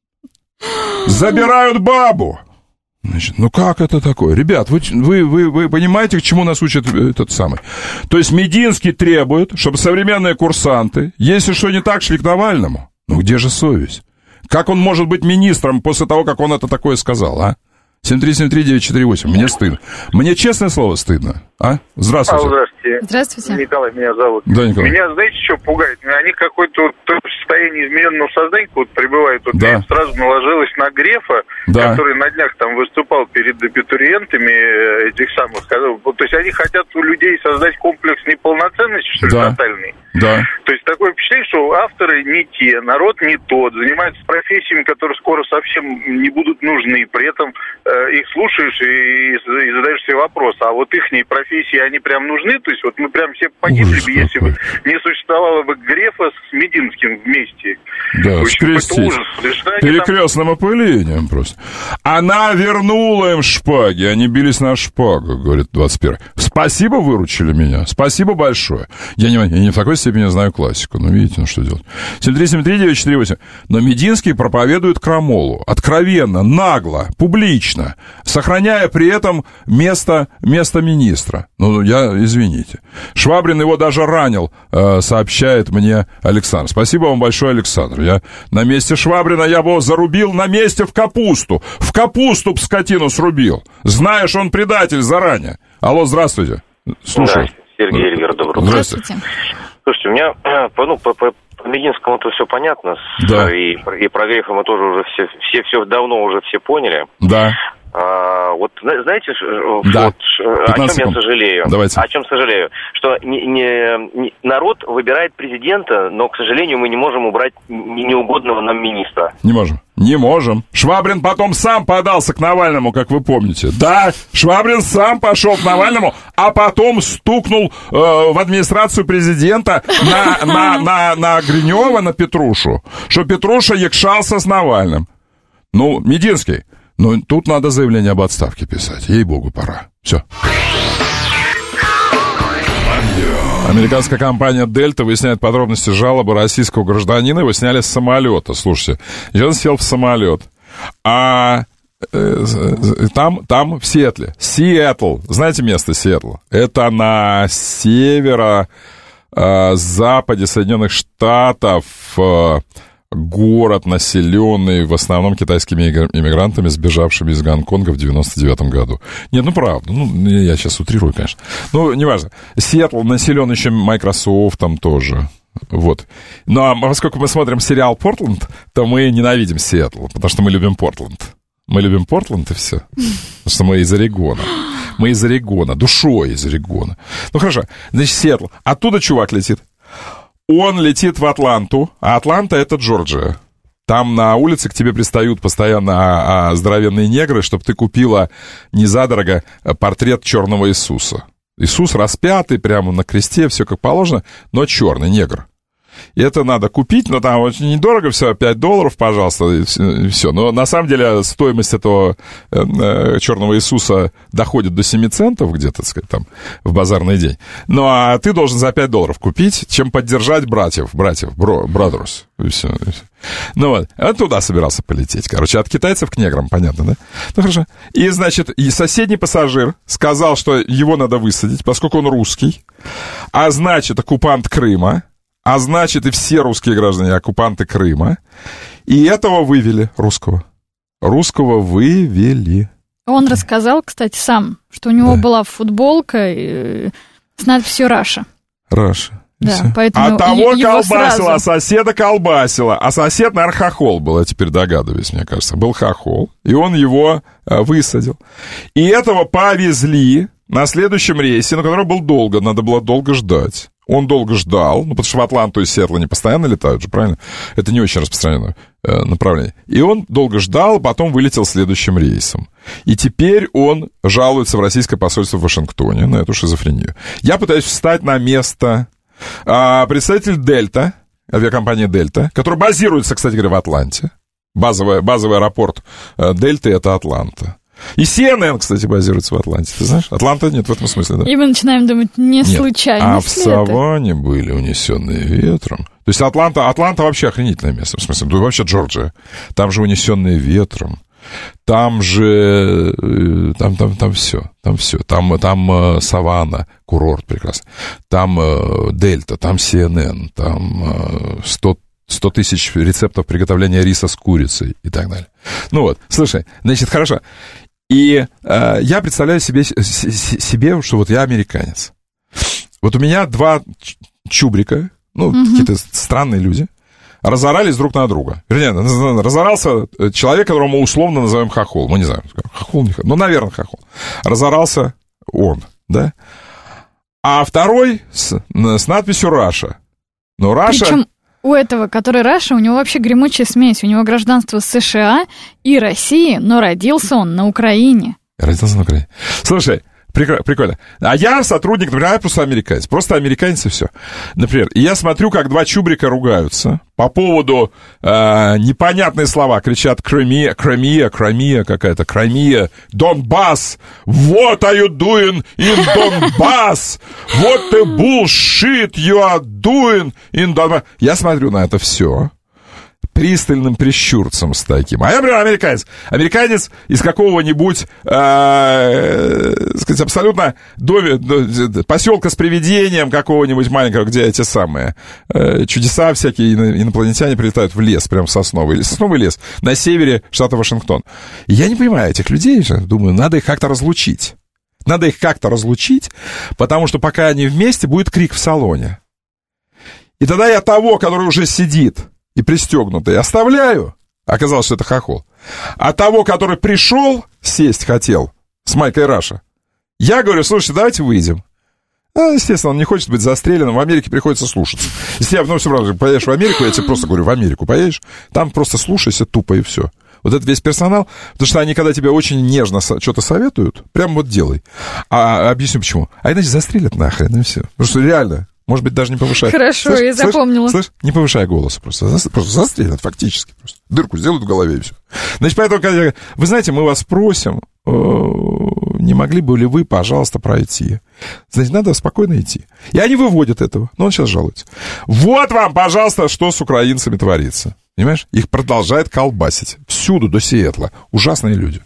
забирают бабу. Значит, ну как это такое? Ребят, вы, вы, вы, вы понимаете, к чему нас учит этот самый? То есть Мединский требует, чтобы современные курсанты, если что не так, шли к Навальному. Ну где же совесть? Как он может быть министром после того, как он это такое сказал, а? семь три семь три девять четыре восемь. Мне стыдно. Мне, честное слово, стыдно. А? Здравствуйте. А, здравствуйте. Здравствуйте. Николай меня зовут. Да, Николай. Меня, знаете, что пугает? Они какое-то вот состояние измененного сознания вот пребывают. Вот да. Сразу наложилось на Грефа, да. который на днях там выступал перед абитуриентами этих самых. То есть они хотят у людей создать комплекс неполноценности, что ли, да. тотальный. Да. То есть так, такое впечатление, что авторы не те, народ не тот, занимаются профессиями, которые скоро совсем не будут нужны. При этом э, их слушаешь и, и задаешь себе вопрос, а вот их профессии, они прям нужны? То есть вот мы прям все погибли бы, если бы не существовало бы Грефа с Мединским вместе. Да, скрестить. Перекрестным опылением просто. Она вернула им шпаги, они бились на шпагу, говорит двадцать первый. Спасибо, выручили меня. Спасибо большое. Я не, я не в такой степени знаю классику. Ну, видите, ну что делать. семь три семь три девять четыре восемь. Но Мединский проповедует крамолу. Откровенно, нагло, публично, сохраняя при этом место, место министра. Ну, я, извините. Швабрин его даже ранил, э, сообщает мне Александр. Спасибо вам большое, Александр. Я на месте Швабрина я бы его зарубил на месте в капусту. В капусту б скотину срубил. Знаешь, он предатель заранее. Алло, здравствуйте. Слушаю. Да, Сергей Эльвир, добрый день. Здравствуйте. Слушайте, у меня ну, по, по, по Мединскому-то все понятно. Да. И, и про Грефа мы тоже уже все, все, все давно уже все поняли. Да. А, вот знаете, да. вот, о чем секунд. я сожалею? Давайте. О чем сожалею? Что не, не, не, народ выбирает президента, но, к сожалению, мы не можем убрать неугодного нам министра. Не можем. Не можем. Швабрин потом сам подался к Навальному, как вы помните. Да, Швабрин сам пошел к Навальному, а потом стукнул э, в администрацию президента на, на, на, на Гринева, на Петрушу, что Петруша якшался с Навальным. Ну, Мединский, ну, тут надо заявление об отставке писать. Ей-богу, пора. Все. Американская компания «Дельта» выясняет подробности жалобы российского гражданина. Его сняли с самолета. Слушайте, и он сел в самолет. А э, там, там в Сиэтле. Сиэтл. Знаете место Сиэтл? Это на северо-западе Соединенных Штатов. Э, город, населенный в основном китайскими иммигрантами, сбежавшими из Гонконга в девяносто девятом году. Нет, ну правда, ну я сейчас утрирую, конечно. Ну, неважно. Сиэтл населен еще Microsoft там тоже. Вот. Ну, а поскольку мы смотрим сериал «Портленд», то мы ненавидим Сиэтл, потому что мы любим Портленд. Мы любим Портленд и все. Потому что мы из Орегона. Мы из Орегона, душой из Орегона. Ну, хорошо. Значит, Сиэтл. Оттуда чувак летит. Он летит в Атланту, а Атланта — это Джорджия. Там на улице к тебе пристают постоянно здоровенные негры, чтобы ты купила незадорого портрет черного Иисуса. Иисус распятый прямо на кресте, все как положено, но черный, негр. И это надо купить, но там очень недорого, все, пять долларов, пожалуйста, и все. Но на самом деле стоимость этого э, черного Иисуса доходит до семи центов где-то, так сказать, там, в базарный день. Ну, а ты должен за пять долларов купить, чем поддержать братьев, братьев, бро, brothers, и все, и все. Ну вот, а туда собирался полететь, короче, от китайцев к неграм, понятно, да? Ну, хорошо. И, значит, и соседний пассажир сказал, что его надо высадить, поскольку он русский, а значит, оккупант Крыма, а значит, и все русские граждане оккупанты Крыма. И этого вывели, русского. Русского вывели. Он рассказал, кстати, сам, что у него да. была футболка с надписью «Раша». «Раша». Да, поэтому а того колбасила, сразу... а соседа колбасила. А сосед, наверное, хохол был, я теперь догадываюсь, мне кажется. Был хохол, и он его а, высадил. И этого повезли на следующем рейсе, на котором был долго, надо было долго ждать. Он долго ждал, ну, потому что в Атланту и Сиэтл не постоянно летают же, правильно? Это не очень распространенное э, направление. И он долго ждал, потом вылетел следующим рейсом. И теперь он жалуется в российское посольство в Вашингтоне на эту шизофрению. Я пытаюсь встать на место э, представитель «Дельта», авиакомпании «Дельта», которая базируется, кстати говоря, в Атланте. Базовый, базовый аэропорт э, «Дельты» — это Атланта. И си эн эн, кстати, базируется в Атланте. Ты знаешь? Атланта нет в этом смысле, да? И мы начинаем думать, не нет. случайно. А в саванне были унесенные ветром. То есть Атланта, Атланта вообще охренительное место. В смысле, ну, вообще Джорджия. Там же унесенные ветром. Там же... Там, там, там все. Там все. Там, там саванна, курорт прекрасный. Там э, Дельта, там си эн эн. Там сто тысяч рецептов приготовления риса с курицей и так далее. Ну вот, слушай, значит, хорошо. И э, я представляю себе, себе, что вот я американец. Вот у меня два чубрика, ну, mm-hmm. какие-то странные люди, разорались друг на друга. Вернее, разорался человек, которого мы условно назовем хохол. Мы не знаем, хохол, не хохол. Ну, наверное, хохол. Разорался он, да? А второй с, с надписью «Раша». Но Раша... Причем у этого, который Раша, у него вообще гремучая смесь. У него гражданство США и России, но родился он на Украине. Родился на Украине. Слушай, прикольно. А я сотрудник, например, я просто американец. Просто американец и все. Например, и я смотрю, как два чубрика ругаются по поводу э, непонятные слова. Кричат Кремия, Кремия, Кремия какая-то, Кремия, Донбасс. What are you doing in Donbass? What the bullshit you are doing in Donbass? Я смотрю на это все пристальным прищурцем с таким. А я, например, американец. Американец из какого-нибудь, э, сказать, абсолютно доме, поселка с привидением какого-нибудь маленького, где эти самые э, чудеса всякие, инопланетяне прилетают в лес, прям в сосновый, сосновый лес на севере штата Вашингтон. И я не понимаю этих людей же. Думаю, надо их как-то разлучить. Надо их как-то разлучить, потому что пока они вместе, будет крик в салоне. И тогда я того, который уже сидит и пристегнутый, оставляю. Оказалось, что это хохол. А того, который пришел, сесть хотел, с Майкой Раша, я говорю, слушайте, давайте выйдем. А, естественно, он не хочет быть застреленным, в Америке приходится слушаться. Если я вновь сразу поедешь в Америку, я тебе просто говорю, в Америку поедешь, там просто слушайся тупо и все. Вот это весь персонал, потому что они, когда тебя очень нежно что-то советуют, прям вот делай. А объясню почему. А иначе застрелят нахрен, и все. Потому что реально... Может быть, даже не повышай. Хорошо, слышь, я запомнила. Слышь, слышь, не повышай голос просто. Просто застрелят фактически. Просто. Дырку сделают в голове и все. Значит, поэтому, когда... Вы знаете, мы вас просим, не могли бы ли вы, пожалуйста, пройти? Значит, надо спокойно идти. И они выводят этого. Но он сейчас жалуется. Вот вам, пожалуйста, что с украинцами творится. Понимаешь? Их продолжает колбасить. Всюду, до Сиэтла. Ужасные люди.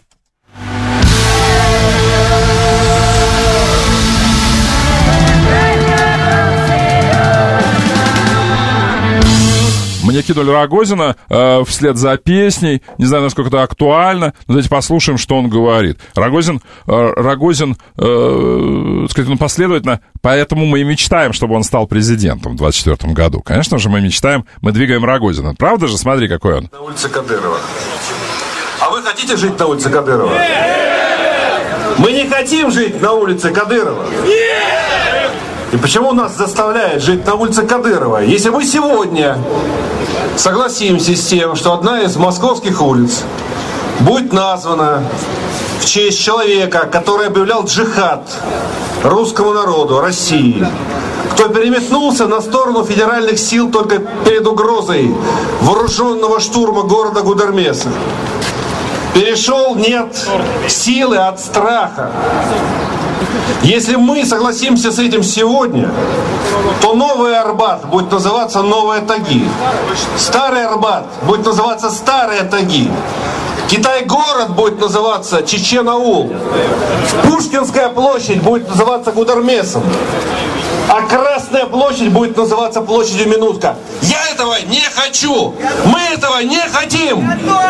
Мне кинули Рогозина э, вслед за песней. Не знаю, насколько это актуально, но давайте послушаем, что он говорит. Рогозин, э, Рогозин э, сказать, ну, последовательно, поэтому мы и мечтаем, чтобы он стал президентом в двадцать четвёртом году. Конечно же, мы мечтаем, мы двигаем Рогозина. Правда же? Смотри, какой он. На улице Кадырова. А вы хотите жить на улице Кадырова? Нет! Мы не хотим жить на улице Кадырова. Нет! И почему нас заставляют жить на улице Кадырова? Если мы сегодня согласимся с тем, что одна из московских улиц будет названа в честь человека, который объявлял джихад русскому народу, России, кто переметнулся на сторону федеральных сил только перед угрозой вооруженного штурма города Гудермеса, перешел нет силы от страха. Если мы согласимся с этим сегодня, то новый Арбат будет называться Новые Таги. Старый Арбат будет называться Старые Таги. Китай-город будет называться Чечен-Аул. Пушкинская площадь будет называться Гудермесом. А Красная площадь будет называться площадью Минутка. Я этого не хочу! Мы этого не хотим!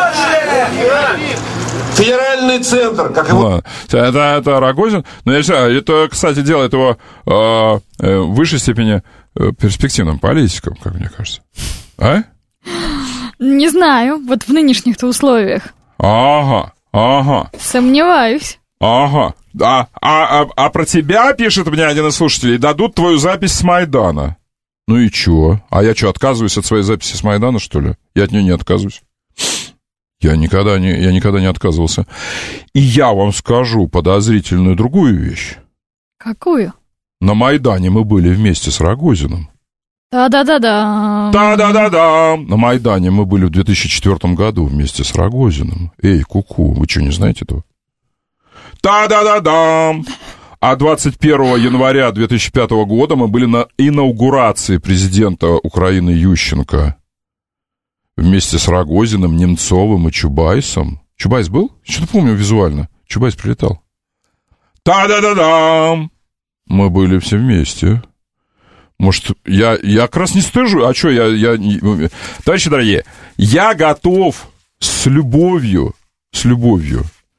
Федеральный центр, как его... Ладно. Это, это Рогозин. Но я считаю, это, кстати, делает его э, э, в высшей степени э, перспективным политиком, как мне кажется. А? Не знаю, вот в нынешних-то условиях. Ага, ага. Сомневаюсь. Ага. А, а, а, а про тебя, пишет мне один из слушателей, дадут твою запись с Майдана. Ну и чё? А я что, отказываюсь от своей записи с Майдана, что ли? Я от нее не отказываюсь. Я никогда не, я никогда не отказывался. И я вам скажу подозрительную другую вещь. Какую? На Майдане мы были вместе с Рогозиным. Да-да-да-да. Да-да-да-да. На Майдане мы были в две тысячи четвёртом году вместе с Рогозиным. Эй, ку-ку, вы что, не знаете этого? Да-да-да-да. А двадцать первого января две тысячи пятого года мы были на инаугурации президента Украины Ющенко. Вместе с Рогозиным, Немцовым и Чубайсом. Чубайс был? Что-то помню визуально. Чубайс прилетал. Та-да-да-да! Мы были все вместе. Может, я, я как раз не стыжу. А что, я, я... Товарищи дорогие, я готов с любовью, с любовью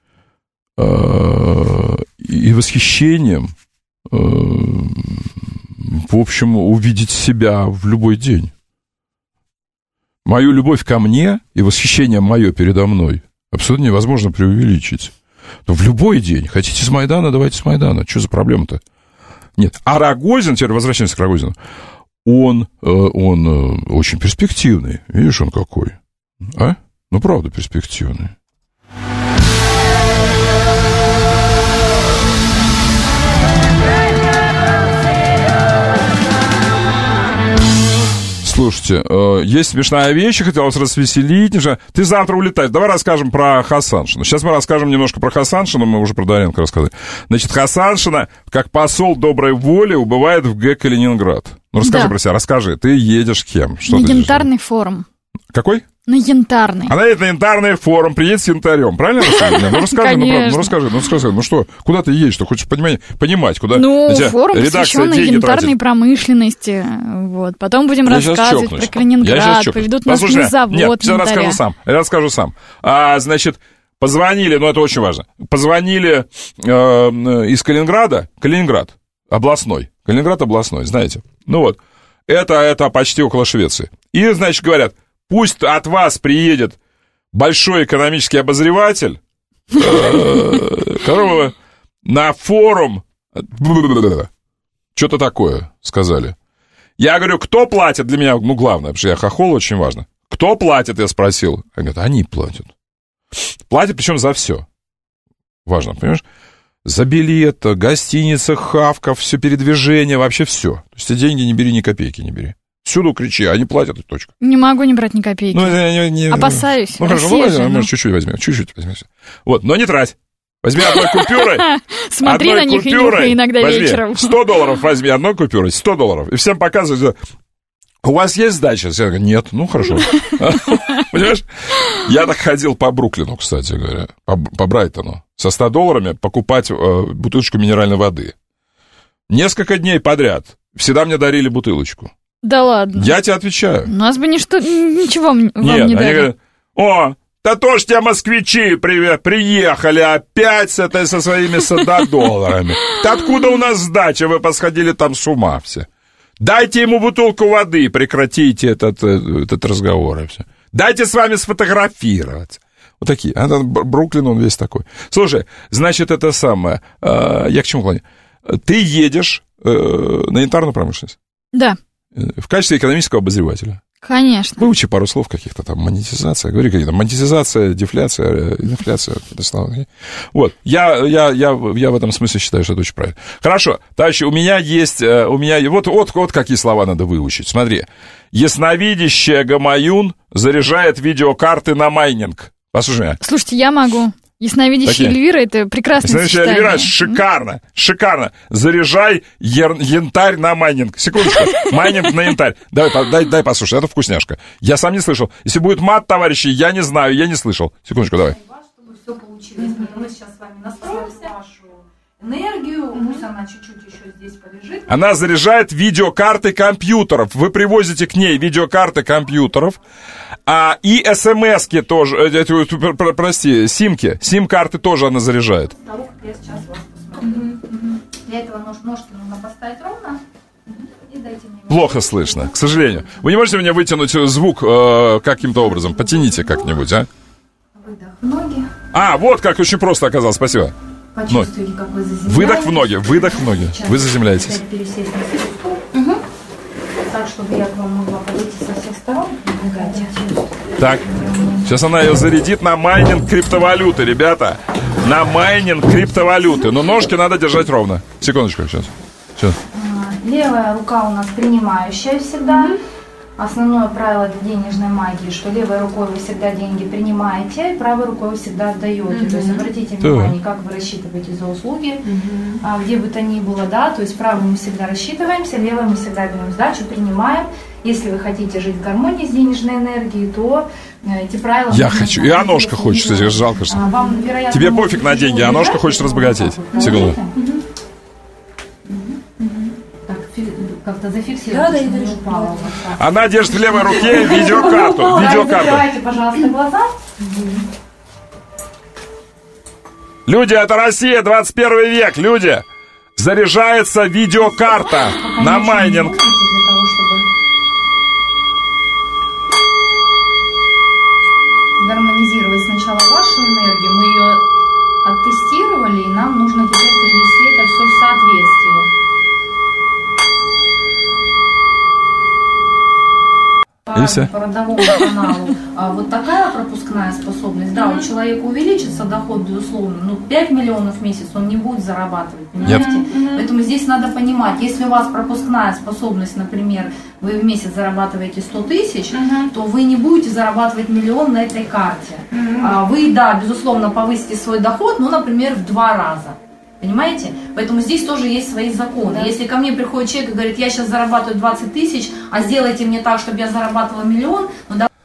э, и восхищением, э, в общем, увидеть себя в любой день. Мою любовь ко мне и восхищение мое передо мной абсолютно невозможно преувеличить. Но в любой день. Хотите с Майдана, давайте с Майдана. Что за проблема-то? Нет. А Рогозин, теперь возвращаемся к Рогозину, он, он очень перспективный. Видишь, он какой. А? Ну, правда, перспективный. Слушайте, э, есть смешная вещь, хотел вас развеселить. Ты завтра улетаешь. Давай расскажем про Хасаншину. Сейчас мы расскажем немножко про Хасаншину, мы уже про Доренко рассказали. Значит, Хасаншина, как посол доброй воли, убывает в ГЭК Калининград. Ну, расскажи да. про себя, расскажи. Ты едешь с кем? Что на Янтарный форум. Какой? На Янтарный. Она едет на Янтарный форум, приедет с янтарем, правильно? Ну, расскажи, ну, правда, ну, расскажи, ну, расскажи, ну что, куда ты едешь, что хочешь понимать, понимать куда... Ну, форум посвященный янтарной промышленности, вот, потом будем я рассказывать про Калининград, поведут нас на завод нет, сейчас расскажу сам, я расскажу сам. А, значит, позвонили, ну, это очень важно, позвонили э, из Калининграда, Калининград, областной, Калининград областной, знаете, ну вот, это, это почти около Швеции, и, значит, говорят, пусть от вас приедет большой экономический обозреватель, которого на форум... Что-то такое сказали. Я говорю, кто платит для меня? Ну, главное, потому что я хохол, очень важно. Кто платит, я спросил. Они говорят, они платят. Платят, причем за все. Важно, понимаешь? За билет, гостиница, хавка, все передвижение, вообще все. То есть ты деньги не бери, ни копейки не бери. Всюду кричи, они платят, и точка. Не могу не брать ни копейки. Ну, не, не, опасаюсь. Ну, хорошо, ну, возьми, может, чуть-чуть возьми, чуть-чуть возьми. Вот, но не трать. Возьми одной купюрой. Смотри на них и нюхай иногда вечером. сто долларов возьми, одной купюрой, сто долларов. И всем показывай, у вас есть сдача? Я говорю, нет, ну, хорошо. Понимаешь? Я так ходил по Бруклину, кстати говоря, по Брайтону. Со ста долларами покупать бутылочку минеральной воды. Несколько дней подряд. Всегда мне дарили бутылочку. Да ладно. Я тебе отвечаю. У нас бы ничто, ничего вам Нет, не дали. Они говорят, о, да тоже те москвичи привет, приехали опять с этой, со своими ста долларами. Да откуда у нас сдача? Вы посходили там с ума все. Дайте ему бутылку воды, прекратите этот, этот разговор. И все. Дайте с вами сфотографироваться. Вот такие. А Бруклин, он весь такой. Слушай, значит, это самое. Э, я к чему клоню? Ты едешь э, на янтарную промышленность? Да. В качестве экономического обозревателя. Конечно. Выучи пару слов каких-то там, монетизация. Говори какие-то, монетизация, дефляция, инфляция. Вот, я, я, я, я в этом смысле считаю, что это очень правильно. Хорошо, товарищи, у меня есть, у меня, вот, вот, вот какие слова надо выучить. Смотри, ясновидящая Гамаюн заряжает видеокарты на майнинг. Послушай меня. Слушайте, я могу. Ясновидящая Эльвира, это прекрасное сочетание. Ясновидящая Эльвира, шикарно, шикарно. Заряжай яр- янтарь на майнинг. Секундочку, майнинг на янтарь. Давай, дай, дай послушай, это вкусняшка. Я сам не слышал. Если будет мат, товарищи, я не знаю, я не слышал. Секундочку, давай. Чтобы все получилось, мы сейчас с вами настроимся. Энергию, пусть она чуть-чуть еще здесь полежит. Она заряжает видеокарты компьютеров. Вы привозите к ней видеокарты компьютеров, а и смс-ки тоже, э, прости, симки, сим-карты тоже она заряжает. Того, как я сейчас вас посмотрю. Угу. Для этого нож, ножки нужно поставить ровно. И дайте мне... Плохо слышно, к сожалению. Вы не можете мне вытянуть звук э, каким-то образом? Потяните как-нибудь, а? Выдох в ноги. А, вот как очень просто оказалось, спасибо. Почувствуйте, как вы заземляетесь. Выдох в ноги, выдох в ноги. Сейчас вы заземляетесь. Угу. Так, чтобы я к вам могла подойти со всех сторон. Так, сейчас она ее зарядит на майнинг криптовалюты, ребята. На майнинг криптовалюты. Но ножки надо держать ровно. Секундочку, сейчас. сейчас. Левая рука у нас принимающая всегда. Основное правило денежной магии, что левой рукой вы всегда деньги принимаете, правой рукой вы всегда отдаете. Mm-hmm. То есть обратите внимание, как вы рассчитываете за услуги, mm-hmm. а, где бы то ни было, да, то есть правой мы всегда рассчитываемся, левой мы всегда берем сдачу, принимаем. Если вы хотите жить в гармонии с денежной энергией, то эти правила... Я хочу, и Аношка хочет, кстати, жалко, что... А, вам, вероятно, тебе пофиг на деньги, а Аношка хочет разбогатеть. Секунду. Как-то зафиксировать, да, чтобы не упала. Вот она держит в левой руке видеокарту. видеокарту. Закрывайте, пожалуйста, глаза. Люди, это Россия, двадцать первый век. Люди, заряжается видеокарта на майнинг. Гармонизировать сначала вашу энергию. Мы ее оттестировали, и нам нужно теперь привести это все в соответствие. каждому по родовому каналу а, вот такая пропускная способность, да, у человека увеличится доход, безусловно, но пять миллионов в месяц он не будет зарабатывать, понимаете? Нет. Поэтому здесь надо понимать, если у вас пропускная способность, например, вы в месяц зарабатываете сто тысяч, uh-huh. то вы не будете зарабатывать миллион на этой карте. Uh-huh. А, вы, да, безусловно, повысите свой доход, ну, например, в два раза. Понимаете? Поэтому здесь тоже есть свои законы. Да. Если ко мне приходит человек и говорит, я сейчас зарабатываю двадцать тысяч, а сделайте мне так, чтобы я зарабатывала миллион, ну да.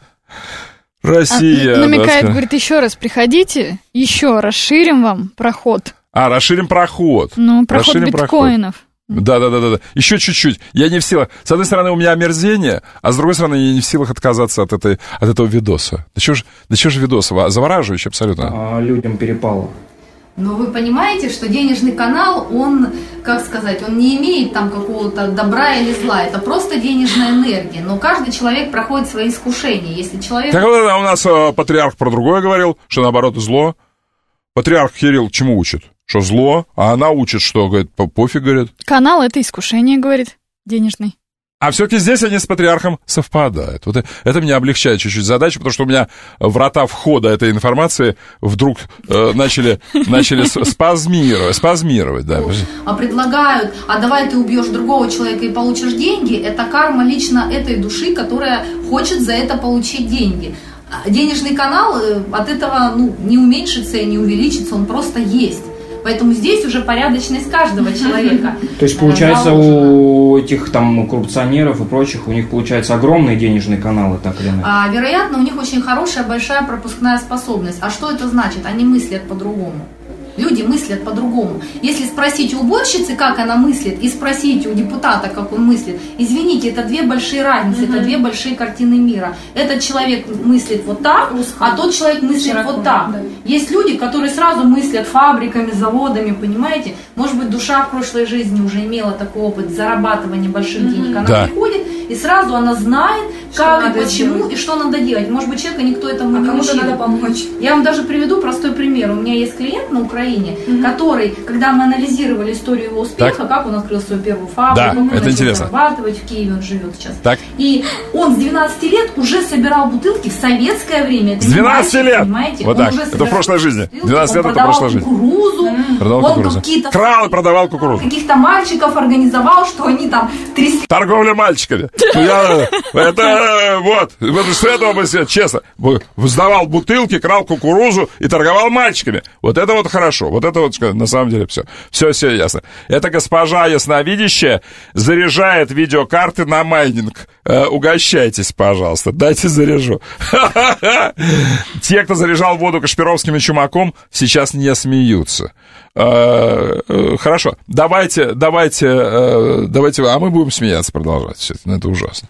Россия. А, намекает, да, говорит, еще раз приходите, еще расширим вам проход. А, расширим проход. Ну, проход расширим биткоинов. Проход. Да, да, да, да, да. Еще чуть-чуть. Я не в силах. С одной стороны, у меня омерзение, а с другой стороны, я не в силах отказаться от, этой, от этого видоса. Да чего же, да чего же видос? Завораживающий абсолютно. А, людям перепало. Но вы понимаете, что денежный канал, он, как сказать, он не имеет там какого-то добра или зла. Это просто денежная энергия. Но каждый человек проходит свои искушения. Если человек... Так вот, у нас э, патриарх про другое говорил, что наоборот зло. Патриарх Кирилл чему учит? Что зло, а она учит, что, говорит, пофиг, говорит. Канал — это искушение, говорит, денежный. А все-таки здесь они с патриархом совпадают. Вот это меня облегчает чуть-чуть задачу, потому что у меня врата входа этой информации вдруг э, начали, начали спазмировать, спазмировать, да. А предлагают, а давай ты убьешь другого человека и получишь деньги, это карма лично этой души, которая хочет за это получить деньги. Денежный канал от этого, ну, не уменьшится и не увеличится, он просто есть. Поэтому здесь уже порядочность каждого человека. То есть, получается, у этих там коррупционеров и прочих, у них, получается, огромные денежные каналы, так или иначе? А, вероятно, у них очень хорошая, большая пропускная способность. А что это значит? Они мыслят по-другому. Люди мыслят по-другому. Если спросить у уборщицы, как она мыслит, и спросить у депутата, как он мыслит, извините, это две большие разницы, угу. это две большие картины мира. Этот человек мыслит вот так, а тот человек мыслит Широко, вот так. Да. Есть люди, которые сразу мыслят фабриками, заводами, понимаете? Может быть, душа в прошлой жизни уже имела такой опыт зарабатывания больших угу. денег. Она да. приходит, и сразу она знает, что как и почему, делать. И что надо делать. Может быть, человека никто этому а не учил. Надо помочь. Я вам даже приведу простой пример. У меня есть клиент на Украине, Mm-hmm. который, когда мы анализировали историю его успеха, так. как он открыл свою первую фабрику, да, как он это начал интересно. зарабатывать, в Киеве он живет сейчас. Так. И он с двенадцати лет уже собирал бутылки в советское время. Это с двенадцати мальчик, лет? Понимаете? Вот он так. Уже это в прошлой жизни. двенадцать лет это прошлая жизнь. Кукурузу, mm-hmm. Продавал он кукурузу. какие-то... Крал и продавал кукурузу. Каких-то мальчиков организовал, что они там трясли. Торговля мальчиками. Это вот. С этого бы, честно, сдавал бутылки, крал кукурузу и торговал мальчиками. Вот это вот хорошо. Вот это вот, на самом деле, все. Все, все ясно. Эта госпожа ясновидящая заряжает видеокарты на майнинг. Э, угощайтесь, пожалуйста. Дайте заряжу. Те, кто заряжал воду Кашпировским и Чумаком, сейчас не смеются. Э, э, хорошо. Давайте, давайте, э, давайте, а мы будем смеяться, продолжать все это. Ну, это ужасно.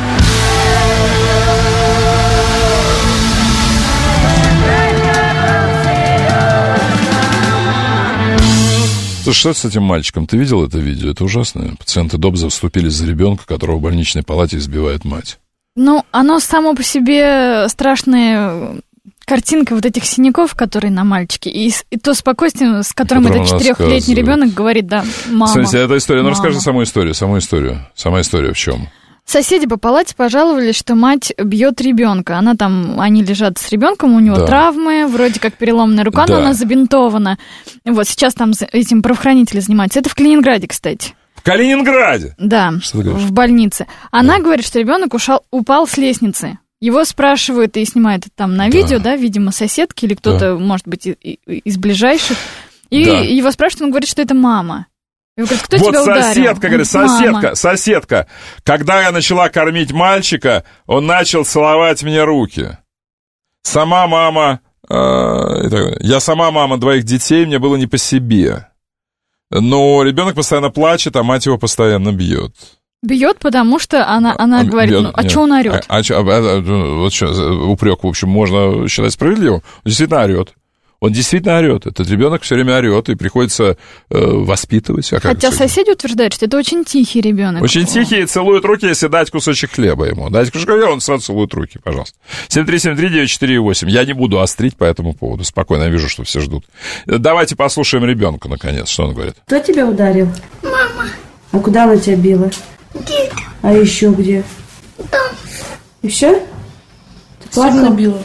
Что с этим мальчиком? Ты видел это видео? Это ужасно. Пациенты Добза вступились за ребенка, которого в больничной палате избивает мать. Ну, оно само по себе страшная картинка вот этих синяков, которые на мальчике, и, и то спокойствие, с которым этот четырехлетний ребенок говорит, да, мама. Смотрите, эта история. Ну, мама. Расскажи саму историю, саму историю. Сама история в чем? Соседи по палате пожаловались, что мать бьет ребенка. Она там, они лежат с ребенком, у него да. травмы, вроде как переломанная рука, да. но она забинтована. Вот сейчас там этим правоохранители занимаются. Это в Калининграде, кстати. В Калининграде? Да, в больнице. Она да. говорит, что ребенок ушел, упал с лестницы. Его спрашивают и снимают там на видео, да, да видимо, соседки или кто-то, да. может быть, из ближайших. И да. его спрашивают, он говорит, что это мама. Говорит, кто вот тебя соседка, ударил? говорит, соседка, соседка. Когда я начала кормить мальчика, он начал целовать мне руки. Сама мама, э, я сама мама двоих детей, мне было не по себе. Но ребенок постоянно плачет, а мать его постоянно бьет. Бьет, потому что она, она он говорит, бьет, ну, а нет. что он орет? А, а, а, вот что, упрек, в общем, можно считать справедливым. Он действительно орет. Он действительно орет. Этот ребенок все время орет, и приходится э, воспитывать. А Хотя соседи утверждают, что это очень тихий ребенок. Очень тихий, целует руки, если дать кусочек хлеба ему. Дать кусочек хлеба, он сразу целует руки, пожалуйста. семь три семь три девять четыре восемь. Я не буду острить по этому поводу. Спокойно, я вижу, что все ждут. Давайте послушаем ребенка, наконец, что он говорит. Кто тебя ударил? Мама. А куда она тебя била? Где-то. А еще где? Там. И все? Ты плакала? била.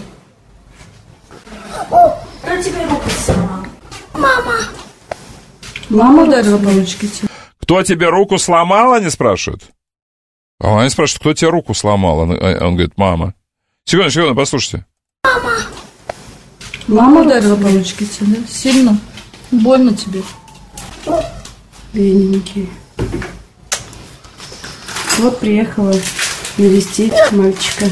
Кто тебе руку сломал? Мама. Мама ударила по ручке тебе. Кто тебе руку сломал, они спрашивают? А они спрашивают, кто тебе руку сломал? Он, он говорит, мама. Секунду, секунду, послушайте. Мама. Мама ударила по ручке тебе, да? Сильно? Больно тебе? Бедненький. Вот приехала навестить мальчика.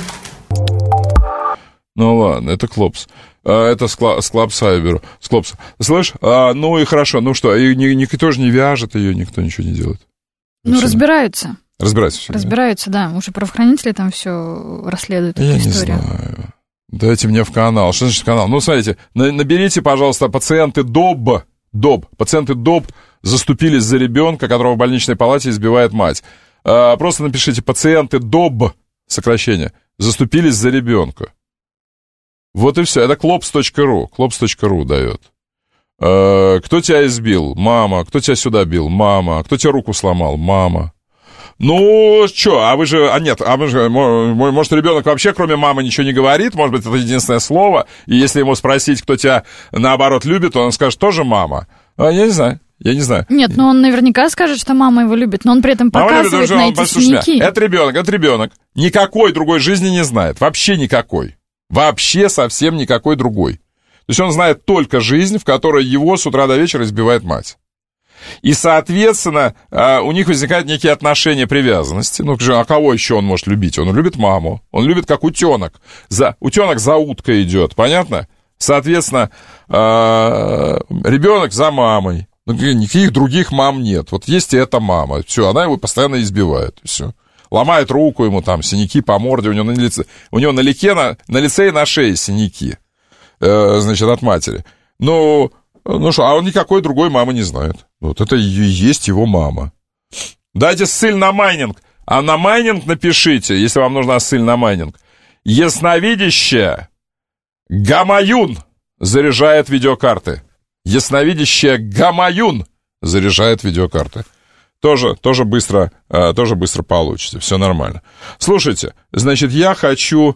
Ну ладно, это Клопс. А, это с, Кла- с Клопса я беру. С Клопса. Слышь, а, ну и хорошо, ну что, и ни- никто же не вяжет ее, никто ничего не делает. Ну, Все. разбираются. Разбираются все. Разбираются, да. Уже правоохранители там все расследуют Я эту не историю. знаю. Дайте мне в канал. Что значит канал? Ну, смотрите, на- наберите, пожалуйста, пациенты ДОБ. ДОБ. Пациенты ДОБ заступились за ребенка, которого в больничной палате избивает мать. А, просто напишите пациенты ДОБ, сокращение, заступились за ребенка. Вот и все. Это клопс точка ру. клопс точка ру дает. А, кто тебя избил? Мама. Кто тебя сюда бил? Мама. Кто тебе руку сломал? Мама. Ну, что, а вы же, а нет, а вы же, может, ребенок вообще кроме мамы ничего не говорит, может быть, это единственное слово, и если ему спросить, кто тебя, наоборот, любит, он скажет, тоже мама. А, я не знаю, я не знаю. Нет, ну он наверняка скажет, что мама его любит, но он при этом показывает на эти синяки. Это ребенок, это ребенок. Никакой другой жизни не знает, вообще никакой. Вообще совсем никакой другой. То есть он знает только жизнь, в которой его с утра до вечера избивает мать. И, соответственно, у них возникают некие отношения привязанности. Ну, а кого еще он может любить? Он любит маму, он любит как утенок. За, утенок за уткой идет, понятно? Соответственно, ребенок за мамой. Никаких других мам нет. Вот есть и эта мама. Все, она его постоянно избивает. Все. Ломает руку ему, там, синяки по морде. У него на лице, у него на, лице, на, на лице и на шее синяки. Значит, от матери. Ну... Ну что, а он никакой другой мамы не знает. Вот это и есть его мама. Дайте ссыль на майнинг. А на майнинг напишите, если вам нужна ссыль на майнинг. Ясновидящая Гамаюн заряжает видеокарты. Ясновидящая Гамаюн заряжает видеокарты. Тоже, тоже быстро, тоже быстро получите. Все нормально. Слушайте, значит, я хочу...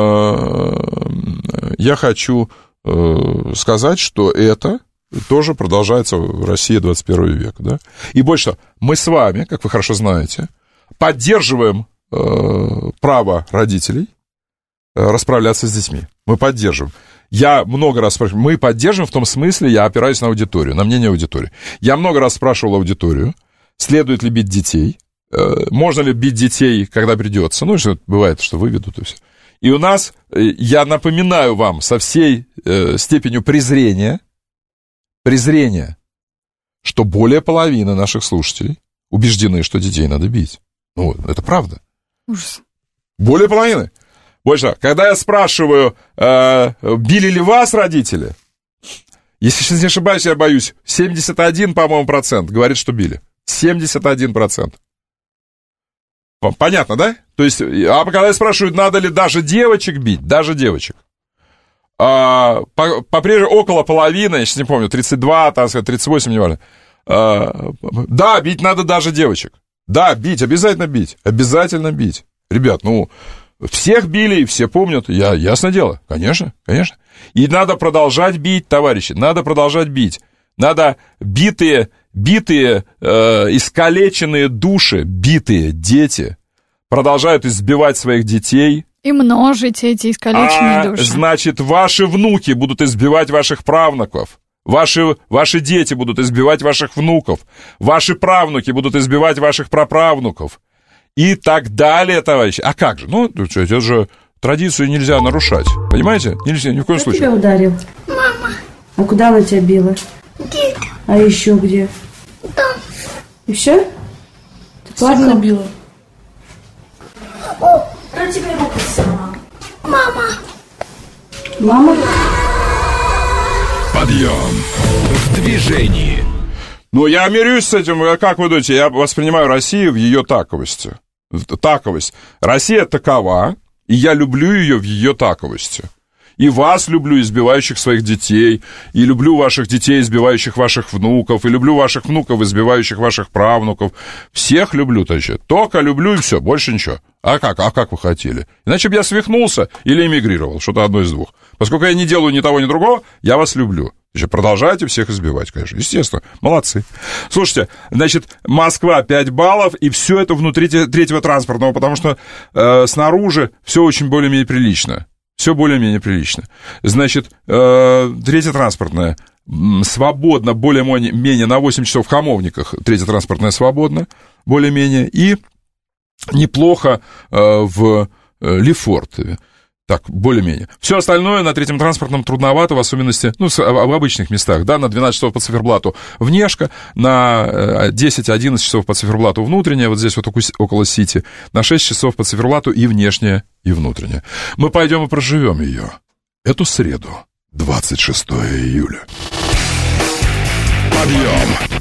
Я хочу сказать, что это... тоже продолжается в России двадцать первого века, да? И больше того, мы с вами, как вы хорошо знаете, поддерживаем э, право родителей э, расправляться с детьми. Мы поддерживаем. Я много раз спрашиваю, мы поддерживаем в том смысле, я опираюсь на аудиторию, на мнение аудитории. Я много раз спрашивал аудиторию, следует ли бить детей, э, можно ли бить детей, когда придется. Ну, что бывает, что выведут и все. И у нас, я напоминаю вам со всей э, степенью презрения, презрения, что более половины наших слушателей убеждены, что детей надо бить. Ну, это правда. Ужас. Более половины. Больше, когда я спрашиваю, э, били ли вас родители, если сейчас не ошибаюсь, я боюсь, семьдесят один, по-моему, процент говорит, что били. семьдесят один процент. Понятно, да? То есть, а когда я спрашиваю, надо ли даже девочек бить, даже девочек, а, по, по-прежнему около половины, я сейчас не помню, тридцать два, так сказать, тридцать восемь, не важно. А, да, бить надо даже девочек. Да, бить, обязательно бить, обязательно бить. Ребят, ну, всех били, все помнят, я, ясно дело, конечно, конечно. И надо продолжать бить, товарищи, надо продолжать бить. Надо битые, битые, э, искалеченные души, битые дети продолжают избивать своих детей. И множить эти искалеченные а, души. Значит, ваши внуки будут избивать ваших правнуков. Ваши, ваши дети будут избивать ваших внуков. Ваши правнуки будут избивать ваших праправнуков. И так далее, товарищи. А как же? Ну, это же традицию нельзя нарушать. Понимаете? Нельзя, ни в коем Кто случае. тебя ударил? Мама. А куда она тебя била? Где? А еще где? Там. И все? Ты плакала? била. Кто тебе руку сломал? Мама. Мама? Подъем в движении. Ну, я мирюсь с этим, как вы думаете, я воспринимаю Россию в ее таковости. Таковость. Россия такова, и я люблю ее в ее таковости. И вас люблю, избивающих своих детей, и люблю ваших детей, избивающих ваших внуков, и люблю ваших внуков, избивающих ваших правнуков. Всех люблю, товарищи. Только люблю, и все, больше ничего. А как? А как вы хотели? Иначе бы я свихнулся или эмигрировал, что-то одно из двух. Поскольку я не делаю ни того, ни другого, я вас люблю. Продолжайте всех избивать, конечно. Естественно. Молодцы. Слушайте, значит, Москва пять баллов, и все это внутри третьего транспортного, потому что э, снаружи все очень более-менее прилично. Все более-менее прилично. Значит, э, третье транспортное свободно, более-менее на восемь часов в Хамовниках. Третье транспортное свободно, более-менее. И неплохо э, в э, Лефортове. Так, более-менее. Все остальное на третьем транспортном трудновато, в особенности, ну, в обычных местах, да, на двенадцать часов по циферблату внешка, на десять-одиннадцать часов по циферблату внутренняя, вот здесь вот около Сити, на шесть часов по циферблату и внешняя, и внутренняя. Мы пойдем и проживем ее. Эту среду, двадцать шестого июля. Подъем!